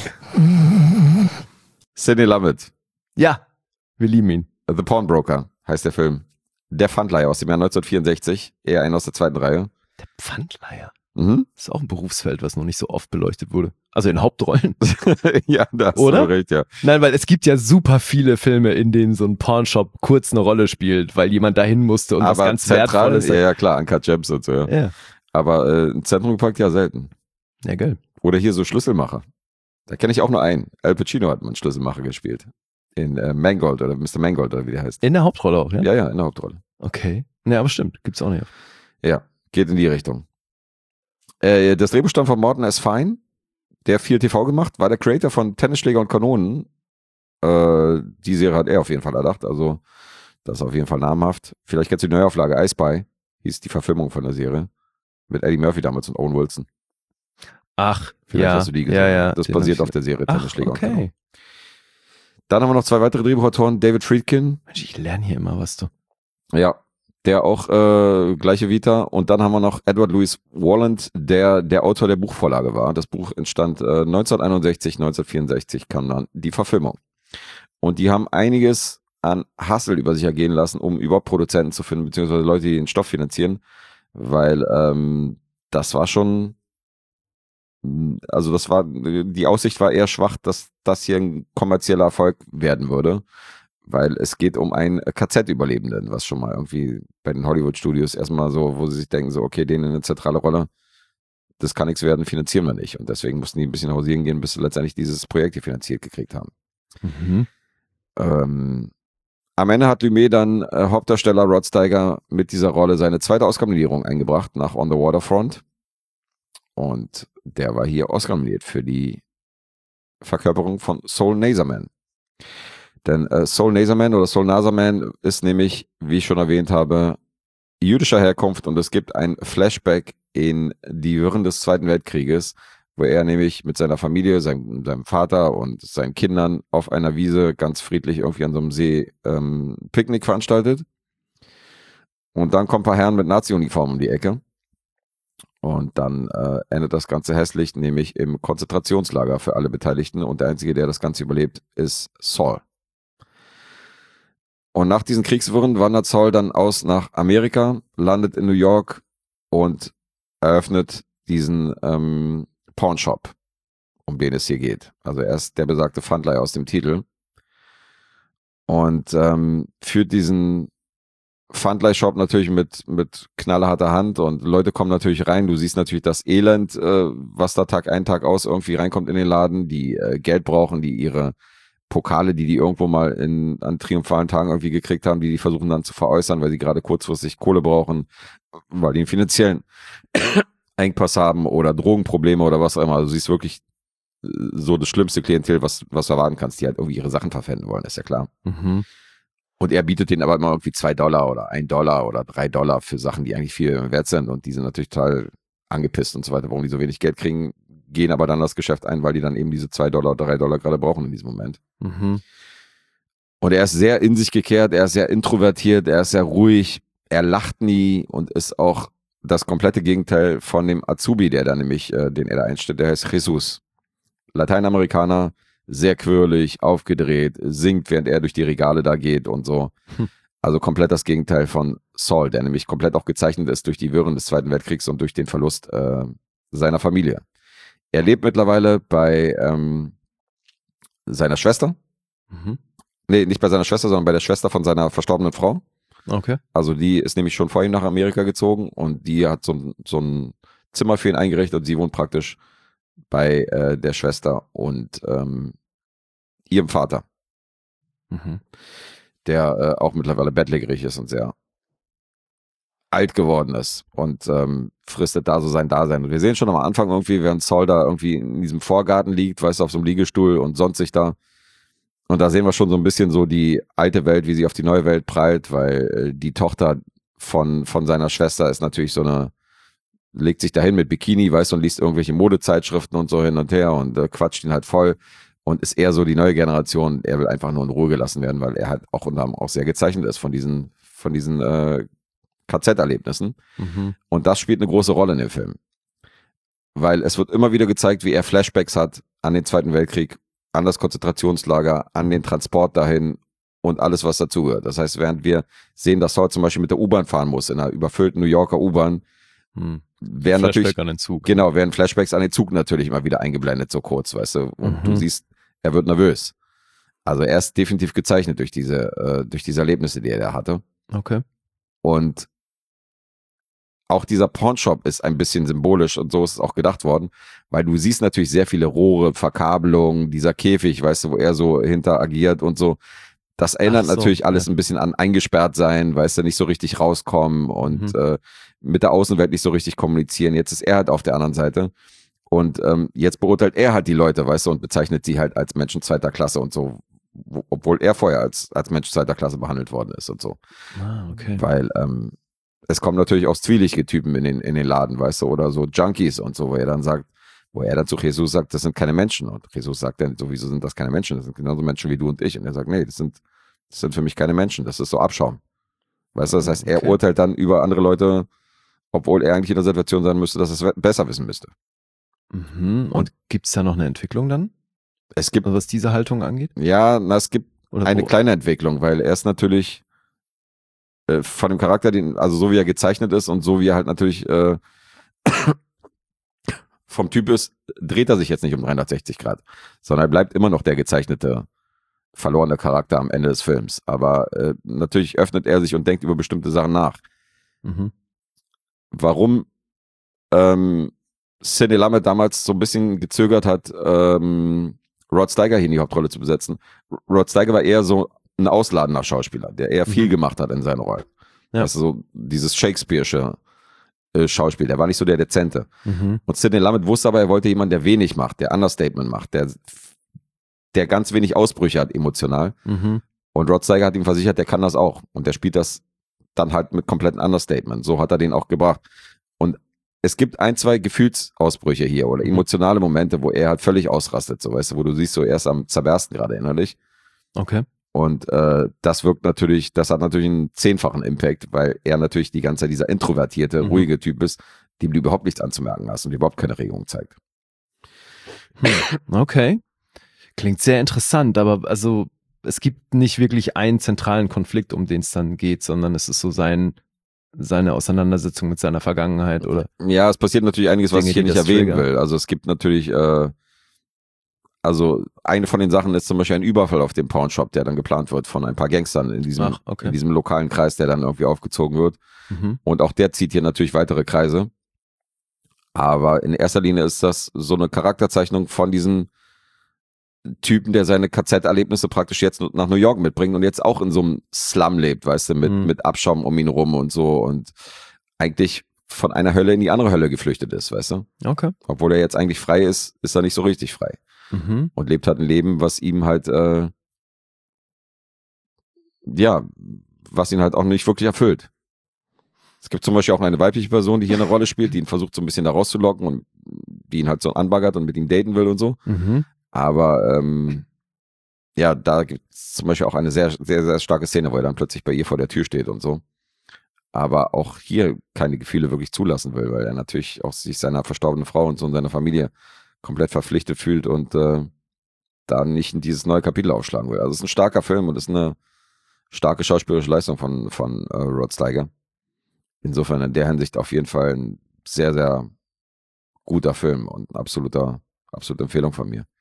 Sidney Lumet. Ja, wir lieben ihn. The Pawnbroker heißt der Film. Der Pfandleiher aus dem Jahr neunzehnhundertvierundsechzig. Eher einer aus der zweiten Reihe. Der Pfandleiher. Mhm. Das ist auch ein Berufsfeld, was noch nicht so oft beleuchtet wurde. Also in Hauptrollen. Ja, da hast Oder? du recht, ja. Nein, weil es gibt ja super viele Filme, in denen so ein Pawnshop kurz eine Rolle spielt, weil jemand dahin musste und was Aber ganz zentral, Wertvolles. ja, ja klar, Uncut Gems und so, ja. Ja. Aber äh, im Zentrum gepackt ja selten. Ja, geil. Oder hier so Schlüsselmacher. Da kenne ich auch nur einen. Al Pacino hat mal einen Schlüsselmacher gespielt. In äh, Mangold oder Mister Mangold oder wie der heißt. In der Hauptrolle auch, ja? Ja, ja, in der Hauptrolle. Okay. Ne, aber stimmt. Gibt's auch nicht. Ja, geht in die Richtung. Äh, das Drehbuch stammt von Morton S. Fine, der viel T V gemacht, war der Creator von Tennisschläger und Kanonen. Äh, die Serie hat er auf jeden Fall erdacht, also das ist auf jeden Fall namhaft. Vielleicht kennst du die Neuauflage, I Spy, hieß die Verfilmung von der Serie. Mit Eddie Murphy damals und Owen Wilson. Ach, Vielleicht ja. hast du die gesehen. Ja, ja. Das Den basiert hab auf der Serie Ach, Tennisschläger und Kanonen. okay. Dann haben wir noch zwei weitere Drehbuchautoren, David Friedkin, Mensch, ich lerne hier immer was, du. ja, der auch äh, gleiche Vita. Und dann haben wir noch Edward Louis Walland, der der Autor der Buchvorlage war. Das Buch entstand äh, neunzehnhunderteinundsechzig, neunzehnhundertvierundsechzig kam dann die Verfilmung. Und die haben einiges an Hassel über sich ergehen lassen, um überhaupt Produzenten zu finden, beziehungsweise Leute, die den Stoff finanzieren. Weil ähm, das war schon, also das war, die Aussicht war eher schwach, dass das hier ein kommerzieller Erfolg werden würde. Weil es geht um einen K Z-Überlebenden, was schon mal irgendwie bei den Hollywood-Studios erstmal so, wo sie sich denken, so, okay, denen eine zentrale Rolle, das kann nichts werden, finanzieren wir nicht. Und deswegen mussten die ein bisschen hausieren gehen, bis sie letztendlich dieses Projekt hier finanziert gekriegt haben. Mhm. Ähm, am Ende hat Lumet dann äh, Hauptdarsteller Rod Steiger mit dieser Rolle seine zweite Oscar-Nominierung eingebracht nach On the Waterfront. Und der war hier Oscar nominiert für die Verkörperung von Saul Nazarman. Denn äh, Saul Nazarman oder Saul Nazarman ist nämlich, wie ich schon erwähnt habe, jüdischer Herkunft und es gibt ein Flashback in die Wirren des Zweiten Weltkrieges, wo er nämlich mit seiner Familie, seinem, seinem Vater und seinen Kindern auf einer Wiese ganz friedlich irgendwie an so einem See ähm, Picknick veranstaltet. Und dann kommen ein paar Herren mit Nazi-Uniformen um die Ecke. Und dann äh, endet das Ganze hässlich, nämlich im Konzentrationslager für alle Beteiligten. Und der Einzige, der das Ganze überlebt, ist Saul. Und nach diesen Kriegswirren wandert Saul dann aus nach Amerika, landet in New York und eröffnet diesen ähm, Pawnshop, um den es hier geht. Also er ist der besagte Pfandleiher aus dem Titel. Und ähm, führt diesen Pfandleihshop natürlich mit, mit knallharter Hand und Leute kommen natürlich rein. Du siehst natürlich das Elend, äh, was da Tag ein, Tag aus irgendwie reinkommt in den Laden, die äh, Geld brauchen, die ihre Pokale, die die irgendwo mal in, an triumphalen Tagen irgendwie gekriegt haben, die die versuchen dann zu veräußern, weil sie gerade kurzfristig Kohle brauchen, weil die einen finanziellen Engpass haben oder Drogenprobleme oder was auch immer. Also du siehst wirklich so das schlimmste Klientel, was, was du erwarten kannst, die halt irgendwie ihre Sachen verpfänden wollen, ist ja klar. Mhm. Und er bietet denen aber immer irgendwie zwei Dollar oder ein Dollar oder drei Dollar für Sachen, die eigentlich viel wert sind und die sind natürlich total angepisst und so weiter, warum die so wenig Geld kriegen, gehen aber dann das Geschäft ein, weil die dann eben diese zwei Dollar oder drei Dollar gerade brauchen in diesem Moment. Mhm. Und er ist sehr in sich gekehrt, er ist sehr introvertiert, er ist sehr ruhig, er lacht nie und ist auch das komplette Gegenteil von dem Azubi, der da nämlich, äh, den er da einstellt, der heißt Jesus. Lateinamerikaner, sehr quirlig, aufgedreht, singt, während er durch die Regale da geht und so. Hm. Also komplett das Gegenteil von Saul, der nämlich komplett auch gezeichnet ist durch die Wirren des Zweiten Weltkriegs und durch den Verlust äh, seiner Familie. Er lebt mittlerweile bei ähm, seiner Schwester. Mhm. Nee, nicht bei seiner Schwester, sondern bei der Schwester von seiner verstorbenen Frau. Okay. Also die ist nämlich schon vor ihm nach Amerika gezogen und die hat so, ein- so ein Zimmer für ihn eingerichtet und sie wohnt praktisch bei äh, der Schwester und ähm, ihrem Vater, Mhm. der äh, auch mittlerweile bettlägerig ist und sehr alt geworden ist und ähm, fristet da so sein Dasein. Und wir sehen schon am Anfang irgendwie, während Saul da irgendwie in diesem Vorgarten liegt, weißt du, auf so einem Liegestuhl und sonst sich da. Und da sehen wir schon so ein bisschen so die alte Welt, wie sie auf die neue Welt prallt, weil äh, die Tochter von, von seiner Schwester ist natürlich so eine, legt sich dahin mit Bikini, weißt du, und liest irgendwelche Modezeitschriften und so hin und her und äh, quatscht ihn halt voll und ist eher so die neue Generation. Er will einfach nur in Ruhe gelassen werden, weil er halt auch unter anderem auch sehr gezeichnet ist von diesen, von diesen äh, K Z-Erlebnissen. Mhm. Und das spielt eine große Rolle in dem Film. Weil es wird immer wieder gezeigt, wie er Flashbacks hat an den Zweiten Weltkrieg, an das Konzentrationslager, an den Transport dahin und alles, was dazugehört. Das heißt, während wir sehen, dass Saul zum Beispiel mit der U-Bahn fahren muss, in einer überfüllten New Yorker U-Bahn, Mhm. werden Flashback natürlich, an den Zug. genau, werden Flashbacks an den Zug natürlich immer wieder eingeblendet, so kurz, weißt du. Und Mhm. du siehst, er wird nervös. Also er ist definitiv gezeichnet durch diese, äh, durch diese Erlebnisse, die er da hatte. Okay. Und auch dieser Pawnshop ist ein bisschen symbolisch und so ist es auch gedacht worden, weil du siehst natürlich sehr viele Rohre, Verkabelungen, dieser Käfig, weißt du, wo er so hinter agiert und so. Das erinnert Ach so, natürlich alles ja. ein bisschen an eingesperrt sein, weißt du, nicht so richtig rauskommen und Mhm. äh, mit der Außenwelt nicht so richtig kommunizieren. Jetzt ist er halt auf der anderen Seite und ähm, jetzt beurteilt er halt die Leute, weißt du, und bezeichnet sie halt als Menschen zweiter Klasse und so, wo, obwohl er vorher als, als Mensch zweiter Klasse behandelt worden ist und so. Ah, okay. Weil ähm, es kommen natürlich auch zwielichtige Typen in den, in den Laden, weißt du, oder so Junkies und so, wo er dann sagt, wo er dann zu Jesus sagt, das sind keine Menschen. Und Jesus sagt dann, sowieso sind das keine Menschen, das sind genauso Menschen wie du und ich. Und er sagt, nee, das sind, das sind für mich keine Menschen, das ist so Abschaum. Weißt du, das heißt, er Okay. urteilt dann über andere Leute, obwohl er eigentlich in der Situation sein müsste, dass er es besser wissen müsste. Mhm. Und gibt's da noch eine Entwicklung dann, Es gibt, was diese Haltung angeht? ja, na, es gibt Oder eine wo- kleine Entwicklung, weil er ist natürlich äh, von dem Charakter, den, also so wie er gezeichnet ist und so wie er halt natürlich äh, vom Typ ist, dreht er sich jetzt nicht um dreihundertsechzig Grad, sondern er bleibt immer noch der gezeichnete, verlorene Charakter am Ende des Films. Aber äh, natürlich öffnet er sich und denkt über bestimmte Sachen nach. Mhm. Warum ähm, Sidney Lumet damals so ein bisschen gezögert hat, ähm, Rod Steiger hier in die Hauptrolle zu besetzen. Rod Steiger war eher so ein ausladender Schauspieler, der eher viel Mhm. gemacht hat in seiner Rolle. Ja. Also so dieses Shakespeare'sche äh, Schauspiel. Der war nicht so der Dezente. Mhm. Und Sidney Lumet wusste aber, er wollte jemanden, der wenig macht, der Understatement macht, der, der ganz wenig Ausbrüche hat emotional. Mhm. Und Rod Steiger hat ihm versichert, der kann das auch. Und der spielt das dann halt mit kompletten Understatement. So hat er den auch gebracht. Und es gibt ein, zwei Gefühlsausbrüche hier oder emotionale Momente, wo er halt völlig ausrastet, so weißt du, wo du siehst, so er ist am zerbersten gerade innerlich. Okay. Und äh, das wirkt natürlich, das hat natürlich einen zehnfachen Impact, weil er natürlich die ganze Zeit dieser introvertierte, Mhm. ruhige Typ ist, dem du überhaupt nichts anzumerken hast und überhaupt keine Regung zeigt. Okay. Klingt sehr interessant, aber also es gibt nicht wirklich einen zentralen Konflikt, um den es dann geht, sondern es ist so sein, seine Auseinandersetzung mit seiner Vergangenheit, oder? Ja, es passiert natürlich einiges, was Dinge, ich hier die nicht das erwähnen triggern. will. Also es gibt natürlich, äh, also eine von den Sachen ist zum Beispiel ein Überfall auf den Pawnshop, der dann geplant wird von ein paar Gangstern in diesem, Ach, okay. in diesem lokalen Kreis, der dann irgendwie aufgezogen wird. Mhm. Und auch der zieht hier natürlich weitere Kreise. Aber in erster Linie ist das so eine Charakterzeichnung von diesem Typen, der seine K Z-Erlebnisse praktisch jetzt nach New York mitbringt und jetzt auch in so einem Slum lebt, weißt du, mit, Mhm. mit Abschaum um ihn rum und so und eigentlich von einer Hölle in die andere Hölle geflüchtet ist, weißt du. Okay. Obwohl er jetzt eigentlich frei ist, ist er nicht so richtig frei Mhm. und lebt halt ein Leben, was ihm halt, äh, ja, was ihn halt auch nicht wirklich erfüllt. Es gibt zum Beispiel auch eine weibliche Person, die hier eine Rolle spielt, die ihn versucht so ein bisschen da rauszulocken und die ihn halt so anbaggert und mit ihm daten will und so. Mhm. Aber ähm, ja, da gibt es zum Beispiel auch eine sehr, sehr, sehr starke Szene, wo er dann plötzlich bei ihr vor der Tür steht und so. Aber auch hier keine Gefühle wirklich zulassen will, weil er natürlich auch sich seiner verstorbenen Frau und so und seiner Familie komplett verpflichtet fühlt und äh, da nicht in dieses neue Kapitel aufschlagen will. Also es ist ein starker Film und es ist eine starke schauspielerische Leistung von, von äh, Rod Steiger. Insofern in der Hinsicht auf jeden Fall ein sehr, sehr guter Film und ein absoluter, absolute Empfehlung von mir.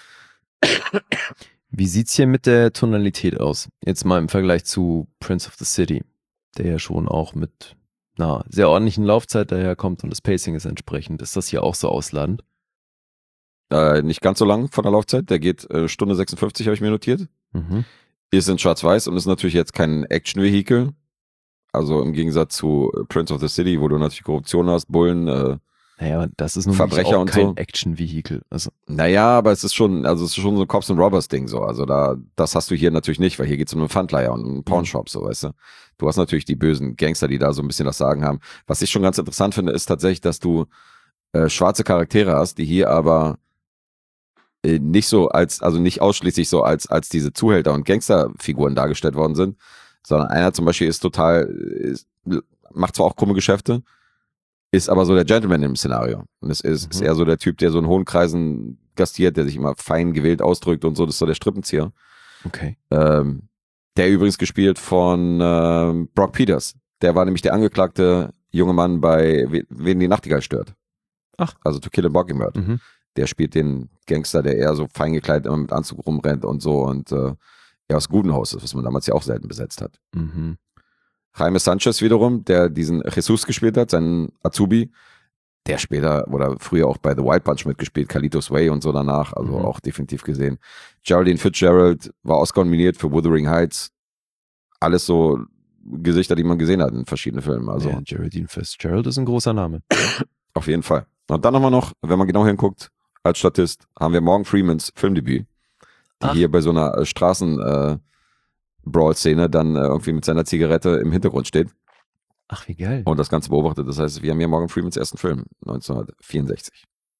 Wie sieht's hier mit der Tonalität aus? Jetzt mal im Vergleich zu Prince of the City, der ja schon auch mit einer sehr ordentlichen Laufzeit daherkommt und das Pacing ist entsprechend. Ist das hier auch so ausladend? Äh, nicht ganz so lang von der Laufzeit, der geht äh, Stunde sechsundfünfzig, habe ich mir notiert. Mhm. Ist in Schwarz-Weiß und ist natürlich jetzt kein Action-Vehikel. Also im Gegensatz zu äh, Prince of the City, wo du natürlich Korruption hast, Bullen, äh, Naja, das ist nun Verbrecher wirklich auch und kein so. Action-Vehikel. Also, naja, aber es ist schon, also es ist schon so ein Cops and Robbers Ding so. Also da, das hast du hier natürlich nicht, weil hier geht es um einen Pfandleiher und einen Pawnshop, so weißt du. Du hast natürlich die bösen Gangster, die da so ein bisschen das Sagen haben. Was ich schon ganz interessant finde, ist tatsächlich, dass du äh, schwarze Charaktere hast, die hier aber äh, nicht so als, also nicht ausschließlich so als, als diese Zuhälter und Gangsterfiguren dargestellt worden sind, sondern einer zum Beispiel ist total, ist, macht zwar auch krumme Geschäfte, ist aber so der Gentleman im Szenario. Und es ist, Mhm. ist eher so der Typ, der so in hohen Kreisen gastiert, der sich immer fein gewählt ausdrückt und so, das ist so der Strippenzieher. okay. Ähm, der übrigens gespielt von ähm, Brock Peters. Der war nämlich der angeklagte junge Mann bei We- Wen die Nachtigall stört. Ach. Also To Kill a Mockingbird. Mhm. Der spielt den Gangster, der eher so fein gekleidet immer mit Anzug rumrennt und so und äh, eher aus gutem Haus ist, was man damals ja auch selten besetzt hat. Mhm. Jaime Sanchez wiederum, der diesen Jesus gespielt hat, seinen Azubi, der später oder früher auch bei The Wild Bunch mitgespielt, Carlitos Way und so danach, also Mhm. auch definitiv gesehen. Geraldine Fitzgerald war Oscar nominiert für Wuthering Heights. Alles so Gesichter, die man gesehen hat in verschiedenen Filmen. Also Ja, Geraldine Fitzgerald ist ein großer Name. auf jeden Fall. Und dann haben wir noch, wenn man genau hinguckt, als Statist, haben wir Morgan Freemans Filmdebüt, die Ach. hier bei so einer äh, Straßen äh, Brawl-Szene dann äh, irgendwie mit seiner Zigarette im Hintergrund steht Ach, wie geil. und das Ganze beobachtet. Das heißt, wir haben hier Morgan Freemans ersten Film, neunzehnhundertvierundsechzig.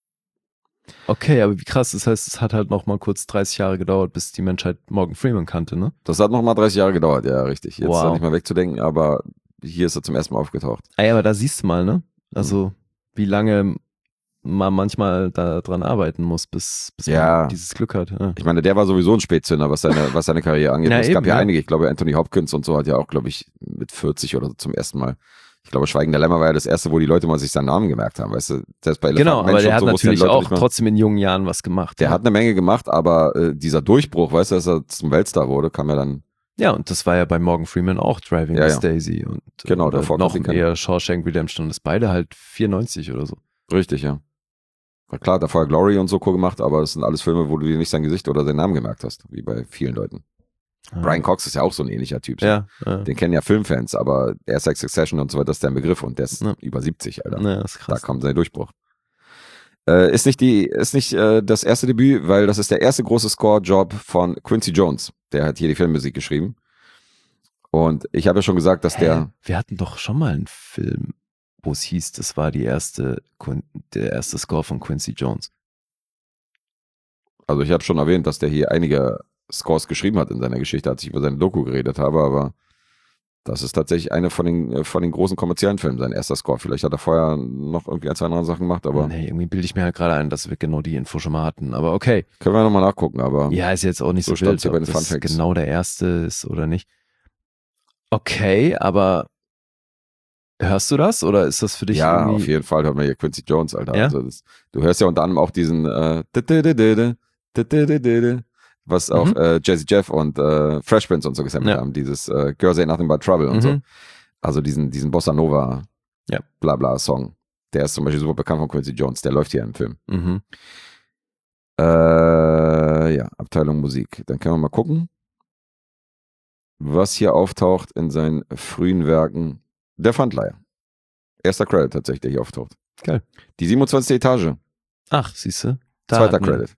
Okay, aber wie krass, das heißt, es hat halt noch mal kurz dreißig Jahre gedauert, bis die Menschheit Morgan Freeman kannte, ne? Das hat nochmal dreißig Jahre gedauert, ja, richtig. Jetzt Wow. ist er nicht mehr wegzudenken, aber hier ist er zum ersten Mal aufgetaucht. Ah ja, aber da siehst du mal, ne? Also, wie lange man manchmal da dran arbeiten muss, bis, bis Ja. man dieses Glück hat. Ja. Ich meine, der war sowieso ein Spätzünder, was seine, was seine Karriere angeht. Ja, es gab eben, ja, ja. einige, ich glaube, Anthony Hopkins und so hat ja auch, glaube ich, mit vierzig oder so zum ersten Mal. Ich glaube, Schweigen der Lämmer war ja das erste, wo die Leute mal sich seinen Namen gemerkt haben, weißt du? Selbst bei Genau, Elefant aber Mensch der und hat so wussten die natürlich Leute auch nicht mehr. trotzdem in jungen Jahren was gemacht. Der ja. hat eine Menge gemacht, aber äh, dieser Durchbruch, weißt du, dass er zum Weltstar wurde, kam ja dann. Ja, und das war ja bei Morgan Freeman auch Driving Ja, Miss ja. Daisy und Genau, oder davor noch kommt die keine. eher Shawshank Redemption. Das beide halt vierundneunzig oder so. Richtig, ja. Na klar, da vorher Glory und so Co. gemacht, aber das sind alles Filme, wo du dir nicht sein Gesicht oder seinen Namen gemerkt hast, wie bei vielen Leuten. Brian Cox ist ja auch so ein ähnlicher Typ. So. Ja, ja. Den kennen ja Filmfans, aber er ist Succession und so weiter, das ist der Begriff und der ist Ja. über siebzig, Alter. Ja, das ist krass. Da kommt sein Durchbruch. Äh, ist nicht die, ist nicht äh, das erste Debüt, weil das ist der erste große Score-Job von Quincy Jones. Der hat hier die Filmmusik geschrieben. Und ich habe ja schon gesagt, dass Hä? der, Wir hatten doch schon mal einen Film, wo es hieß, das war die erste, Quin- der erste Score von Quincy Jones. also ich habe schon erwähnt, dass der hier einige Scores geschrieben hat in seiner Geschichte, als ich über seine Doku geredet habe, aber das ist tatsächlich eine von den, von den großen kommerziellen Filmen, sein erster Score. Vielleicht hat er vorher noch irgendwie ein, zwei andere Sachen gemacht, aber Nee, irgendwie bilde ich mir halt gerade ein, dass wir genau die Info schon mal hatten. Aber okay. können wir nochmal nachgucken, aber Ja, ist jetzt auch nicht So so, stand's wild, hier bei ob den das Fun Facts. genau der erste ist oder nicht. Okay, aber hörst du das oder ist das für dich ja, irgendwie... auf jeden Fall hört man hier Quincy Jones, Alter. Ja? Also das, du hörst ja unter anderem auch diesen äh, was auch Mhm. äh, Jazzy Jeff und äh, Fresh Prince und so gesammelt Ja. haben, dieses äh, Girls Ain't Nothing But Trouble und so. Mhm. Also diesen, diesen Bossa Nova Ja. Blabla Song. Der ist zum Beispiel super bekannt von Quincy Jones, der läuft hier im Film. Mhm. Äh, ja, Abteilung Musik. Dann können wir mal gucken, was hier auftaucht in seinen frühen Werken. Der Pfandleiher. Erster Credit tatsächlich, der hier auftaucht. Geil. Die siebenundzwanzigste Etage. Ach, siehst du? Zweiter Credit.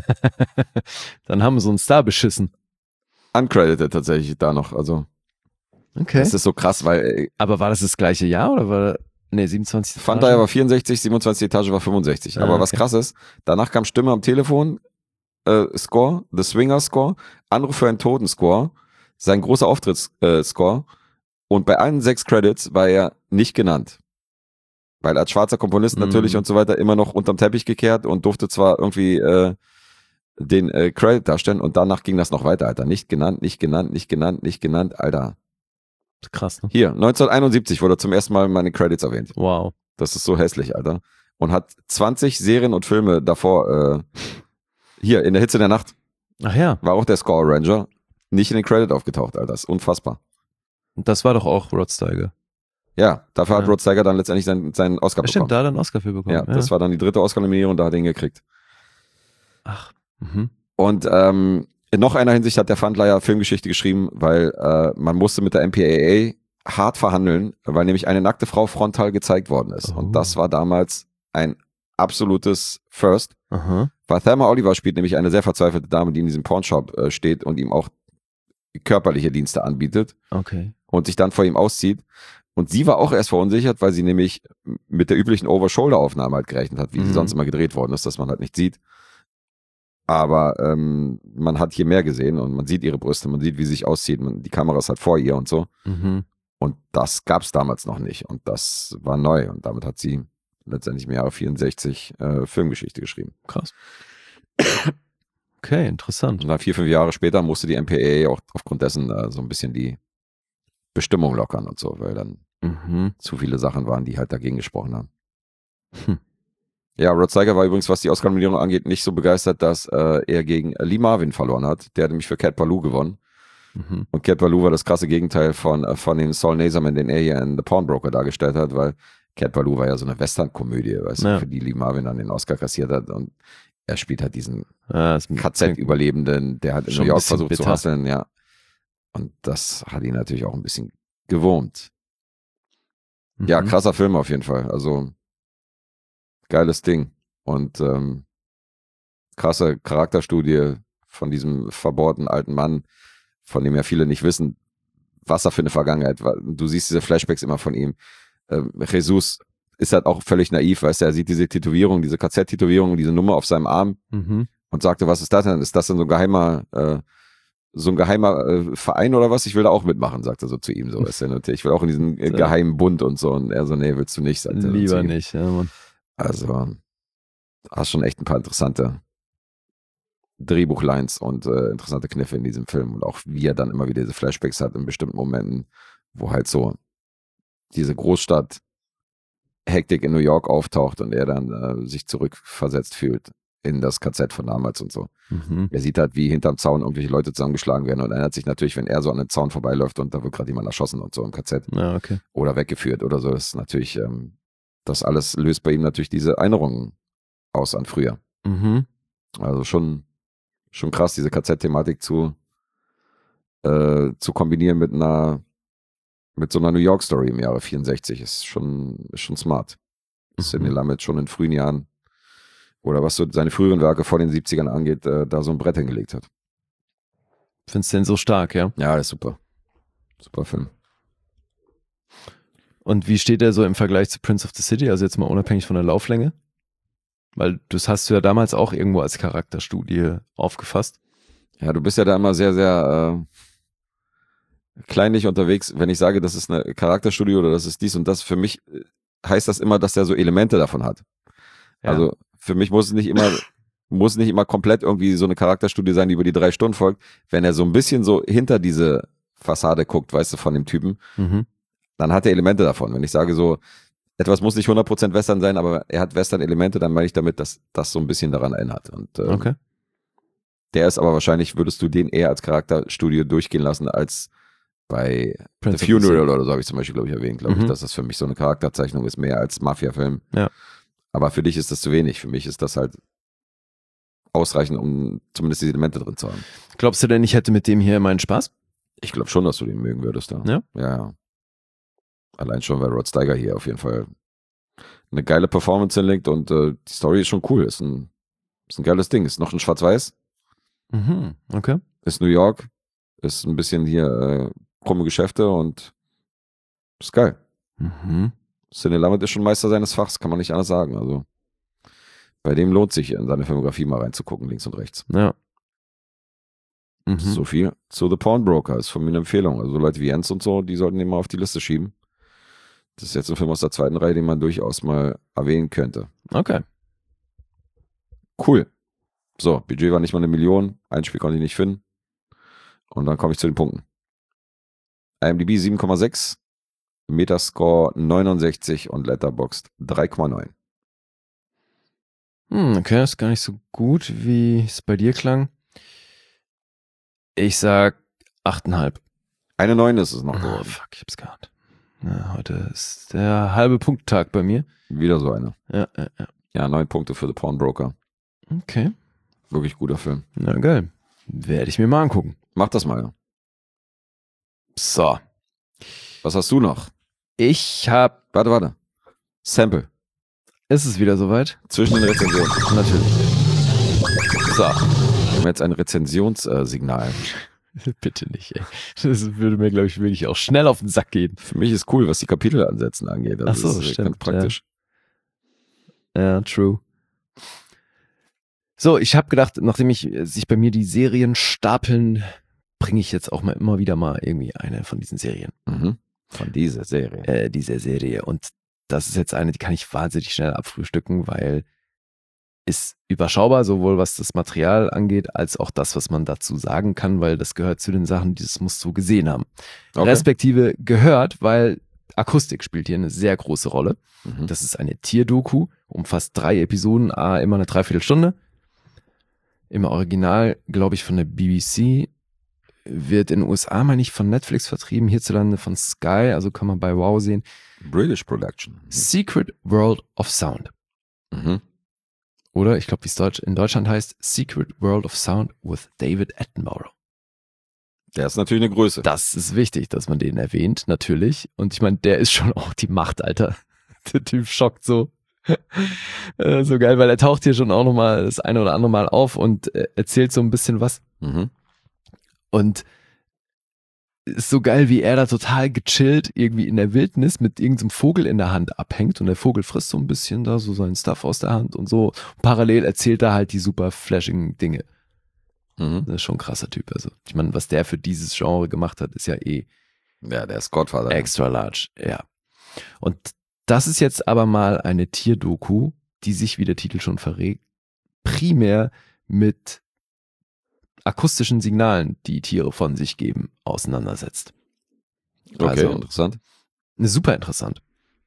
Dann haben wir so einen Star beschissen. Uncredited tatsächlich da noch. Also, Okay. das ist so krass, weil äh, Aber war das das gleiche Jahr oder war nee, siebenundzwanzig? Pfandleiher war vierundsechzig, siebenundzwanzigste Etage war fünfundsechzig. Ah, Aber was okay. krass ist, danach kam Stimme am Telefon, äh, Score, The Swinger Score, Anruf für einen Toten Score, sein großer Auftritts äh, Score und bei allen sechs Credits war er nicht genannt. Weil als schwarzer Komponist Mhm. natürlich und so weiter immer noch unterm Teppich gekehrt und durfte zwar irgendwie äh, den äh, Credit darstellen und danach ging das noch weiter, Alter. Nicht genannt, nicht genannt, nicht genannt, nicht genannt, Alter. Krass, ne? Hier, neunzehnhunderteinundsiebzig wurde zum ersten Mal meine Credits erwähnt. Wow. Das ist so hässlich, Alter. Und hat zwanzig Serien und Filme davor, äh, hier, in der Hitze der Nacht, Ach ja, war auch der Score Arranger nicht in den Credit aufgetaucht, Alter. Das ist unfassbar. und das war doch auch Rod Steiger. Ja, dafür hat Ja. Rod Steiger dann letztendlich seinen, seinen Oscar Stimmt, bekommen. da hat er einen Oscar für bekommen. Ja, das war dann die dritte Oscar-Nominierung, da hat er ihn gekriegt. Ach, mhm. Und ähm, in noch einer Hinsicht hat der Pfandleiher Filmgeschichte geschrieben, weil äh, man musste mit der M P A A hart verhandeln, weil nämlich eine nackte Frau frontal gezeigt worden ist. Oh. Und das war damals ein absolutes First. Aha. Weil Thelma Oliver spielt nämlich eine sehr verzweifelte Dame, die in diesem Pornshop äh, steht und ihm auch körperliche Dienste anbietet Okay. und sich dann vor ihm auszieht. Und sie war auch erst verunsichert, weil sie nämlich mit der üblichen Over-Shoulder-Aufnahme halt gerechnet hat, wie Mhm. sie sonst immer gedreht worden ist, dass man halt nicht sieht. Aber ähm, man hat hier mehr gesehen und man sieht ihre Brüste, man sieht, wie sie sich auszieht, man, die Kamera ist halt vor ihr und so. Mhm. Und das gab es damals noch nicht und das war neu und damit hat sie letztendlich im Jahre vierundsechzig äh, Filmgeschichte geschrieben. Krass. Okay, interessant. Und dann vier, fünf Jahre später musste die M P A A auch aufgrund dessen äh, so ein bisschen die Bestimmung lockern und so, weil dann Mhm. zu viele Sachen waren, die halt dagegen gesprochen haben. Hm. Ja, Rod Steiger war übrigens, was die Oscar-Nominierung angeht, nicht so begeistert, dass äh, er gegen Lee Marvin verloren hat. Der hat nämlich für Cat Ballou gewonnen. Mhm. Und Cat Ballou war das krasse Gegenteil von, äh, von dem Saul Naserman, den er hier in The Pawnbroker dargestellt hat, weil Cat Ballou war ja so eine Western-Komödie, weißt Ja. du, für die Lee Marvin dann den Oscar kassiert hat. Und er spielt halt diesen Ja, ist K Z-Überlebenden, der hat in Schon New ein York bisschen versucht zu bitter. hasseln, ja. Und das hat ihn natürlich auch ein bisschen gewurmt. Ja, Mhm. krasser Film auf jeden Fall. Also geiles Ding. Und ähm, krasse Charakterstudie von diesem verbohrten alten Mann, von dem ja viele nicht wissen, was er für eine Vergangenheit war. Du siehst diese Flashbacks immer von ihm. Ähm, Jesus ist halt auch völlig naiv, weißt du, er sieht diese Tätowierung, diese K Z-Tätowierung, diese Nummer auf seinem Arm Mhm. und sagte, was ist das denn? Ist das denn so ein geheimer, äh, so ein geheimer äh, Verein oder was? Ich will da auch mitmachen, sagt er so zu ihm. So, weißt du, und ich will auch in diesen äh, So. geheimen Bund und so. Und er so, nee, willst du nicht, sagt er dann zu Lieber ihm. nicht, ja, Mann. Also, hast schon echt ein paar interessante Drehbuchlines und äh, interessante Kniffe in diesem Film. Und auch wie er dann immer wieder diese Flashbacks hat in bestimmten Momenten, wo halt so diese Großstadt Hektik in New York auftaucht und er dann äh, sich zurückversetzt fühlt in das K Z von damals und so. Mhm. Er sieht halt, wie hinterm Zaun irgendwelche Leute zusammengeschlagen werden und erinnert sich natürlich, wenn er so an den Zaun vorbeiläuft und da wird gerade jemand erschossen und so im K Z Ja, okay. oder weggeführt oder so. Das ist natürlich, ähm, das alles löst bei ihm natürlich diese Erinnerungen aus an früher. Mhm. Also schon, schon krass, diese K Z-Thematik zu, äh, zu kombinieren mit einer mit so einer New York Story im Jahre vierundsechzig ist schon, ist schon smart. Mhm. Sidney Lumet schon in frühen Jahren oder was so seine früheren Werke vor den siebzigern angeht, äh, da so ein Brett hingelegt hat. Findest du den so stark, ja? Ja, das ist super. Super Film. Und wie steht er so im Vergleich zu Prince of the City? Also jetzt mal unabhängig von der Lauflänge? Weil das hast du ja damals auch irgendwo als Charakterstudie aufgefasst. Ja, du bist ja da immer sehr, sehr äh, kleinlich unterwegs. Wenn ich sage, das ist eine Charakterstudie oder das ist dies und das, für mich heißt das immer, dass der so Elemente davon hat. Ja. Also für mich muss es nicht immer, muss nicht immer komplett irgendwie so eine Charakterstudie sein, die über die drei Stunden folgt. Wenn er so ein bisschen so hinter diese Fassade guckt, weißt du, von dem Typen, Mhm. dann hat er Elemente davon. Wenn ich sage so, etwas muss nicht hundert Prozent Western sein, aber er hat Western-Elemente, dann meine ich damit, dass das so ein bisschen daran erinnert. Und ähm, Okay. der ist aber wahrscheinlich, würdest du den eher als Charakterstudie durchgehen lassen, als bei Prince The of the Funeral oder so habe ich zum Beispiel, glaube ich, erwähnt, glaube Mhm. ich, dass das für mich so eine Charakterzeichnung ist, mehr als Mafia-Film. Ja. Aber für dich ist das zu wenig. Für mich ist das halt ausreichend, um zumindest die Elemente drin zu haben. Glaubst du denn, ich hätte mit dem hier meinen Spaß? Ich glaube schon, dass du den mögen würdest da. Ja? Ja, ja. Allein schon, weil Rod Steiger hier auf jeden Fall eine geile Performance hinlegt und äh, die Story ist schon cool. Ist ein, ist ein geiles Ding. Ist noch ein Schwarz-Weiß. Mhm. Okay. Ist New York. Ist ein bisschen hier äh, krumme Geschäfte und ist geil. Mhm. Sidney Lumet ist schon Meister seines Fachs, kann man nicht anders sagen. Also bei dem lohnt sich in seine Filmografie mal reinzugucken, links und rechts. Ja. Mhm. So viel zu The Pawnbroker ist von mir eine Empfehlung. Also Leute wie Jens und so, die sollten den mal auf die Liste schieben. Das ist jetzt ein Film aus der zweiten Reihe, den man durchaus mal erwähnen könnte. Okay. Cool. So, Budget war nicht mal eine Million, Einspiel konnte ich nicht finden. Und dann komme ich zu den Punkten. IMDb sieben Komma sechs, Metascore neunundsechzig und Letterboxd drei Komma neun. Hm, okay, das ist gar nicht so gut, wie es bei dir klang. Ich sag acht Komma fünf. Eine neun ist es noch Oh, geworden. fuck, ich hab's gehabt. Ja, heute ist der halbe Punkttag bei mir. Wieder so eine. Ja, ja, ja. Ja, neun Punkte für The Pawnbroker. Okay. Wirklich guter Film. Na geil. Werde ich mir mal angucken. Mach das mal. So. Was hast du noch? Ich hab. Warte, warte. Sample. Ist es wieder soweit? Zwischen den Rezensionen. Natürlich. So. Wir haben jetzt ein Rezensionssignal. Bitte nicht, ey. Das würde mir, glaube ich, wirklich auch schnell auf den Sack gehen. Für mich ist cool, was die Kapitelansätzen angeht. Das Ach so, ist stimmt, ganz praktisch. Ja, true. So, ich habe gedacht, nachdem ich sich bei mir die Serien stapeln, bringe ich jetzt auch mal immer wieder mal irgendwie eine von diesen Serien. Mhm. Von dieser Serie. Äh, dieser Serie. Und das ist jetzt eine, die kann ich wahnsinnig schnell abfrühstücken, weil ist überschaubar, sowohl was das Material angeht, als auch das, was man dazu sagen kann, weil das gehört zu den Sachen, die das musst du gesehen haben. Okay. Respektive gehört, weil Akustik spielt hier eine sehr große Rolle. Mhm. Das ist eine Tierdoku, umfasst drei Episoden, a immer eine Dreiviertelstunde. Im Original, glaube ich, von der B B C, wird in den U S A, meine ich, von Netflix vertrieben, hierzulande von Sky, also kann man bei Wow sehen. British Production. Secret World of Sound. Mhm. Oder, ich glaube, wie es Deutsch, in Deutschland heißt, Secret World of Sound with David Attenborough. Der ist natürlich eine Größe. Das ist wichtig, dass man den erwähnt, natürlich. Und ich meine, der ist schon auch die Macht, Alter. Der Typ schockt so. Äh, so geil, weil er taucht hier schon auch nochmal das eine oder andere Mal auf und äh, erzählt so ein bisschen was. Mhm. Und ist so geil, wie er da total gechillt irgendwie in der Wildnis mit irgendeinem Vogel in der Hand abhängt und der Vogel frisst so ein bisschen da so seinen Stuff aus der Hand und so. Parallel erzählt er halt die super flashigen Dinge. Mhm. Das ist schon ein krasser Typ. Also, ich meine, was der für dieses Genre gemacht hat, ist ja eh Ja, der ist Godfather. extra large. Ja. Und das ist jetzt aber mal eine Tierdoku, die sich, wie der Titel schon verrät, primär mit akustischen Signalen, die Tiere von sich geben, auseinandersetzt. Okay, Also, interessant. super interessant.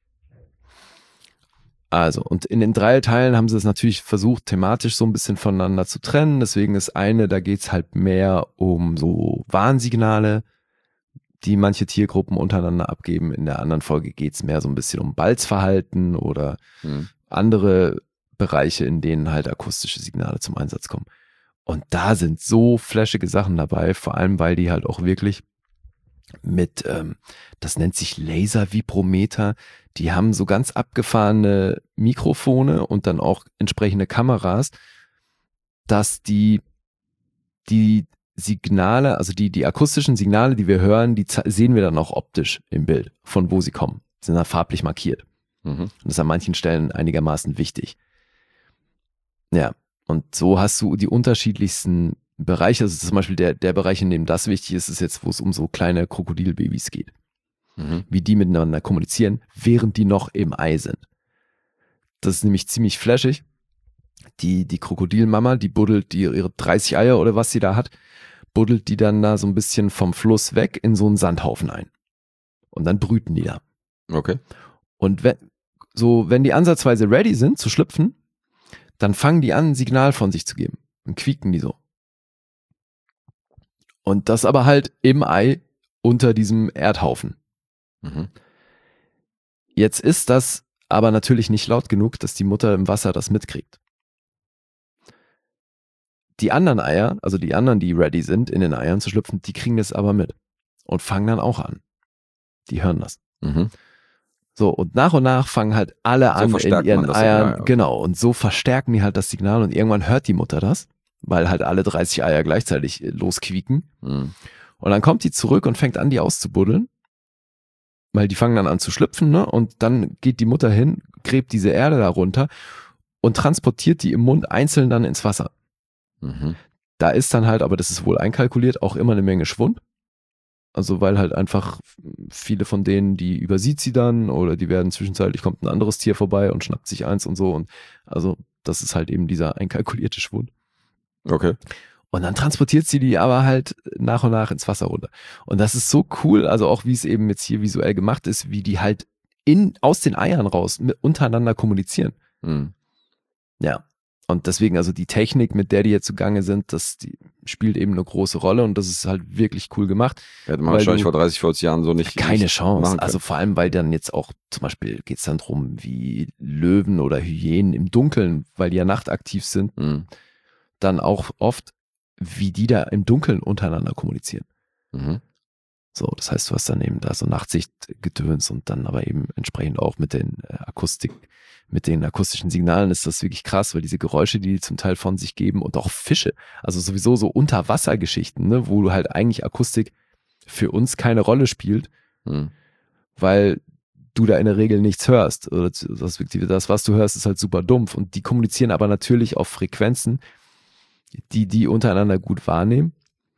Also, und in den drei Teilen haben sie es natürlich versucht, thematisch so ein bisschen voneinander zu trennen. Deswegen ist eine, da geht es halt mehr um so Warnsignale, die manche Tiergruppen untereinander abgeben. In der anderen Folge geht es mehr so ein bisschen um Balzverhalten oder Mhm. andere Bereiche, in denen halt akustische Signale zum Einsatz kommen. Und da sind so flashige Sachen dabei, vor allem weil die halt auch wirklich mit, ähm, das nennt sich Laser-Vibrometer, die haben so ganz abgefahrene Mikrofone und dann auch entsprechende Kameras, dass die, die Signale, also die, die akustischen Signale, die wir hören, die sehen wir dann auch optisch im Bild, von wo sie kommen. Die sind dann farblich markiert. Mhm. Und das ist an manchen Stellen einigermaßen wichtig. Ja, und so hast du die unterschiedlichsten Bereiche. Also zum Beispiel der, der Bereich, in dem das wichtig ist, ist jetzt, wo es um so kleine Krokodilbabys geht. Mhm. Wie die miteinander kommunizieren, während die noch im Ei sind. Das ist nämlich ziemlich flashig. Die, die Krokodilmama, die buddelt die, ihre dreißig Eier oder was sie da hat, buddelt die dann da so ein bisschen vom Fluss weg in so einen Sandhaufen ein. Und dann brüten die da. Okay. Und wenn, so, wenn die ansatzweise ready sind zu schlüpfen, dann fangen die an, ein Signal von sich zu geben. Dann quieken die so. Und das aber halt im Ei unter diesem Erdhaufen. Mhm. Jetzt ist das aber natürlich nicht laut genug, dass die Mutter im Wasser das mitkriegt. Die anderen Eier, also die anderen, die ready sind, in den Eiern zu schlüpfen, die kriegen das aber mit und fangen dann auch an. Die hören das. Mhm. So, und nach und nach fangen halt alle So an in verstärkt ihren man das Eiern. Signal, okay. Genau, und so verstärken die halt das Signal und irgendwann hört die Mutter das, weil halt alle dreißig Eier gleichzeitig losquieken. Mhm. Und dann kommt die zurück und fängt an, die auszubuddeln, weil die fangen dann an zu schlüpfen, ne? Und dann geht die Mutter hin, gräbt diese Erde da runter und transportiert die im Mund einzeln dann ins Wasser. Mhm. Da ist dann halt, aber das ist wohl einkalkuliert, auch immer eine Menge Schwund. Also weil halt einfach viele von denen, die übersieht sie dann oder die werden zwischenzeitlich, kommt ein anderes Tier vorbei und schnappt sich eins und so. Und also das ist halt eben dieser einkalkulierte Schwund. Okay. Und dann transportiert sie die aber halt nach und nach ins Wasser runter. Und das ist so cool, also auch wie es eben jetzt hier visuell gemacht ist, wie die halt in, aus den Eiern raus mit, untereinander kommunizieren. Mhm. Ja. Und deswegen, also die Technik, mit der die jetzt zugange sind, das die spielt eben eine große Rolle und das ist halt wirklich cool gemacht. Hätte man Weil wahrscheinlich du- vor dreißig, vierzig Jahren so nicht. Keine nicht Chance. machen können. Also vor allem, weil dann jetzt auch zum Beispiel geht es dann drum, wie Löwen oder Hyänen im Dunkeln, weil die ja nachtaktiv sind, Mhm. dann auch oft, wie die da im Dunkeln untereinander kommunizieren. Mhm. So, das heißt, du hast dann eben da so Nachtsichtgedöns und dann aber eben entsprechend auch mit den äh, Akustik, mit den akustischen Signalen ist das wirklich krass, weil diese Geräusche, die die zum Teil von sich geben und auch Fische, also sowieso so Unterwassergeschichten, ne, wo du halt eigentlich Akustik für uns keine Rolle spielt, Mhm. weil du da in der Regel nichts hörst. Oder das, das, was du hörst, ist halt super dumpf. Und die kommunizieren aber natürlich auf Frequenzen, die die untereinander gut wahrnehmen.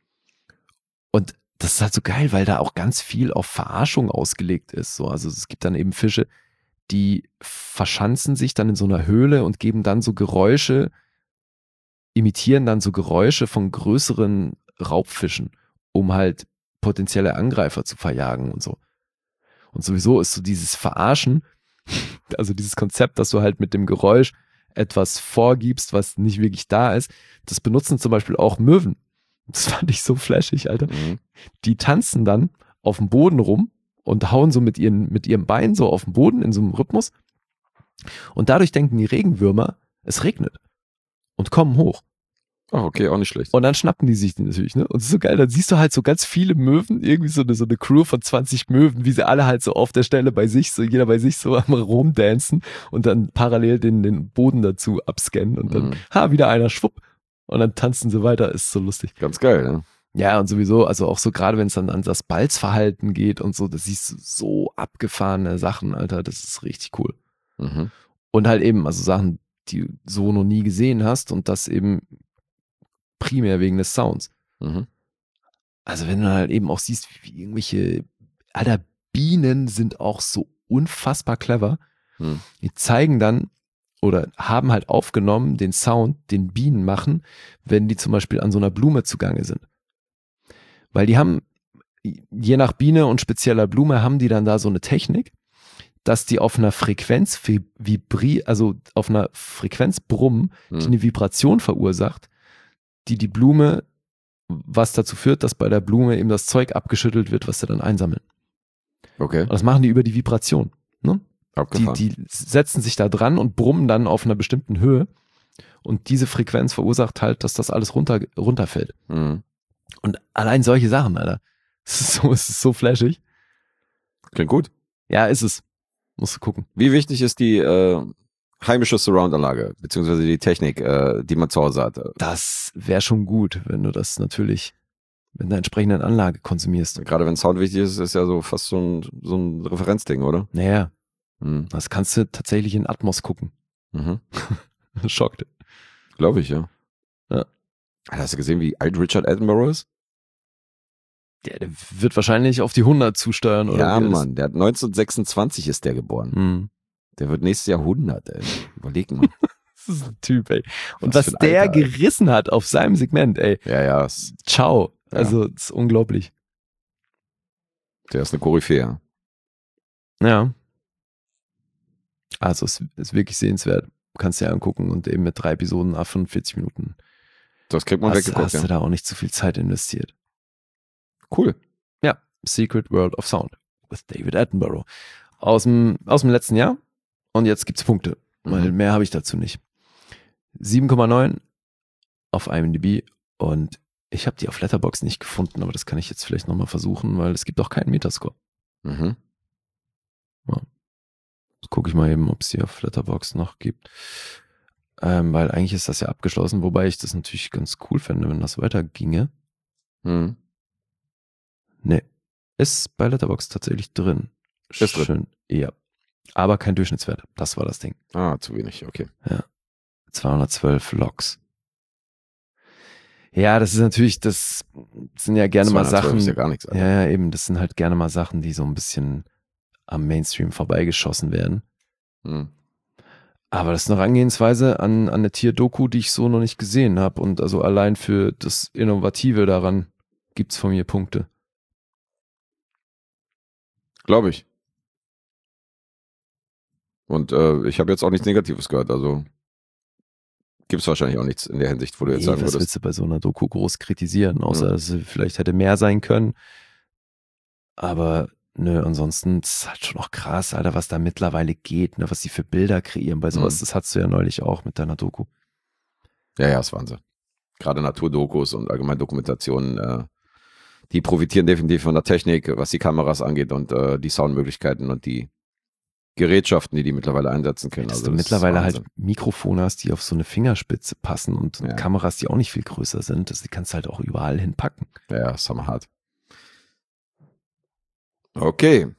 Und das ist halt so geil, weil da auch ganz viel auf Verarschung ausgelegt ist. So, also es gibt dann eben Fische, die verschanzen sich dann in so einer Höhle und geben dann so Geräusche, imitieren dann so Geräusche von größeren Raubfischen, um halt potenzielle Angreifer zu verjagen und so. Und sowieso ist so dieses Verarschen, also dieses Konzept, dass du halt mit dem Geräusch etwas vorgibst, was nicht wirklich da ist, das benutzen zum Beispiel auch Möwen. Das fand ich so flashig, Alter. Mhm. Die tanzen dann auf dem Boden rum und hauen so mit ihren, mit ihrem Bein so auf den Boden in so einem Rhythmus. Und dadurch denken die Regenwürmer, es regnet und kommen hoch. Ach, okay, auch nicht schlecht. Und dann schnappen die sich die natürlich, ne? Und es ist so geil, dann siehst du halt so ganz viele Möwen, irgendwie so eine, so eine Crew von zwanzig Möwen, wie sie alle halt so auf der Stelle bei sich, so jeder bei sich so am rumdancen und dann parallel den, den Boden dazu abscannen und dann, Mhm. ha, wieder einer, schwupp. Und dann tanzen sie weiter, ist so lustig. Ganz geil, ne? Ja, und sowieso, also auch so gerade wenn es dann an das Balzverhalten geht und so, das siehst du so abgefahrene Sachen, Alter, das ist richtig cool. Mhm. Und halt eben, also Sachen, die du so noch nie gesehen hast und das eben primär wegen des Sounds. Mhm. Also wenn du halt eben auch siehst, wie irgendwelche, Alter, Bienen sind auch so unfassbar clever. Mhm. Die zeigen dann oder haben halt aufgenommen den Sound, den Bienen machen, wenn die zum Beispiel an so einer Blume zugange sind. Weil die haben, je nach Biene und spezieller Blume, haben die dann da so eine Technik, dass die auf einer Frequenz vibri, also auf einer Frequenz brummen, die Mhm. eine Vibration verursacht, die die Blume, was dazu führt, dass bei der Blume eben das Zeug abgeschüttelt wird, was sie dann einsammeln. Okay, Und das machen die über die Vibration. Ne? Die, abgefahren. die setzen sich da dran und brummen dann auf einer bestimmten Höhe und diese Frequenz verursacht halt, dass das alles runter, runterfällt. Mhm. Und allein solche Sachen, Alter. Es ist so, es ist so flashig. Klingt gut. Ja, ist es. Musst du gucken. Wie wichtig ist die äh, heimische Surround-Anlage, beziehungsweise die Technik, äh, die man zu Hause hat? Das wäre schon gut, wenn du das natürlich mit einer entsprechenden Anlage konsumierst. Gerade wenn Sound wichtig ist, ist ja so fast so ein, so ein Referenzding, oder? Naja, Mhm. das kannst du tatsächlich in Atmos gucken. Mhm. Schockt. Glaube ich, ja. Ja. Hast du gesehen, wie alt Richard Attenborough ist? Der, der wird wahrscheinlich auf die hundert zusteuern, oder? Ja, wie das- Mann, der hat neunzehnhundertsechsundzwanzig ist der geboren. Hm. Der wird nächstes Jahr hundert, ey. Überleg mal. Das ist ein Typ, ey. Und Was was, für ein der Alter, ey. gerissen hat auf seinem Segment, ey. Ja, ja, es- Ciao. Ja. Also, das ist unglaublich. der ist eine Koryphäe. Ja. Also, es ist wirklich sehenswert. Kannst dir angucken und eben mit drei Episoden a fünfundvierzig Minuten. Das kriegt man Hast, weggeguckt, hast ja. du da auch nicht zu viel Zeit investiert. Cool. Ja, Secret World of Sound with David Attenborough. Aus dem, aus dem letzten Jahr. Und jetzt gibt's Punkte, weil Mhm. mehr habe ich dazu nicht. sieben Komma neun auf IMDb und ich habe die auf Letterboxd nicht gefunden, aber das kann ich jetzt vielleicht nochmal versuchen, weil es gibt auch keinen Metascore. Mhm. Jetzt gucke ich mal eben, ob es die auf Letterboxd noch gibt. Ähm, weil eigentlich ist das ja abgeschlossen, wobei ich das natürlich ganz cool fände, wenn das weiterginge. Mhm. Nee, ist bei Letterboxd tatsächlich drin. Ist drin. Schön. Ja. Aber kein Durchschnittswert. Das war das Ding. Ah, zu wenig, okay. zweihundertzwölf Logs. Ja, das ist natürlich, das sind ja gerne mal zweihundertzwölf Sachen. ist ja gar nichts, Alter. Ja, ja, eben, das sind halt gerne mal Sachen, die so ein bisschen am Mainstream vorbeigeschossen werden. Mhm. Aber das ist eine Herangehensweise an, an eine Tier-Doku, die ich so noch nicht gesehen habe. Und also allein für das Innovative daran gibt's von mir Punkte. Glaube ich. Und äh, ich habe jetzt auch nichts Negatives gehört, also gibt es wahrscheinlich auch nichts in der Hinsicht, wo du jetzt Nee, sagen was würdest. willst du bei so einer Doku groß kritisieren? Außer, Ja. dass sie vielleicht hätte mehr sein können. Aber nö, ansonsten ist es halt schon auch krass, Alter, was da mittlerweile geht, ne, was sie für Bilder kreieren. Bei sowas, Mhm. das hattest du ja neulich auch mit deiner Doku. Ja, ja, ist Wahnsinn. Gerade Naturdokus und allgemein Dokumentationen, äh, die profitieren definitiv von der Technik, was die Kameras angeht und äh, die Soundmöglichkeiten und die Gerätschaften, die die mittlerweile einsetzen können. Dass Also du das ist mittlerweile halt Wahnsinn. Mikrofone hast, die auf so eine Fingerspitze passen und Ja. Kameras, die auch nicht viel größer sind. Das, die kannst du halt auch überall hinpacken. Ja, ja, ist hammerhart. Okay.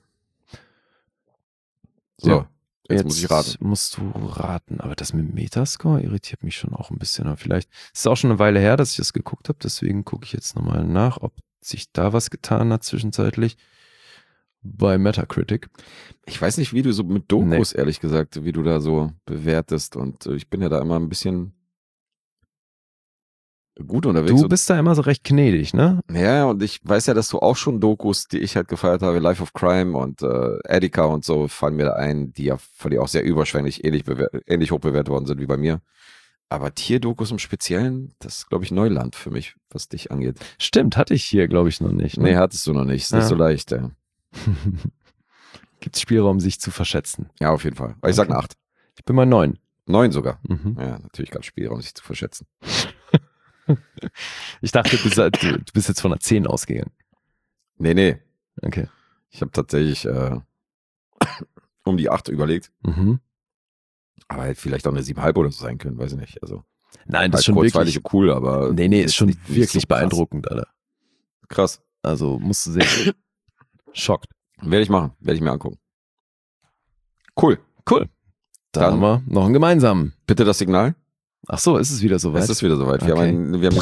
So, Ja. jetzt, muss ich raten. musst du raten. Aber das mit dem Metascore irritiert mich schon auch ein bisschen. Aber vielleicht ist es auch schon eine Weile her, dass ich das geguckt habe. Deswegen gucke ich jetzt nochmal nach, ob sich da was getan hat zwischenzeitlich. Bei Metacritic. Ich weiß nicht, wie du so mit Dokus, ehrlich gesagt, wie du da so bewertest. Und äh, ich bin ja da immer ein bisschen gut unterwegs. Du und, bist da immer so recht gnädig, ne? ja, und ich weiß ja, dass du auch schon Dokus, die ich halt gefeiert habe, Life of Crime und äh, Attica und so, fallen mir da ein, die ja von dir auch sehr überschwänglich ähnlich, bewer- ähnlich hoch bewertet worden sind wie bei mir. Aber Tierdokus im Speziellen, das ist, glaube ich, Neuland für mich, was dich angeht. Stimmt, hatte ich hier, glaube ich, noch nicht. Nee, Ne? hattest du noch nicht. Ist nicht Ja. so leicht, ja. Gibt es Spielraum, sich zu verschätzen. Ja, auf jeden Fall. Aber ich sag Okay. eine acht. Ich bin mal neun. Neun sogar. Mhm. Ja, natürlich gab es Spielraum, sich zu verschätzen. Ich dachte, du bist, du du bist jetzt von einer zehn ausgegangen. Nee, nee. Okay. Ich habe tatsächlich äh, um die acht überlegt. Mhm. Aber halt vielleicht auch eine sieben Komma fünf oder so sein können, weiß ich nicht. Also Nein, das halt ist schon kurzweilig wirklich, und cool, aber nee, nee, ist jetzt schon nicht- nicht wirklich so krass. beeindruckend, Alter. Krass. Also musst du sehen. Schockt. Werde ich machen. Werde ich mir angucken. Cool. Cool. Dann, Dann- haben wir noch einen gemeinsamen. Bitte das Signal. Ach so, ist es wieder soweit? Es ist wieder soweit. Wir Okay. haben ein, wir haben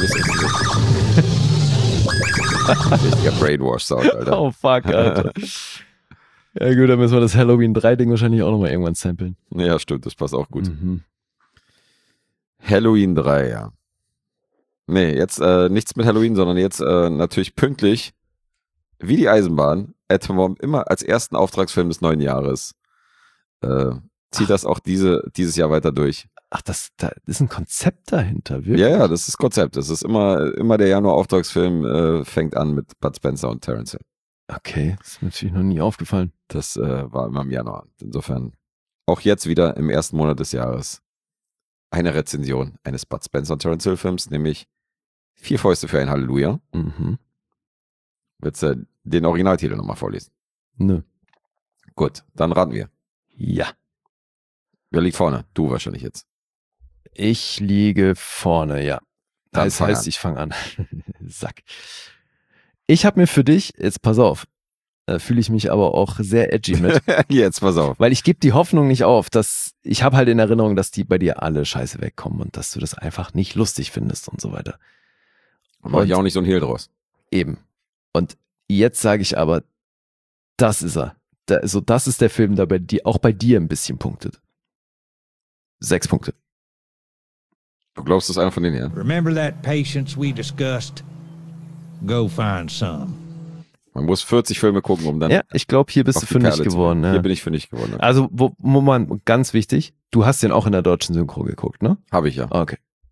ein richtiger Brainwash-Sound, Alter. Oh fuck, Alter. Ja gut, dann müssen wir das Halloween drei Ding wahrscheinlich auch nochmal irgendwann samplen. Ja, stimmt. Das passt auch gut. Mhm. Halloween drei, ja. Nee, jetzt äh, nichts mit Halloween, sondern jetzt äh, natürlich pünktlich, wie die Eisenbahn, Atom immer als ersten Auftragsfilm des neuen Jahres. Äh, zieht das auch diese, dieses Jahr weiter durch. Ach, das, da ist ein Konzept dahinter, wirklich? Ja, ja, das ist das Konzept. Das ist immer, immer der Januar-Auftragsfilm äh, fängt an mit Bud Spencer und Terence Hill. Okay, das ist mir natürlich noch nie aufgefallen. Das äh, war immer im Januar. Insofern auch jetzt wieder im ersten Monat des Jahres eine Rezension eines Bud Spencer und Terence Hill Films, nämlich Vier Fäuste für ein Halleluja. Mhm. Willst du den Originaltitel nochmal vorlesen? Nö. Gut, dann raten wir. Ja. Wer liegt vorne? Du wahrscheinlich jetzt. Ich liege vorne, ja. Dann Das fang heißt, an. ich fange an. Sack. Ich habe mir für dich, jetzt pass auf, da fühle ich mich aber auch sehr edgy mit, Jetzt, pass auf. weil ich gebe die Hoffnung nicht auf, dass ich habe halt in Erinnerung, dass die bei dir alle scheiße wegkommen und dass du das einfach nicht lustig findest und so weiter. Mach ich auch nicht so ein Hehl draus. Eben. Und jetzt sage ich aber, das ist er. Da, also das ist der Film, der bei dir, auch bei dir ein bisschen punktet. Sechs Punkte. Du glaubst, das ist einer von denen, ja? Remember that patience we discussed? Go find some. Man muss vierzig Filme gucken, um dann Ja, ich glaube, hier bist auf du die fündig Perle zu geworden. kommen. Ja. Hier bin ich fündig geworden. Okay. Also, wo, Moment, ganz wichtig, du hast den auch in der deutschen Synchro geguckt, ne? Habe ich ja. Okay.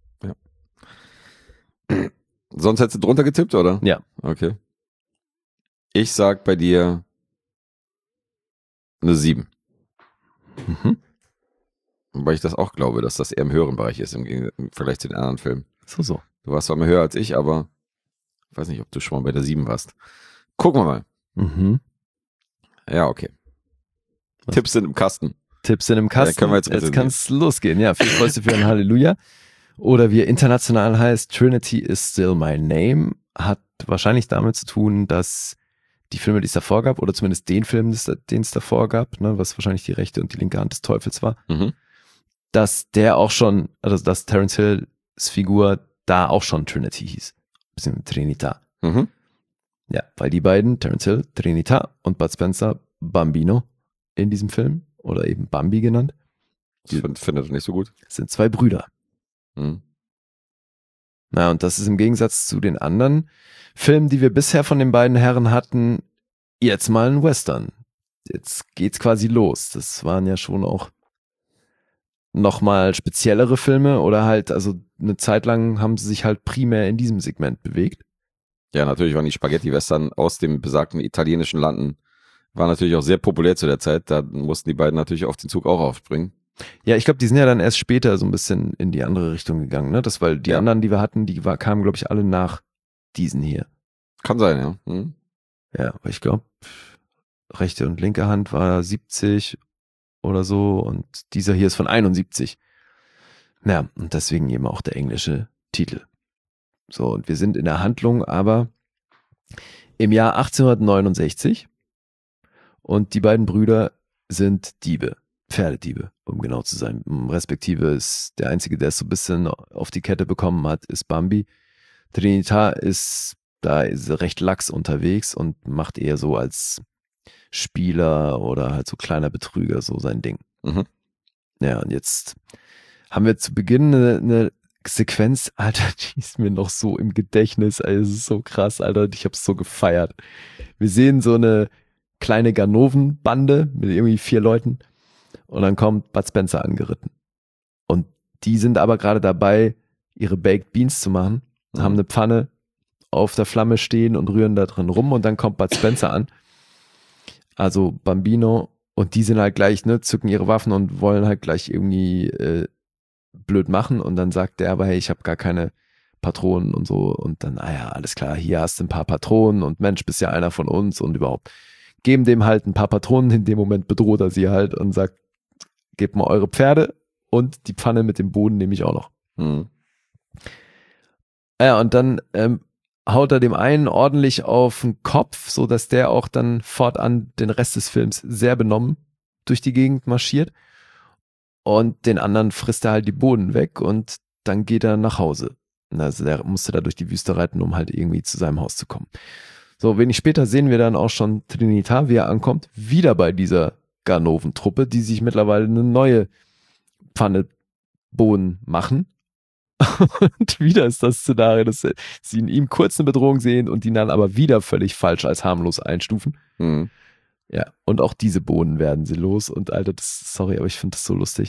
Sonst hättest du drunter getippt, oder? Ja. Okay. Ich sag bei dir eine sieben. Mhm. Weil ich das auch glaube, dass das eher im höheren Bereich ist im, im Vergleich zu den anderen Filmen. So, so. Du warst zwar mehr höher als ich, aber ich weiß nicht, ob du schon mal bei der sieben warst. Gucken wir mal. Mhm. Ja, okay. Was? Tipps sind im Kasten. Tipps sind im Kasten. Ja, können wir jetzt jetzt rezensieren. kann es losgehen. Ja, viel Fäuste für ein Halleluja. Oder wie er international heißt, Trinity is still my name, hat wahrscheinlich damit zu tun, dass die Filme, die es davor gab, oder zumindest den Film, den es davor gab, ne, was wahrscheinlich die rechte und die linke Hand des Teufels war, Mhm. dass der auch schon, also dass Terence Hills Figur da auch schon Trinity hieß. Bisschen Trinita. Mhm. Ja, weil die beiden, Terence Hill, Trinita und Bud Spencer, Bambino in diesem Film, oder eben Bambi genannt, Das find, findet er nicht so gut. sind zwei Brüder. Mhm. Na, und das ist im Gegensatz zu den anderen Filmen, die wir bisher von den beiden Herren hatten, jetzt mal ein Western. Jetzt geht's quasi los. Das waren ja schon auch nochmal speziellere Filme oder halt, also eine Zeit lang haben sie sich halt primär in diesem Segment bewegt. Ja, natürlich waren die Spaghetti-Western aus dem besagten italienischen Landen, war natürlich auch sehr populär zu der Zeit. Da mussten die beiden natürlich auf den Zug auch aufspringen. Ja, ich glaube, die sind ja dann erst später so ein bisschen in die andere Richtung gegangen, ne? Das, weil die Ja. anderen, die wir hatten, die war, kamen, glaube ich, alle nach diesen hier. Kann sein, ja. Mhm. Ja, aber ich glaube, rechte und linke Hand war siebzig oder so und dieser hier ist von einundsiebzig. Ja, und deswegen eben auch der englische Titel. So, und wir sind in der Handlung aber im Jahr achtzehnhundertneunundsechzig und die beiden Brüder sind Diebe, Pferdediebe, um genau zu sein. Respektive ist der Einzige, der es so ein bisschen auf die Kette bekommen hat, ist Bambi. Trinita ist da ist er recht lax unterwegs und macht eher so als Spieler oder halt so kleiner Betrüger so sein Ding. Mhm. Ja, und jetzt haben wir zu Beginn eine, eine Sequenz, Alter, die ist mir noch so im Gedächtnis, also es ist so krass, Alter, ich hab's so gefeiert. Wir sehen so eine kleine Ganoven-Bande mit irgendwie vier Leuten und dann kommt Bud Spencer angeritten. Und die sind aber gerade dabei, ihre Baked Beans zu machen, Mhm. haben eine Pfanne auf der Flamme stehen und rühren da drin rum und dann kommt Bud Spencer an. Also Bambino und die sind halt gleich, ne, zücken ihre Waffen und wollen halt gleich irgendwie äh, blöd machen und dann sagt der aber, hey, ich habe gar keine Patronen und so und dann, ah ja, alles klar, hier hast du ein paar Patronen und Mensch, bist ja einer von uns und überhaupt. Geben dem halt ein paar Patronen, in dem Moment bedroht er sie halt und sagt, gebt mal eure Pferde und die Pfanne mit dem Boden nehme ich auch noch. Mhm. Ja, und dann ähm, haut er dem einen ordentlich auf den Kopf, so dass der auch dann fortan den Rest des Films sehr benommen durch die Gegend marschiert. Und den anderen frisst er halt die Bohnen weg und dann geht er nach Hause. Also der musste da durch die Wüste reiten, um halt irgendwie zu seinem Haus zu kommen. So, wenig später sehen wir dann auch schon Trinita, wie er ankommt, wieder bei dieser Ganoven-Truppe, die sich mittlerweile eine neue Pfanne Bohnen machen. Und wieder ist das Szenario, dass sie in ihm kurz eine Bedrohung sehen und ihn dann aber wieder völlig falsch als harmlos einstufen. Mhm. Ja, und auch diese Bohnen werden sie los. Und Alter, das, sorry, aber ich finde das so lustig.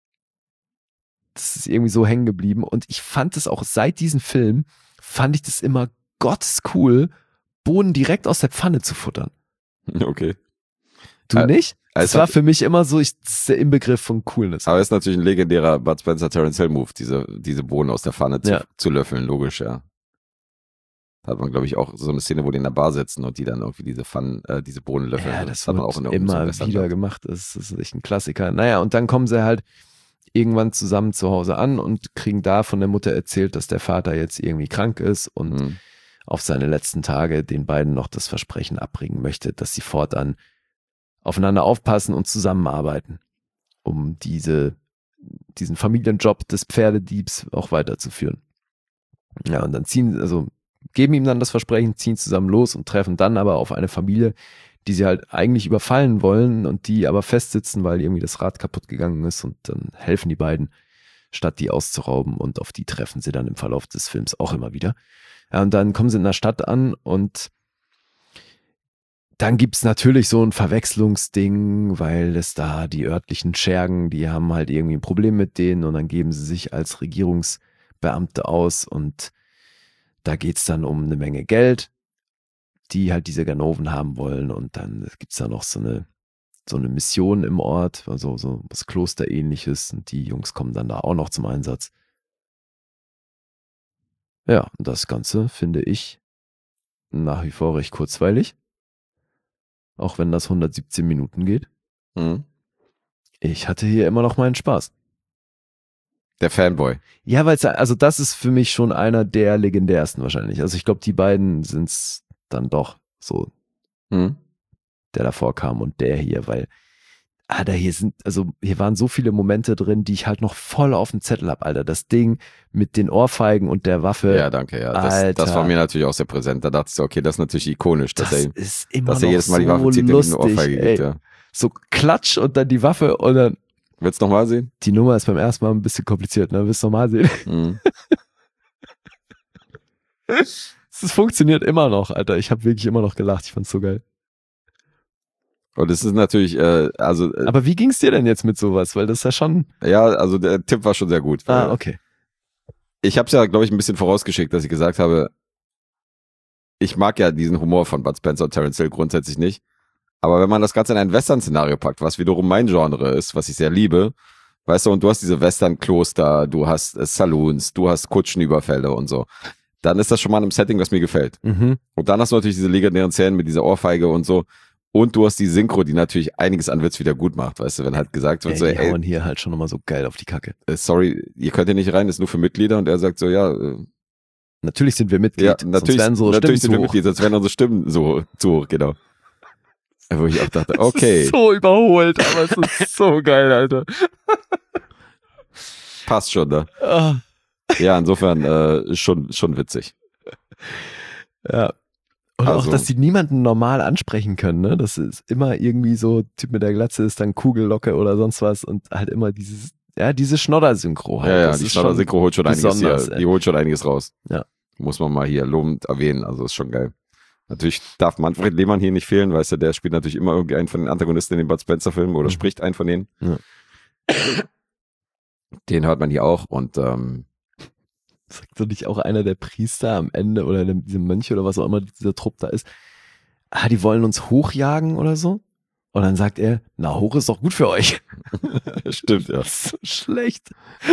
Das ist irgendwie so hängen geblieben. Und ich fand es auch seit diesem Film, fand ich das immer gottescool, Bohnen direkt aus der Pfanne zu futtern. Okay. Du Äh, nicht? Das also- war für mich immer so, ich, das ist der Inbegriff von Coolness. Aber ist natürlich ein legendärer Bud Spencer Terence Hill Move, diese, diese Bohnen aus der Pfanne zu, Ja. zu löffeln, logisch, ja. Da hat man, glaube ich, auch so eine Szene, wo die in der Bar sitzen und die dann irgendwie diese Pfannen, äh, diese Bohnen löffeln. Ja, das hat man wird auch in irgendeinem immer Silvester wieder gehabt. gemacht. Das ist echt ein Klassiker. Naja, und dann kommen sie halt irgendwann zusammen zu Hause an und kriegen da von der Mutter erzählt, dass der Vater jetzt irgendwie krank ist und Mhm. auf seine letzten Tage den beiden noch das Versprechen abbringen möchte, dass sie fortan aufeinander aufpassen und zusammenarbeiten, um diese, diesen Familienjob des Pferdediebs auch weiterzuführen. Ja, und dann ziehen, also geben ihm dann das Versprechen, ziehen zusammen los und treffen dann aber auf eine Familie, die sie halt eigentlich überfallen wollen und die aber festsitzen, weil irgendwie das Rad kaputt gegangen ist, und dann helfen die beiden, statt die auszurauben, und auf die treffen sie dann im Verlauf des Films auch immer wieder. Ja, und dann kommen sie in der Stadt an und dann gibt's natürlich so ein Verwechslungsding, weil es da die örtlichen Schergen, die haben halt irgendwie ein Problem mit denen, und dann geben sie sich als Regierungsbeamte aus, und da geht's dann um eine Menge Geld, die halt diese Ganoven haben wollen, und dann gibt's da noch so eine so eine Mission im Ort, also so was Klosterähnliches, und die Jungs kommen dann da auch noch zum Einsatz. Ja, und das Ganze finde ich nach wie vor recht kurzweilig, auch wenn das hundertsiebzehn Minuten geht. Mhm. Ich hatte hier immer noch meinen Spaß. Der Fanboy. Ja, weil also das ist für mich schon einer der legendärsten wahrscheinlich. Also ich glaube, die beiden sind's dann doch so, Mhm. der davor kam und der hier, weil ah, da hier sind, also hier waren so viele Momente drin, die ich halt noch voll auf dem Zettel habe, Alter. Das Ding mit den Ohrfeigen und der Waffe. Ja, danke, ja. Das, Alter. das war mir natürlich auch sehr präsent. Da dachte ich so, okay, das ist natürlich ikonisch, dass Das er, ist immer dass er noch jedes Mal die so Waffe zieht und ihm lustig, eine Ohrfeige ey. gibt, ja. So Klatsch und dann die Waffe und dann Willst du nochmal sehen? die Nummer ist beim ersten Mal ein bisschen kompliziert, ne? Willst du nochmal sehen? Mhm. Es funktioniert immer noch, Alter. Ich habe wirklich immer noch gelacht. Ich fand's so geil. Und es ist natürlich, äh, also, äh, Aber wie ging's dir denn jetzt mit sowas? Weil das ist ja schon... ja, also der Tipp war schon sehr gut. weil Ah, okay. Ich habe es ja, glaube ich, ein bisschen vorausgeschickt, dass ich gesagt habe, ich mag ja diesen Humor von Bud Spencer und Terence Hill grundsätzlich nicht. Aber wenn man das Ganze in ein Western-Szenario packt, was wiederum mein Genre ist, was ich sehr liebe, weißt du, und du hast diese Western-Kloster, du hast äh, Saloons, du hast Kutschenüberfälle und so, dann ist das schon mal ein Setting, was mir gefällt. Mhm. Und dann hast du natürlich diese legendären Szenen mit dieser Ohrfeige und so. Und du hast die Synchro, die natürlich einiges an Witz wieder gut macht, weißt du, wenn halt gesagt wird, Ey, so, die ey, hauen hier halt schon nochmal so geil auf die Kacke. äh, sorry, ihr könnt hier nicht rein, das ist nur für Mitglieder. Und er sagt so, ja, äh, Natürlich sind wir Mitglied, ja, sonst natürlich, wären so natürlich Stimmen sind wir zu hoch. Mitglied, sonst wären unsere Stimmen so zu hoch, genau. Wo ich auch dachte, okay, So überholt, aber es ist so geil, Alter. passt schon, ne? Ah, Ja, insofern äh, schon, schon witzig. ja. Und Also- auch, dass die niemanden normal ansprechen können, ne? Das ist immer irgendwie so, Typ mit der Glatze ist dann Kugellocke oder sonst was, und halt immer dieses, ja, diese Schnodder-Synchro halt. Ja, ja, Das die ist Schnodder schon Synchro holt schon einiges besonders, hier, ey. die holt schon einiges raus. Ja. Muss man mal hier lobend erwähnen, also ist schon geil. Natürlich darf Manfred Lehmann hier nicht fehlen, weißt du, der spielt natürlich immer irgendwie einen von den Antagonisten in den Bud Spencer-Filmen oder Mhm. spricht einen von denen. Ja. Den hört man hier auch und ähm, Sagt doch nicht auch einer der Priester am Ende oder der- diese Mönche oder was auch immer dieser Trupp da ist, ah, die wollen uns hochjagen oder so? Und dann sagt er, na, hoch ist doch gut für euch. stimmt, ja. Das ist so schlecht.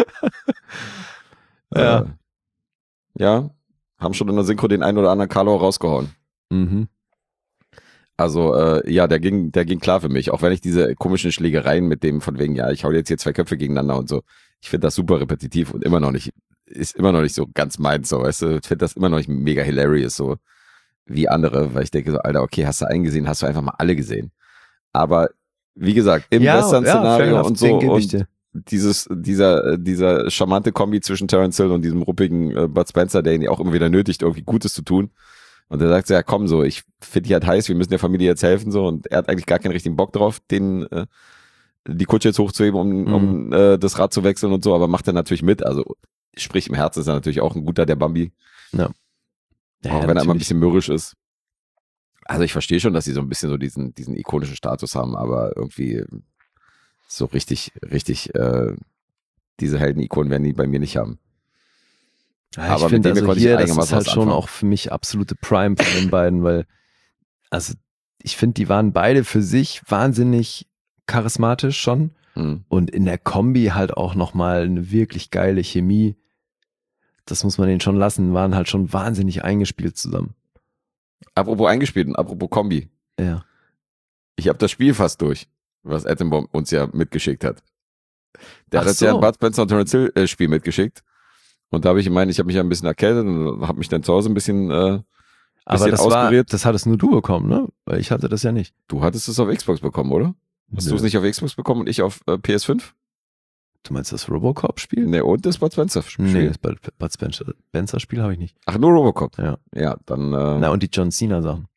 Ja. Äh, ja, haben schon in der Synchro den einen oder anderen Carlo rausgehauen. Mhm. Also, äh, ja, der ging, der ging klar für mich, auch wenn ich diese komischen Schlägereien mit dem von wegen, ja, ich hau jetzt hier zwei Köpfe gegeneinander und so, ich finde das super repetitiv und immer noch nicht, ist immer noch nicht so ganz meins, so, weißt du, ich finde das immer noch nicht mega hilarious, so, wie andere, weil ich denke so, Alter, okay, hast du einen gesehen, hast du einfach mal alle gesehen. Aber, wie gesagt, im Ja, ja, Western-Szenario fair enough, und so, den gebe ich und dir. dieses, dieser, äh, dieser charmante Kombi zwischen Terence Hill und diesem ruppigen äh, Bud Spencer, der ihn ja auch immer wieder nötigt, irgendwie Gutes zu tun. Und er sagt so, ja komm so, ich finde die halt heiß, wir müssen der Familie jetzt helfen so, und er hat eigentlich gar keinen richtigen Bock drauf, den äh, die Kutsche jetzt hochzuheben, um, Mhm. um äh, das Rad zu wechseln und so, aber macht er natürlich mit, also sprich im Herzen ist er natürlich auch ein guter, der Bambi, Ja, auch wenn er immer ein natürlich. bisschen mürrisch ist. Also ich verstehe schon, dass sie so ein bisschen so diesen, diesen ikonischen Status haben, aber irgendwie so richtig, richtig äh, diese Heldenikonen werden die bei mir nicht haben. Ja, aber ich mit finde denen also konnte ich hier, das einigermaßen ist halt was schon anfangen. auch für mich absolute Prime von den beiden, weil, also ich finde, die waren beide für sich wahnsinnig charismatisch schon Mhm. und in der Kombi halt auch nochmal eine wirklich geile Chemie. Das muss man denen schon lassen, waren halt schon wahnsinnig eingespielt zusammen. Apropos eingespielt und apropos Kombi. Ja. Ich habe das Spiel fast durch, was Attenbomb uns ja mitgeschickt hat. Der Ach hat jetzt so. ja ein Bud Spencer und Terence Hill äh, Spiel mitgeschickt. Und da habe ich gemeint, ich habe mich ja ein bisschen erkältet und habe mich dann zu Hause ein bisschen, äh, Aber bisschen das war, auskuriert. das hattest nur du bekommen, ne? Weil ich hatte das ja nicht. Du hattest es auf Xbox bekommen, oder? Hast Nö. du es nicht auf Xbox bekommen und ich auf äh, P S fünf? Du meinst das Robocop-Spiel? Ne, und das Bud Spencer Spiel. Nee, das Bud Bud Spencer Spencer-Spiel habe ich nicht. Ach, nur Robocop. Ja. Ja, dann, äh, Na, und die John Cena-Sachen.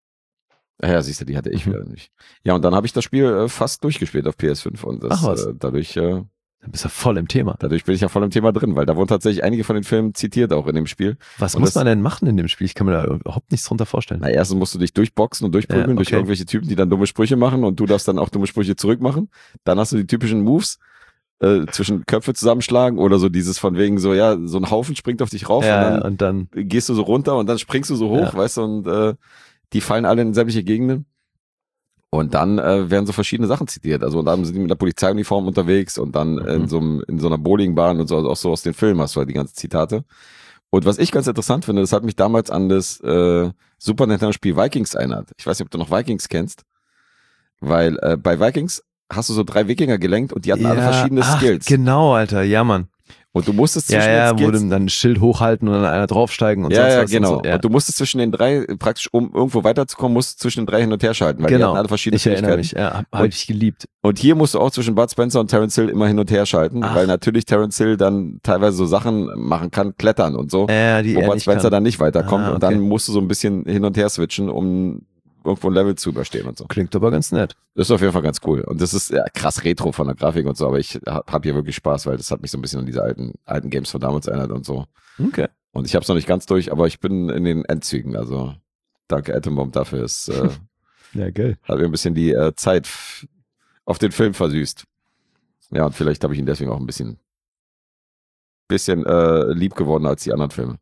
ja, siehst du, die hatte ich Mhm. wieder nicht. Ja, und dann habe ich das Spiel äh, fast durchgespielt auf P S fünf und das, Ach was. Äh, dadurch, äh, Dann bist du voll im Thema. dadurch bin ich ja voll im Thema drin, weil da wurden tatsächlich einige von den Filmen zitiert auch in dem Spiel. Was Und muss das- man denn machen in dem Spiel? Ich kann mir da überhaupt nichts drunter vorstellen. Na, erstens musst du dich durchboxen und durchprügeln Ja, durch okay. irgendwelche Typen, die dann dumme Sprüche machen und du darfst dann auch dumme Sprüche zurückmachen. Dann hast du die typischen Moves, äh, zwischen Köpfe zusammenschlagen oder so dieses von wegen so, ja, so ein Haufen springt auf dich rauf Ja, und und dann, dann gehst du so runter und dann springst du so hoch, Ja. weißt du, und äh, die fallen alle in sämtliche Gegenden. Und dann äh, werden so verschiedene Sachen zitiert. Also und dann sind die mit der Polizeiuniform unterwegs und dann in Mhm. so einem, in so einer Bowlingbahn und so, also auch so aus den Filmen hast du halt die ganzen Zitate. Und was ich ganz interessant finde, das hat mich damals an das äh, Super Nintendo-Spiel Vikings erinnert. Ich weiß nicht, ob du noch Vikings kennst. Weil äh, bei Vikings hast du so drei Wikinger gelenkt und die hatten alle Ja, verschiedene ach, Skills. Genau, Alter, ja, Mann. Und du musstest Ja, zwischen ja, den wo Skills... du dann ein Schild hochhalten und dann einer draufsteigen und ja, sonst ja, was. genau. Und, so. ja. Und du musstest zwischen den drei, praktisch um irgendwo weiterzukommen, musst du zwischen den drei hin und her schalten, weil die genau, hatten alle verschiedene ich erinnere Fähigkeiten. mich, ja, habe Und- ich geliebt. Und hier musst du auch zwischen Bud Spencer und Terence Hill immer hin und her schalten, Ach. weil natürlich Terence Hill dann teilweise so Sachen machen kann, klettern und so, Ja, die wo er Bud nicht Spencer kann. dann nicht weiterkommt. Ah, Und dann okay. musst du so ein bisschen hin und her switchen, um irgendwo ein Level zu überstehen und so. Klingt aber ganz nett. Das ist auf jeden Fall ganz cool. Und das ist ja, krass retro von der Grafik und so, aber ich hab hab hier wirklich Spaß, weil das hat mich so ein bisschen an diese alten, alten Games von damals erinnert und so. Okay. Und ich habe es noch nicht ganz durch, aber ich bin in den Endzügen. Also danke Atombomb dafür. Es äh, Ja, geil. hat mir ein bisschen die äh, Zeit f- auf den Film versüßt. Ja, und vielleicht habe ich ihn deswegen auch ein bisschen, bisschen äh, lieb geworden als die anderen Filme.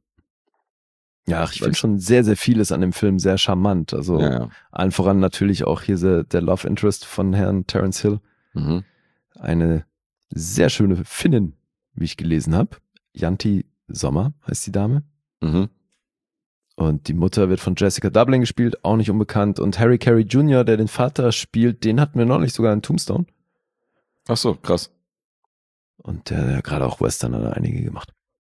Ja, ach, ich Weil finde ich- schon sehr, sehr vieles an dem Film sehr charmant. Also Ja, ja. allen voran natürlich auch hier der, der Love Interest von Herrn Terence Hill. Mhm. Eine sehr schöne Finnin, wie ich gelesen habe. Janti Sommer heißt die Dame. Mhm. Und die Mutter wird von Jessica Dublin gespielt, auch nicht unbekannt. Und Harry Carey Junior, der den Vater spielt, den hatten wir neulich sogar in Tombstone. Ach so, krass. Und der, der hat gerade auch Western hat er einige gemacht.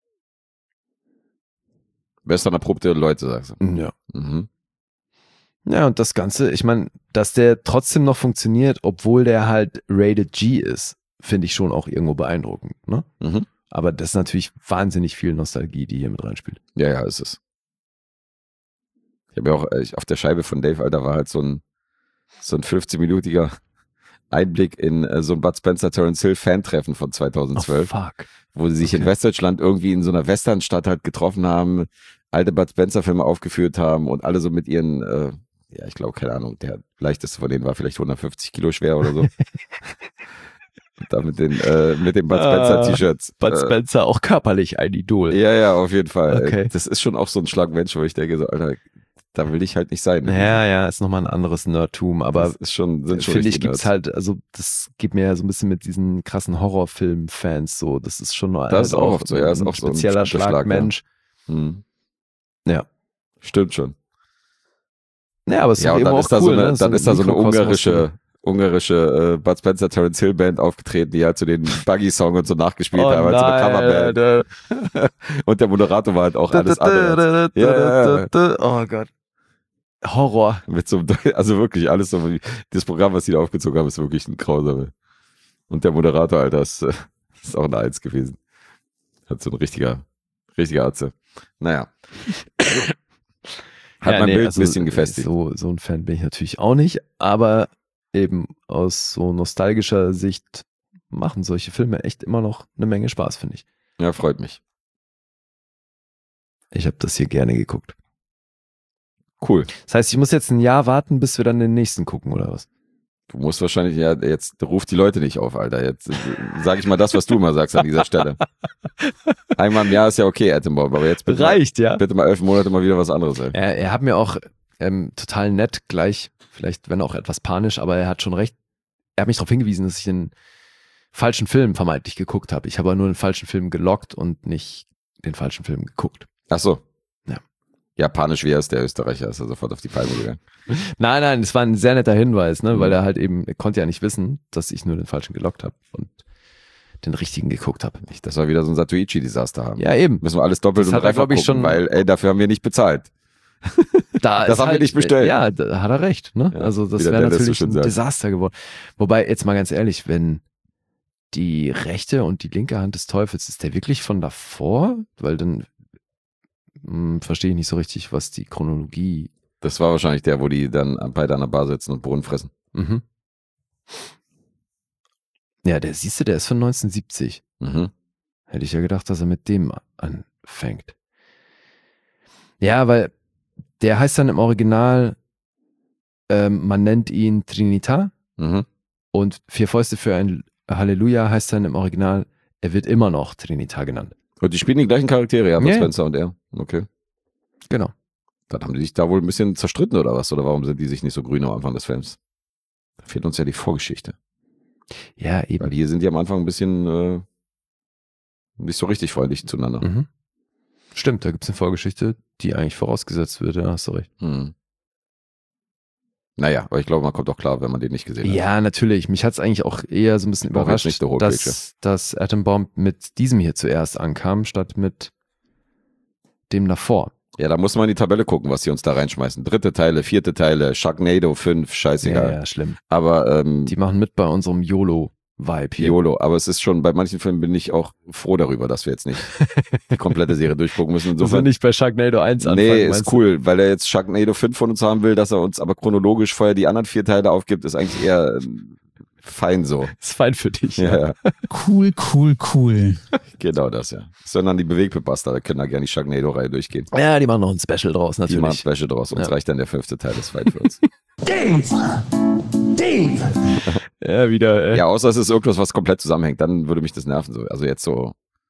Western erprobte Leute, sagst du. Ja. Mhm. Ja, und das Ganze, ich meine, dass der trotzdem noch funktioniert, obwohl der halt Rated G ist, finde ich schon auch irgendwo beeindruckend. Ne? Mhm. Aber das ist natürlich wahnsinnig viel Nostalgie, die hier mit reinspielt. Ja, ja, ist es. Ich habe ja auch äh, ich, auf der Scheibe von Dave, Alter, war halt so ein, so ein fünfzehn-minütiger Einblick in äh, so ein Bud Spencer Terence Hill Fan-Treffen von zweitausendzwölf. Oh, fuck. Wo sie sich in Okay. Westdeutschland irgendwie in so einer Westernstadt halt getroffen haben, alte Bud Spencer Filme aufgeführt haben und alle so mit ihren, äh, ja, ich glaube, keine Ahnung, der leichteste von denen war vielleicht hundertfünfzig Kilo schwer oder so. Und da mit den, äh, mit den Bud Spencer Ah, T-Shirts. Bud äh, Spencer auch körperlich ein Idol. ja, ja, auf jeden Fall. Okay. Das ist schon auch so ein Schlag Mensch, wo ich denke, so, Alter, da will ich halt nicht sein. Ja, ja, ist nochmal ein anderes Nerdtum, aber das ist schon, sind schon finde ich, richtige gibt's Nerds. halt, also das geht mir ja so ein bisschen mit diesen krassen Horrorfilm-Fans so, das ist schon nur Das ist auch oft so, ja, ist auch so ein spezieller Schlag, Schlagmensch. Hm. Ja. Stimmt schon. Ja, aber es ist Ja, doch und eben dann auch ist da cool, so eine, ne? dann ist da so eine Mikrokosmos. ungarische, ungarische äh, Bud Spencer Terence Hill Band aufgetreten, die halt so den Buggy Song und so nachgespielt Oh haben, als so eine Coverband. nein, Und der Moderator war halt auch alles andere. da, Ja, da, da, oh Gott. Horror. Mit so, einem- also wirklich alles so, wie- das Programm, was die da aufgezogen haben, ist wirklich ein grausame. Und der Moderator, Alter, ist, äh, ist auch eine Eins gewesen. Hat so ein richtiger, richtiger Atze. Naja. Hat Ja, mein nee, Bild also, ein bisschen gefestigt. So, so ein Fan bin ich natürlich auch nicht, aber eben aus so nostalgischer Sicht machen solche Filme echt immer noch eine Menge Spaß, finde ich. Ja, freut mich. Ich habe das hier gerne geguckt. Cool. Das heißt, ich muss jetzt ein Jahr warten, bis wir dann den nächsten gucken, oder was? Du musst wahrscheinlich, ja, jetzt ruf die Leute nicht auf, Alter. Jetzt sage ich mal das, was du immer sagst an dieser Stelle. Einmal im Jahr ist ja okay, Attenbomb, aber jetzt bitte, Reicht, ja. mal, bitte mal elf Monate mal wieder was anderes, ey. Er, er hat mir auch ähm, total nett, gleich, vielleicht wenn auch etwas panisch, aber er hat schon recht. Er hat mich darauf hingewiesen, dass ich den falschen Film vermeintlich geguckt habe. Ich habe aber nur den falschen Film gelockt und nicht den falschen Film geguckt. Ach so. Ja. Ja, panisch wie er ist, der Österreicher, ist er sofort auf die Palme gegangen. Nein, nein, es war ein sehr netter Hinweis, ne, Mhm. weil er halt eben, er konnte ja nicht wissen, dass ich nur den falschen gelockt habe und den richtigen geguckt habe. Nicht, dass wir wieder so ein Satuichi-Desaster haben. Ja, eben. Müssen wir alles doppelt Das und hat er, dreifach glaub ich, gucken, schon- weil, ey, dafür haben wir nicht bezahlt. Da Das ist haben wir halt, nicht bestellt. Ja, da hat er recht. Ne? Ja, also das wie der wäre Dennis so natürlich schön ein sagt. Desaster geworden. Wobei, jetzt mal ganz ehrlich, wenn die rechte und die linke Hand des Teufels, ist der wirklich von davor? Weil dann hm, verstehe ich nicht so richtig, was die Chronologie... Das war wahrscheinlich der, wo die dann beide an der Bar sitzen und Bohnen fressen. Mhm. Ja, der siehst du, der ist von neunzehnhundertsiebzig. Mhm. Hätte ich ja gedacht, dass er mit dem anfängt. Ja, weil der heißt dann im Original, ähm, man nennt ihn Trinita Mhm. und Vier Fäuste für ein Halleluja heißt dann im Original, er wird immer noch Trinita genannt. Und die spielen die gleichen Charaktere, ja, Bud Ja, ja. Spencer und er. Okay. Genau. Dann haben die sich da wohl ein bisschen zerstritten oder was? Oder warum sind die sich nicht so grün am Anfang des Films? Da fehlt uns ja die Vorgeschichte. Ja, eben. Weil hier sind die am Anfang ein bisschen äh, nicht so richtig freundlich zueinander. Mhm. Stimmt, da gibt es eine Vorgeschichte, die eigentlich vorausgesetzt wird, ja, hast du recht. Mhm. Naja, aber ich glaube, man kommt auch klar, wenn man den nicht gesehen hat. Ja, natürlich. Mich hat es eigentlich auch eher so ein bisschen Brauch jetzt überrascht, nicht der Hochbildschirm. dass, dass Atom Bomb mit diesem hier zuerst ankam, statt mit dem davor. Ja, da muss man in die Tabelle gucken, was sie uns da reinschmeißen. Dritte Teile, vierte Teile, Sharknado fünf, scheißegal. Ja, ja, schlimm. Aber ähm, Die machen mit bei unserem YOLO-Vibe hier. YOLO, aber es ist schon, bei manchen Filmen bin ich auch froh darüber, dass wir jetzt nicht die komplette Serie durchgucken müssen. Muss man Insofern, nicht bei Sharknado eins anfangen. nee, meinst ist du? cool, weil er jetzt Sharknado fünf von uns haben will, dass er uns aber chronologisch vorher die anderen vier Teile aufgibt, ist eigentlich eher ähm, fein so. Ist fein für dich. Ja, ja, Cool, cool, cool. genau das, ja. Sondern die Bewegtbuster, da können da gerne die Sharknado-Reihe durchgehen. Ja, die machen noch ein Special draus, Die machen natürlich. Special draus. Uns Ja. reicht dann der fünfte Teil, das weit für uns. Dave! Dave! Ja, wieder. Äh, Ja, außer es ist irgendwas, was komplett zusammenhängt, dann würde mich das nerven. So. Also jetzt so,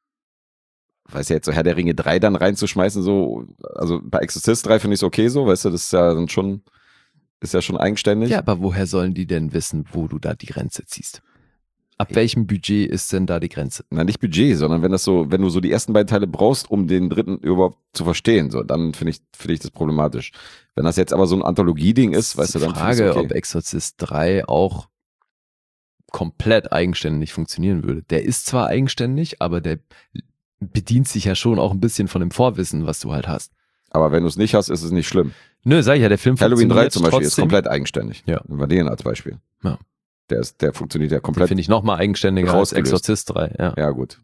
weißt du, jetzt so Herr der Ringe drei dann reinzuschmeißen, so, also bei Exorcist drei finde ich es okay so, weißt du, das ist ja dann schon, ist ja schon eigenständig. ja, aber woher sollen die denn wissen, wo du da die Grenze ziehst? Ab welchem Budget ist denn da die Grenze? Na, nicht Budget, sondern wenn das so, wenn du so die ersten beiden Teile brauchst, um den dritten überhaupt zu verstehen, so, dann finde ich, finde ich das problematisch. Wenn das jetzt aber so ein Anthologie-Ding ist, weißt du, dann finde ich Frage, es okay. ob Exorcist drei auch komplett eigenständig funktionieren würde. Der ist zwar eigenständig, aber der bedient sich ja schon auch ein bisschen von dem Vorwissen, was du halt hast. Aber wenn du es nicht hast, ist es nicht schlimm. Nö, sag ich ja, der Film Halloween drei funktioniert zum Beispiel ist trotzdem. komplett eigenständig. Ja. Nehmen wir den als Beispiel. Ja. Der ist, der funktioniert ja Den komplett. finde ich noch mal eigenständiger als rausgelöst. Exorcist drei. Ja, Ja, gut.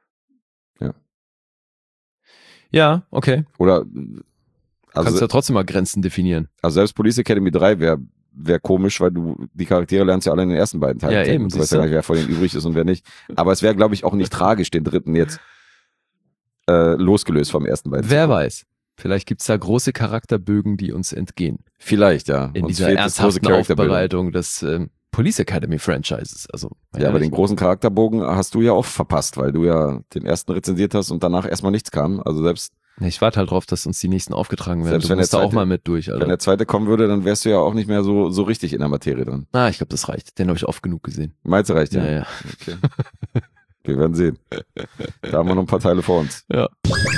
ja okay. Oder, Du also, kannst ja trotzdem mal Grenzen definieren. also selbst Police Academy drei wäre wär komisch, weil du die Charaktere lernst ja alle in den ersten beiden Teilen Ja, kennen. eben, Und du weißt siehst ja du. gar nicht, wer von denen übrig ist und wer nicht. Aber es wäre, glaube ich, auch nicht tragisch, den dritten jetzt äh, losgelöst vom ersten beiden. Wer zu gucken. weiß. Vielleicht gibt's da große Charakterbögen, die uns entgehen. Vielleicht, ja. In Uns dieser fehlt das große ernsthaften Charakterbild. Aufbereitung des ähm, Police Academy Franchises. Also, Ja, aber den großen Charakterbogen hast du ja auch verpasst, weil du ja den ersten rezensiert hast und danach erstmal nichts kam. Also selbst ich warte halt drauf, dass uns die nächsten aufgetragen werden. Selbst Du wenn der musst da auch zweite- mal mit durch, wenn Alter. der zweite kommen würde, dann wärst du ja auch nicht mehr so, so richtig in der Materie drin. Ah, ich glaube, das reicht. Den habe ich oft genug gesehen. Meinst du reicht, ja? Ja, ja. Okay. Wir werden sehen. Da haben wir noch ein paar Teile vor uns. Ja.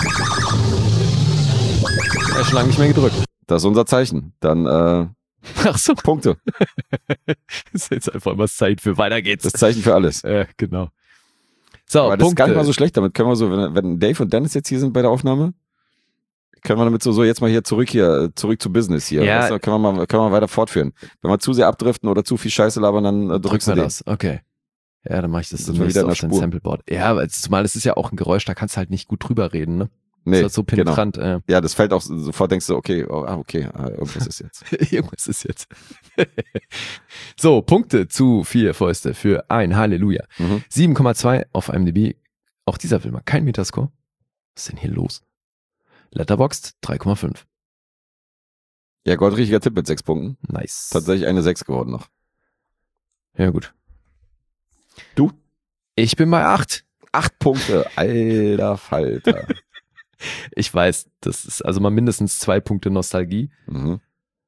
Ja, schon lange nicht mehr gedrückt. Das ist unser Zeichen. Dann äh, Ach so, Punkte. das ist jetzt einfach mal Zeit für weiter geht's. Das Zeichen für alles. Ja, genau. So, Aber das ist Punkte. gar nicht mal so schlecht. Damit können wir so, wenn, wenn Dave und Dennis jetzt hier sind bei der Aufnahme, können wir damit so, so jetzt mal hier zurück hier, zurück zu Business hier. Ja. Weißt du, können wir mal, können wir weiter fortführen. Wenn wir zu sehr abdriften oder zu viel Scheiße labern, dann äh, drückst Drücken du wir den. das. Okay. Ja, dann mache ich das Sind wir demnächst wieder in der auf dein Spur. Sampleboard. Ja, weil es- zumal es ist ja auch ein Geräusch, da kannst du halt nicht gut drüber reden, ne? Nee, Das ist halt so genau. penetrant. Äh. Ja, das fällt auch sofort, denkst du, okay, oh, ah, okay, ah, irgendwas ist jetzt. Irgendwas ist jetzt. So, Punkte zu vier Fäuste für ein Halleluja. Mhm. sieben Komma zwei auf IMDb. Auch dieser Film hat keinen Metascore. Was ist denn hier los? Letterboxd drei Komma fünf. Ja, goldrichiger Tipp mit sechs Punkten. Nice. Tatsächlich eine sechs geworden noch. Ja, gut. Du? Ich bin bei acht. Acht Punkte, alter Falter. Ich weiß, das ist also mal mindestens zwei Punkte Nostalgie. Mhm.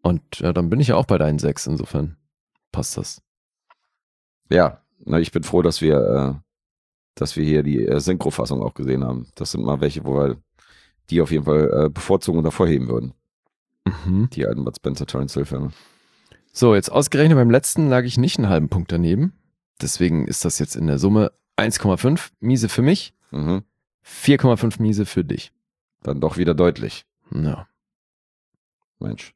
Und ja, dann bin ich ja auch bei deinen sechs, insofern passt das. Ja, na, ich bin froh, dass wir, äh, dass wir hier die äh, Synchro-Fassung auch gesehen haben. Das sind mal welche, wo wir die auf jeden Fall äh, bevorzugen und hervorheben würden. Mhm. Die alten Bud Spencer Terence Hill Filme. So, jetzt ausgerechnet beim letzten lag ich nicht einen halben Punkt daneben. Deswegen ist das jetzt in der Summe eins Komma fünf Miese für mich, Mhm. vier Komma fünf Miese für dich. Dann doch wieder deutlich. Ja, Mensch.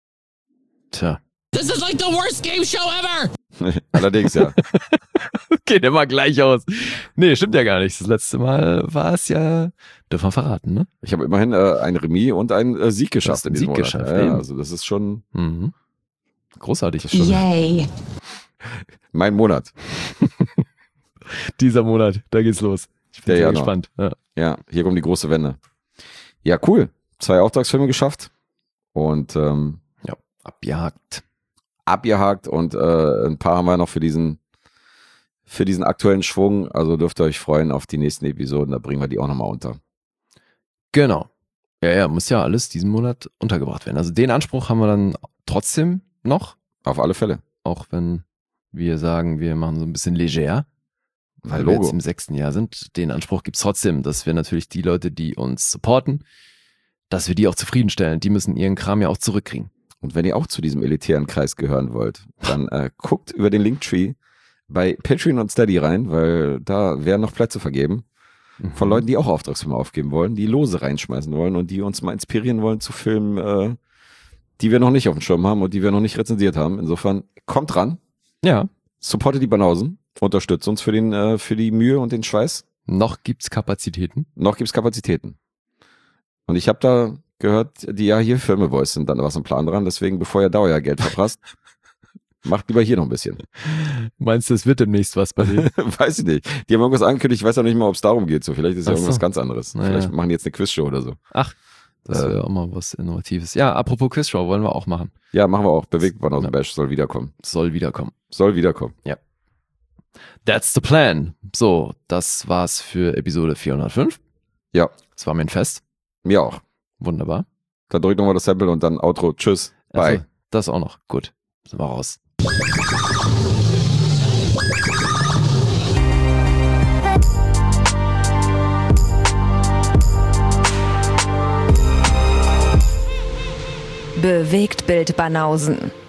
tja. This is like the worst game show ever! Allerdings, ja. Geht immer gleich aus. Nee, stimmt ja gar nicht. Das letzte Mal war es ja, dürfen wir verraten, ne? Ich habe immerhin äh, ein Remis und einen äh, Sieg Du geschafft hast in einen diesem Sieg Monat. geschafft, Ja, eben. also das ist schon Mhm. Großartig. Das ist schon Yay. mein Monat. Dieser Monat, da geht's los. Ich bin Der sehr Januar. gespannt. Ja. Ja, hier kommt die große Wende. Ja, cool. Zwei Auftragsfilme geschafft und ähm, ja, abgehakt. abgehakt und äh, ein paar haben wir noch für diesen für diesen aktuellen Schwung. Also dürft ihr euch freuen auf die nächsten Episoden. Da bringen wir die auch nochmal unter. Genau. Ja, ja, muss ja alles diesen Monat untergebracht werden. Also den Anspruch haben wir dann trotzdem noch, Auf alle Fälle. auch wenn wir sagen, wir machen so ein bisschen leger, weil Ein wir Logo. jetzt im sechsten Jahr sind. Den Anspruch gibt's trotzdem, dass wir natürlich die Leute, die uns supporten, dass wir die auch zufriedenstellen. Die müssen ihren Kram ja auch zurückkriegen. Und wenn ihr auch zu diesem elitären Kreis gehören wollt, dann äh, guckt über den Linktree bei Patreon und Steady rein, weil da werden noch Plätze vergeben von Leuten, die auch Auftragsfilme aufgeben wollen, die Lose reinschmeißen wollen und die uns mal inspirieren wollen zu Filmen, äh, die wir noch nicht auf dem Schirm haben und die wir noch nicht rezensiert haben. Insofern kommt ran, Ja, supportet die Banausen, unterstützt uns für den äh, für die Mühe und den Schweiß. noch gibt's Kapazitäten. Noch gibt's Kapazitäten. Und ich habe da gehört, die ja hier Filmeboys sind dann was im Plan dran, deswegen bevor ihr da euer Geld verprasst, macht lieber hier noch ein bisschen. Meinst du, es wird demnächst was bei denen? Weiß ich nicht. Die haben irgendwas angekündigt, ich weiß auch nicht mal, ob es darum geht. So, vielleicht ist ja Ach so. irgendwas ganz anderes. Naja. Vielleicht machen die jetzt eine Quizshow oder so. Ach, das wäre Äh. auch mal was Innovatives. Ja, apropos Quizshow, wollen wir auch machen. Ja, machen wir auch. Bewegt aus Ja. dem Bash soll wiederkommen. Soll wiederkommen. Soll wiederkommen. That's the plan. So, das war's für Episode vierhundertfünf. Ja, Das war mein Fest. mir auch. Wunderbar. Dann drück nochmal das Sample und dann Outro. Tschüss. Bye. Also, das auch noch. Gut. Sind wir raus. Bewegtbild Banausen.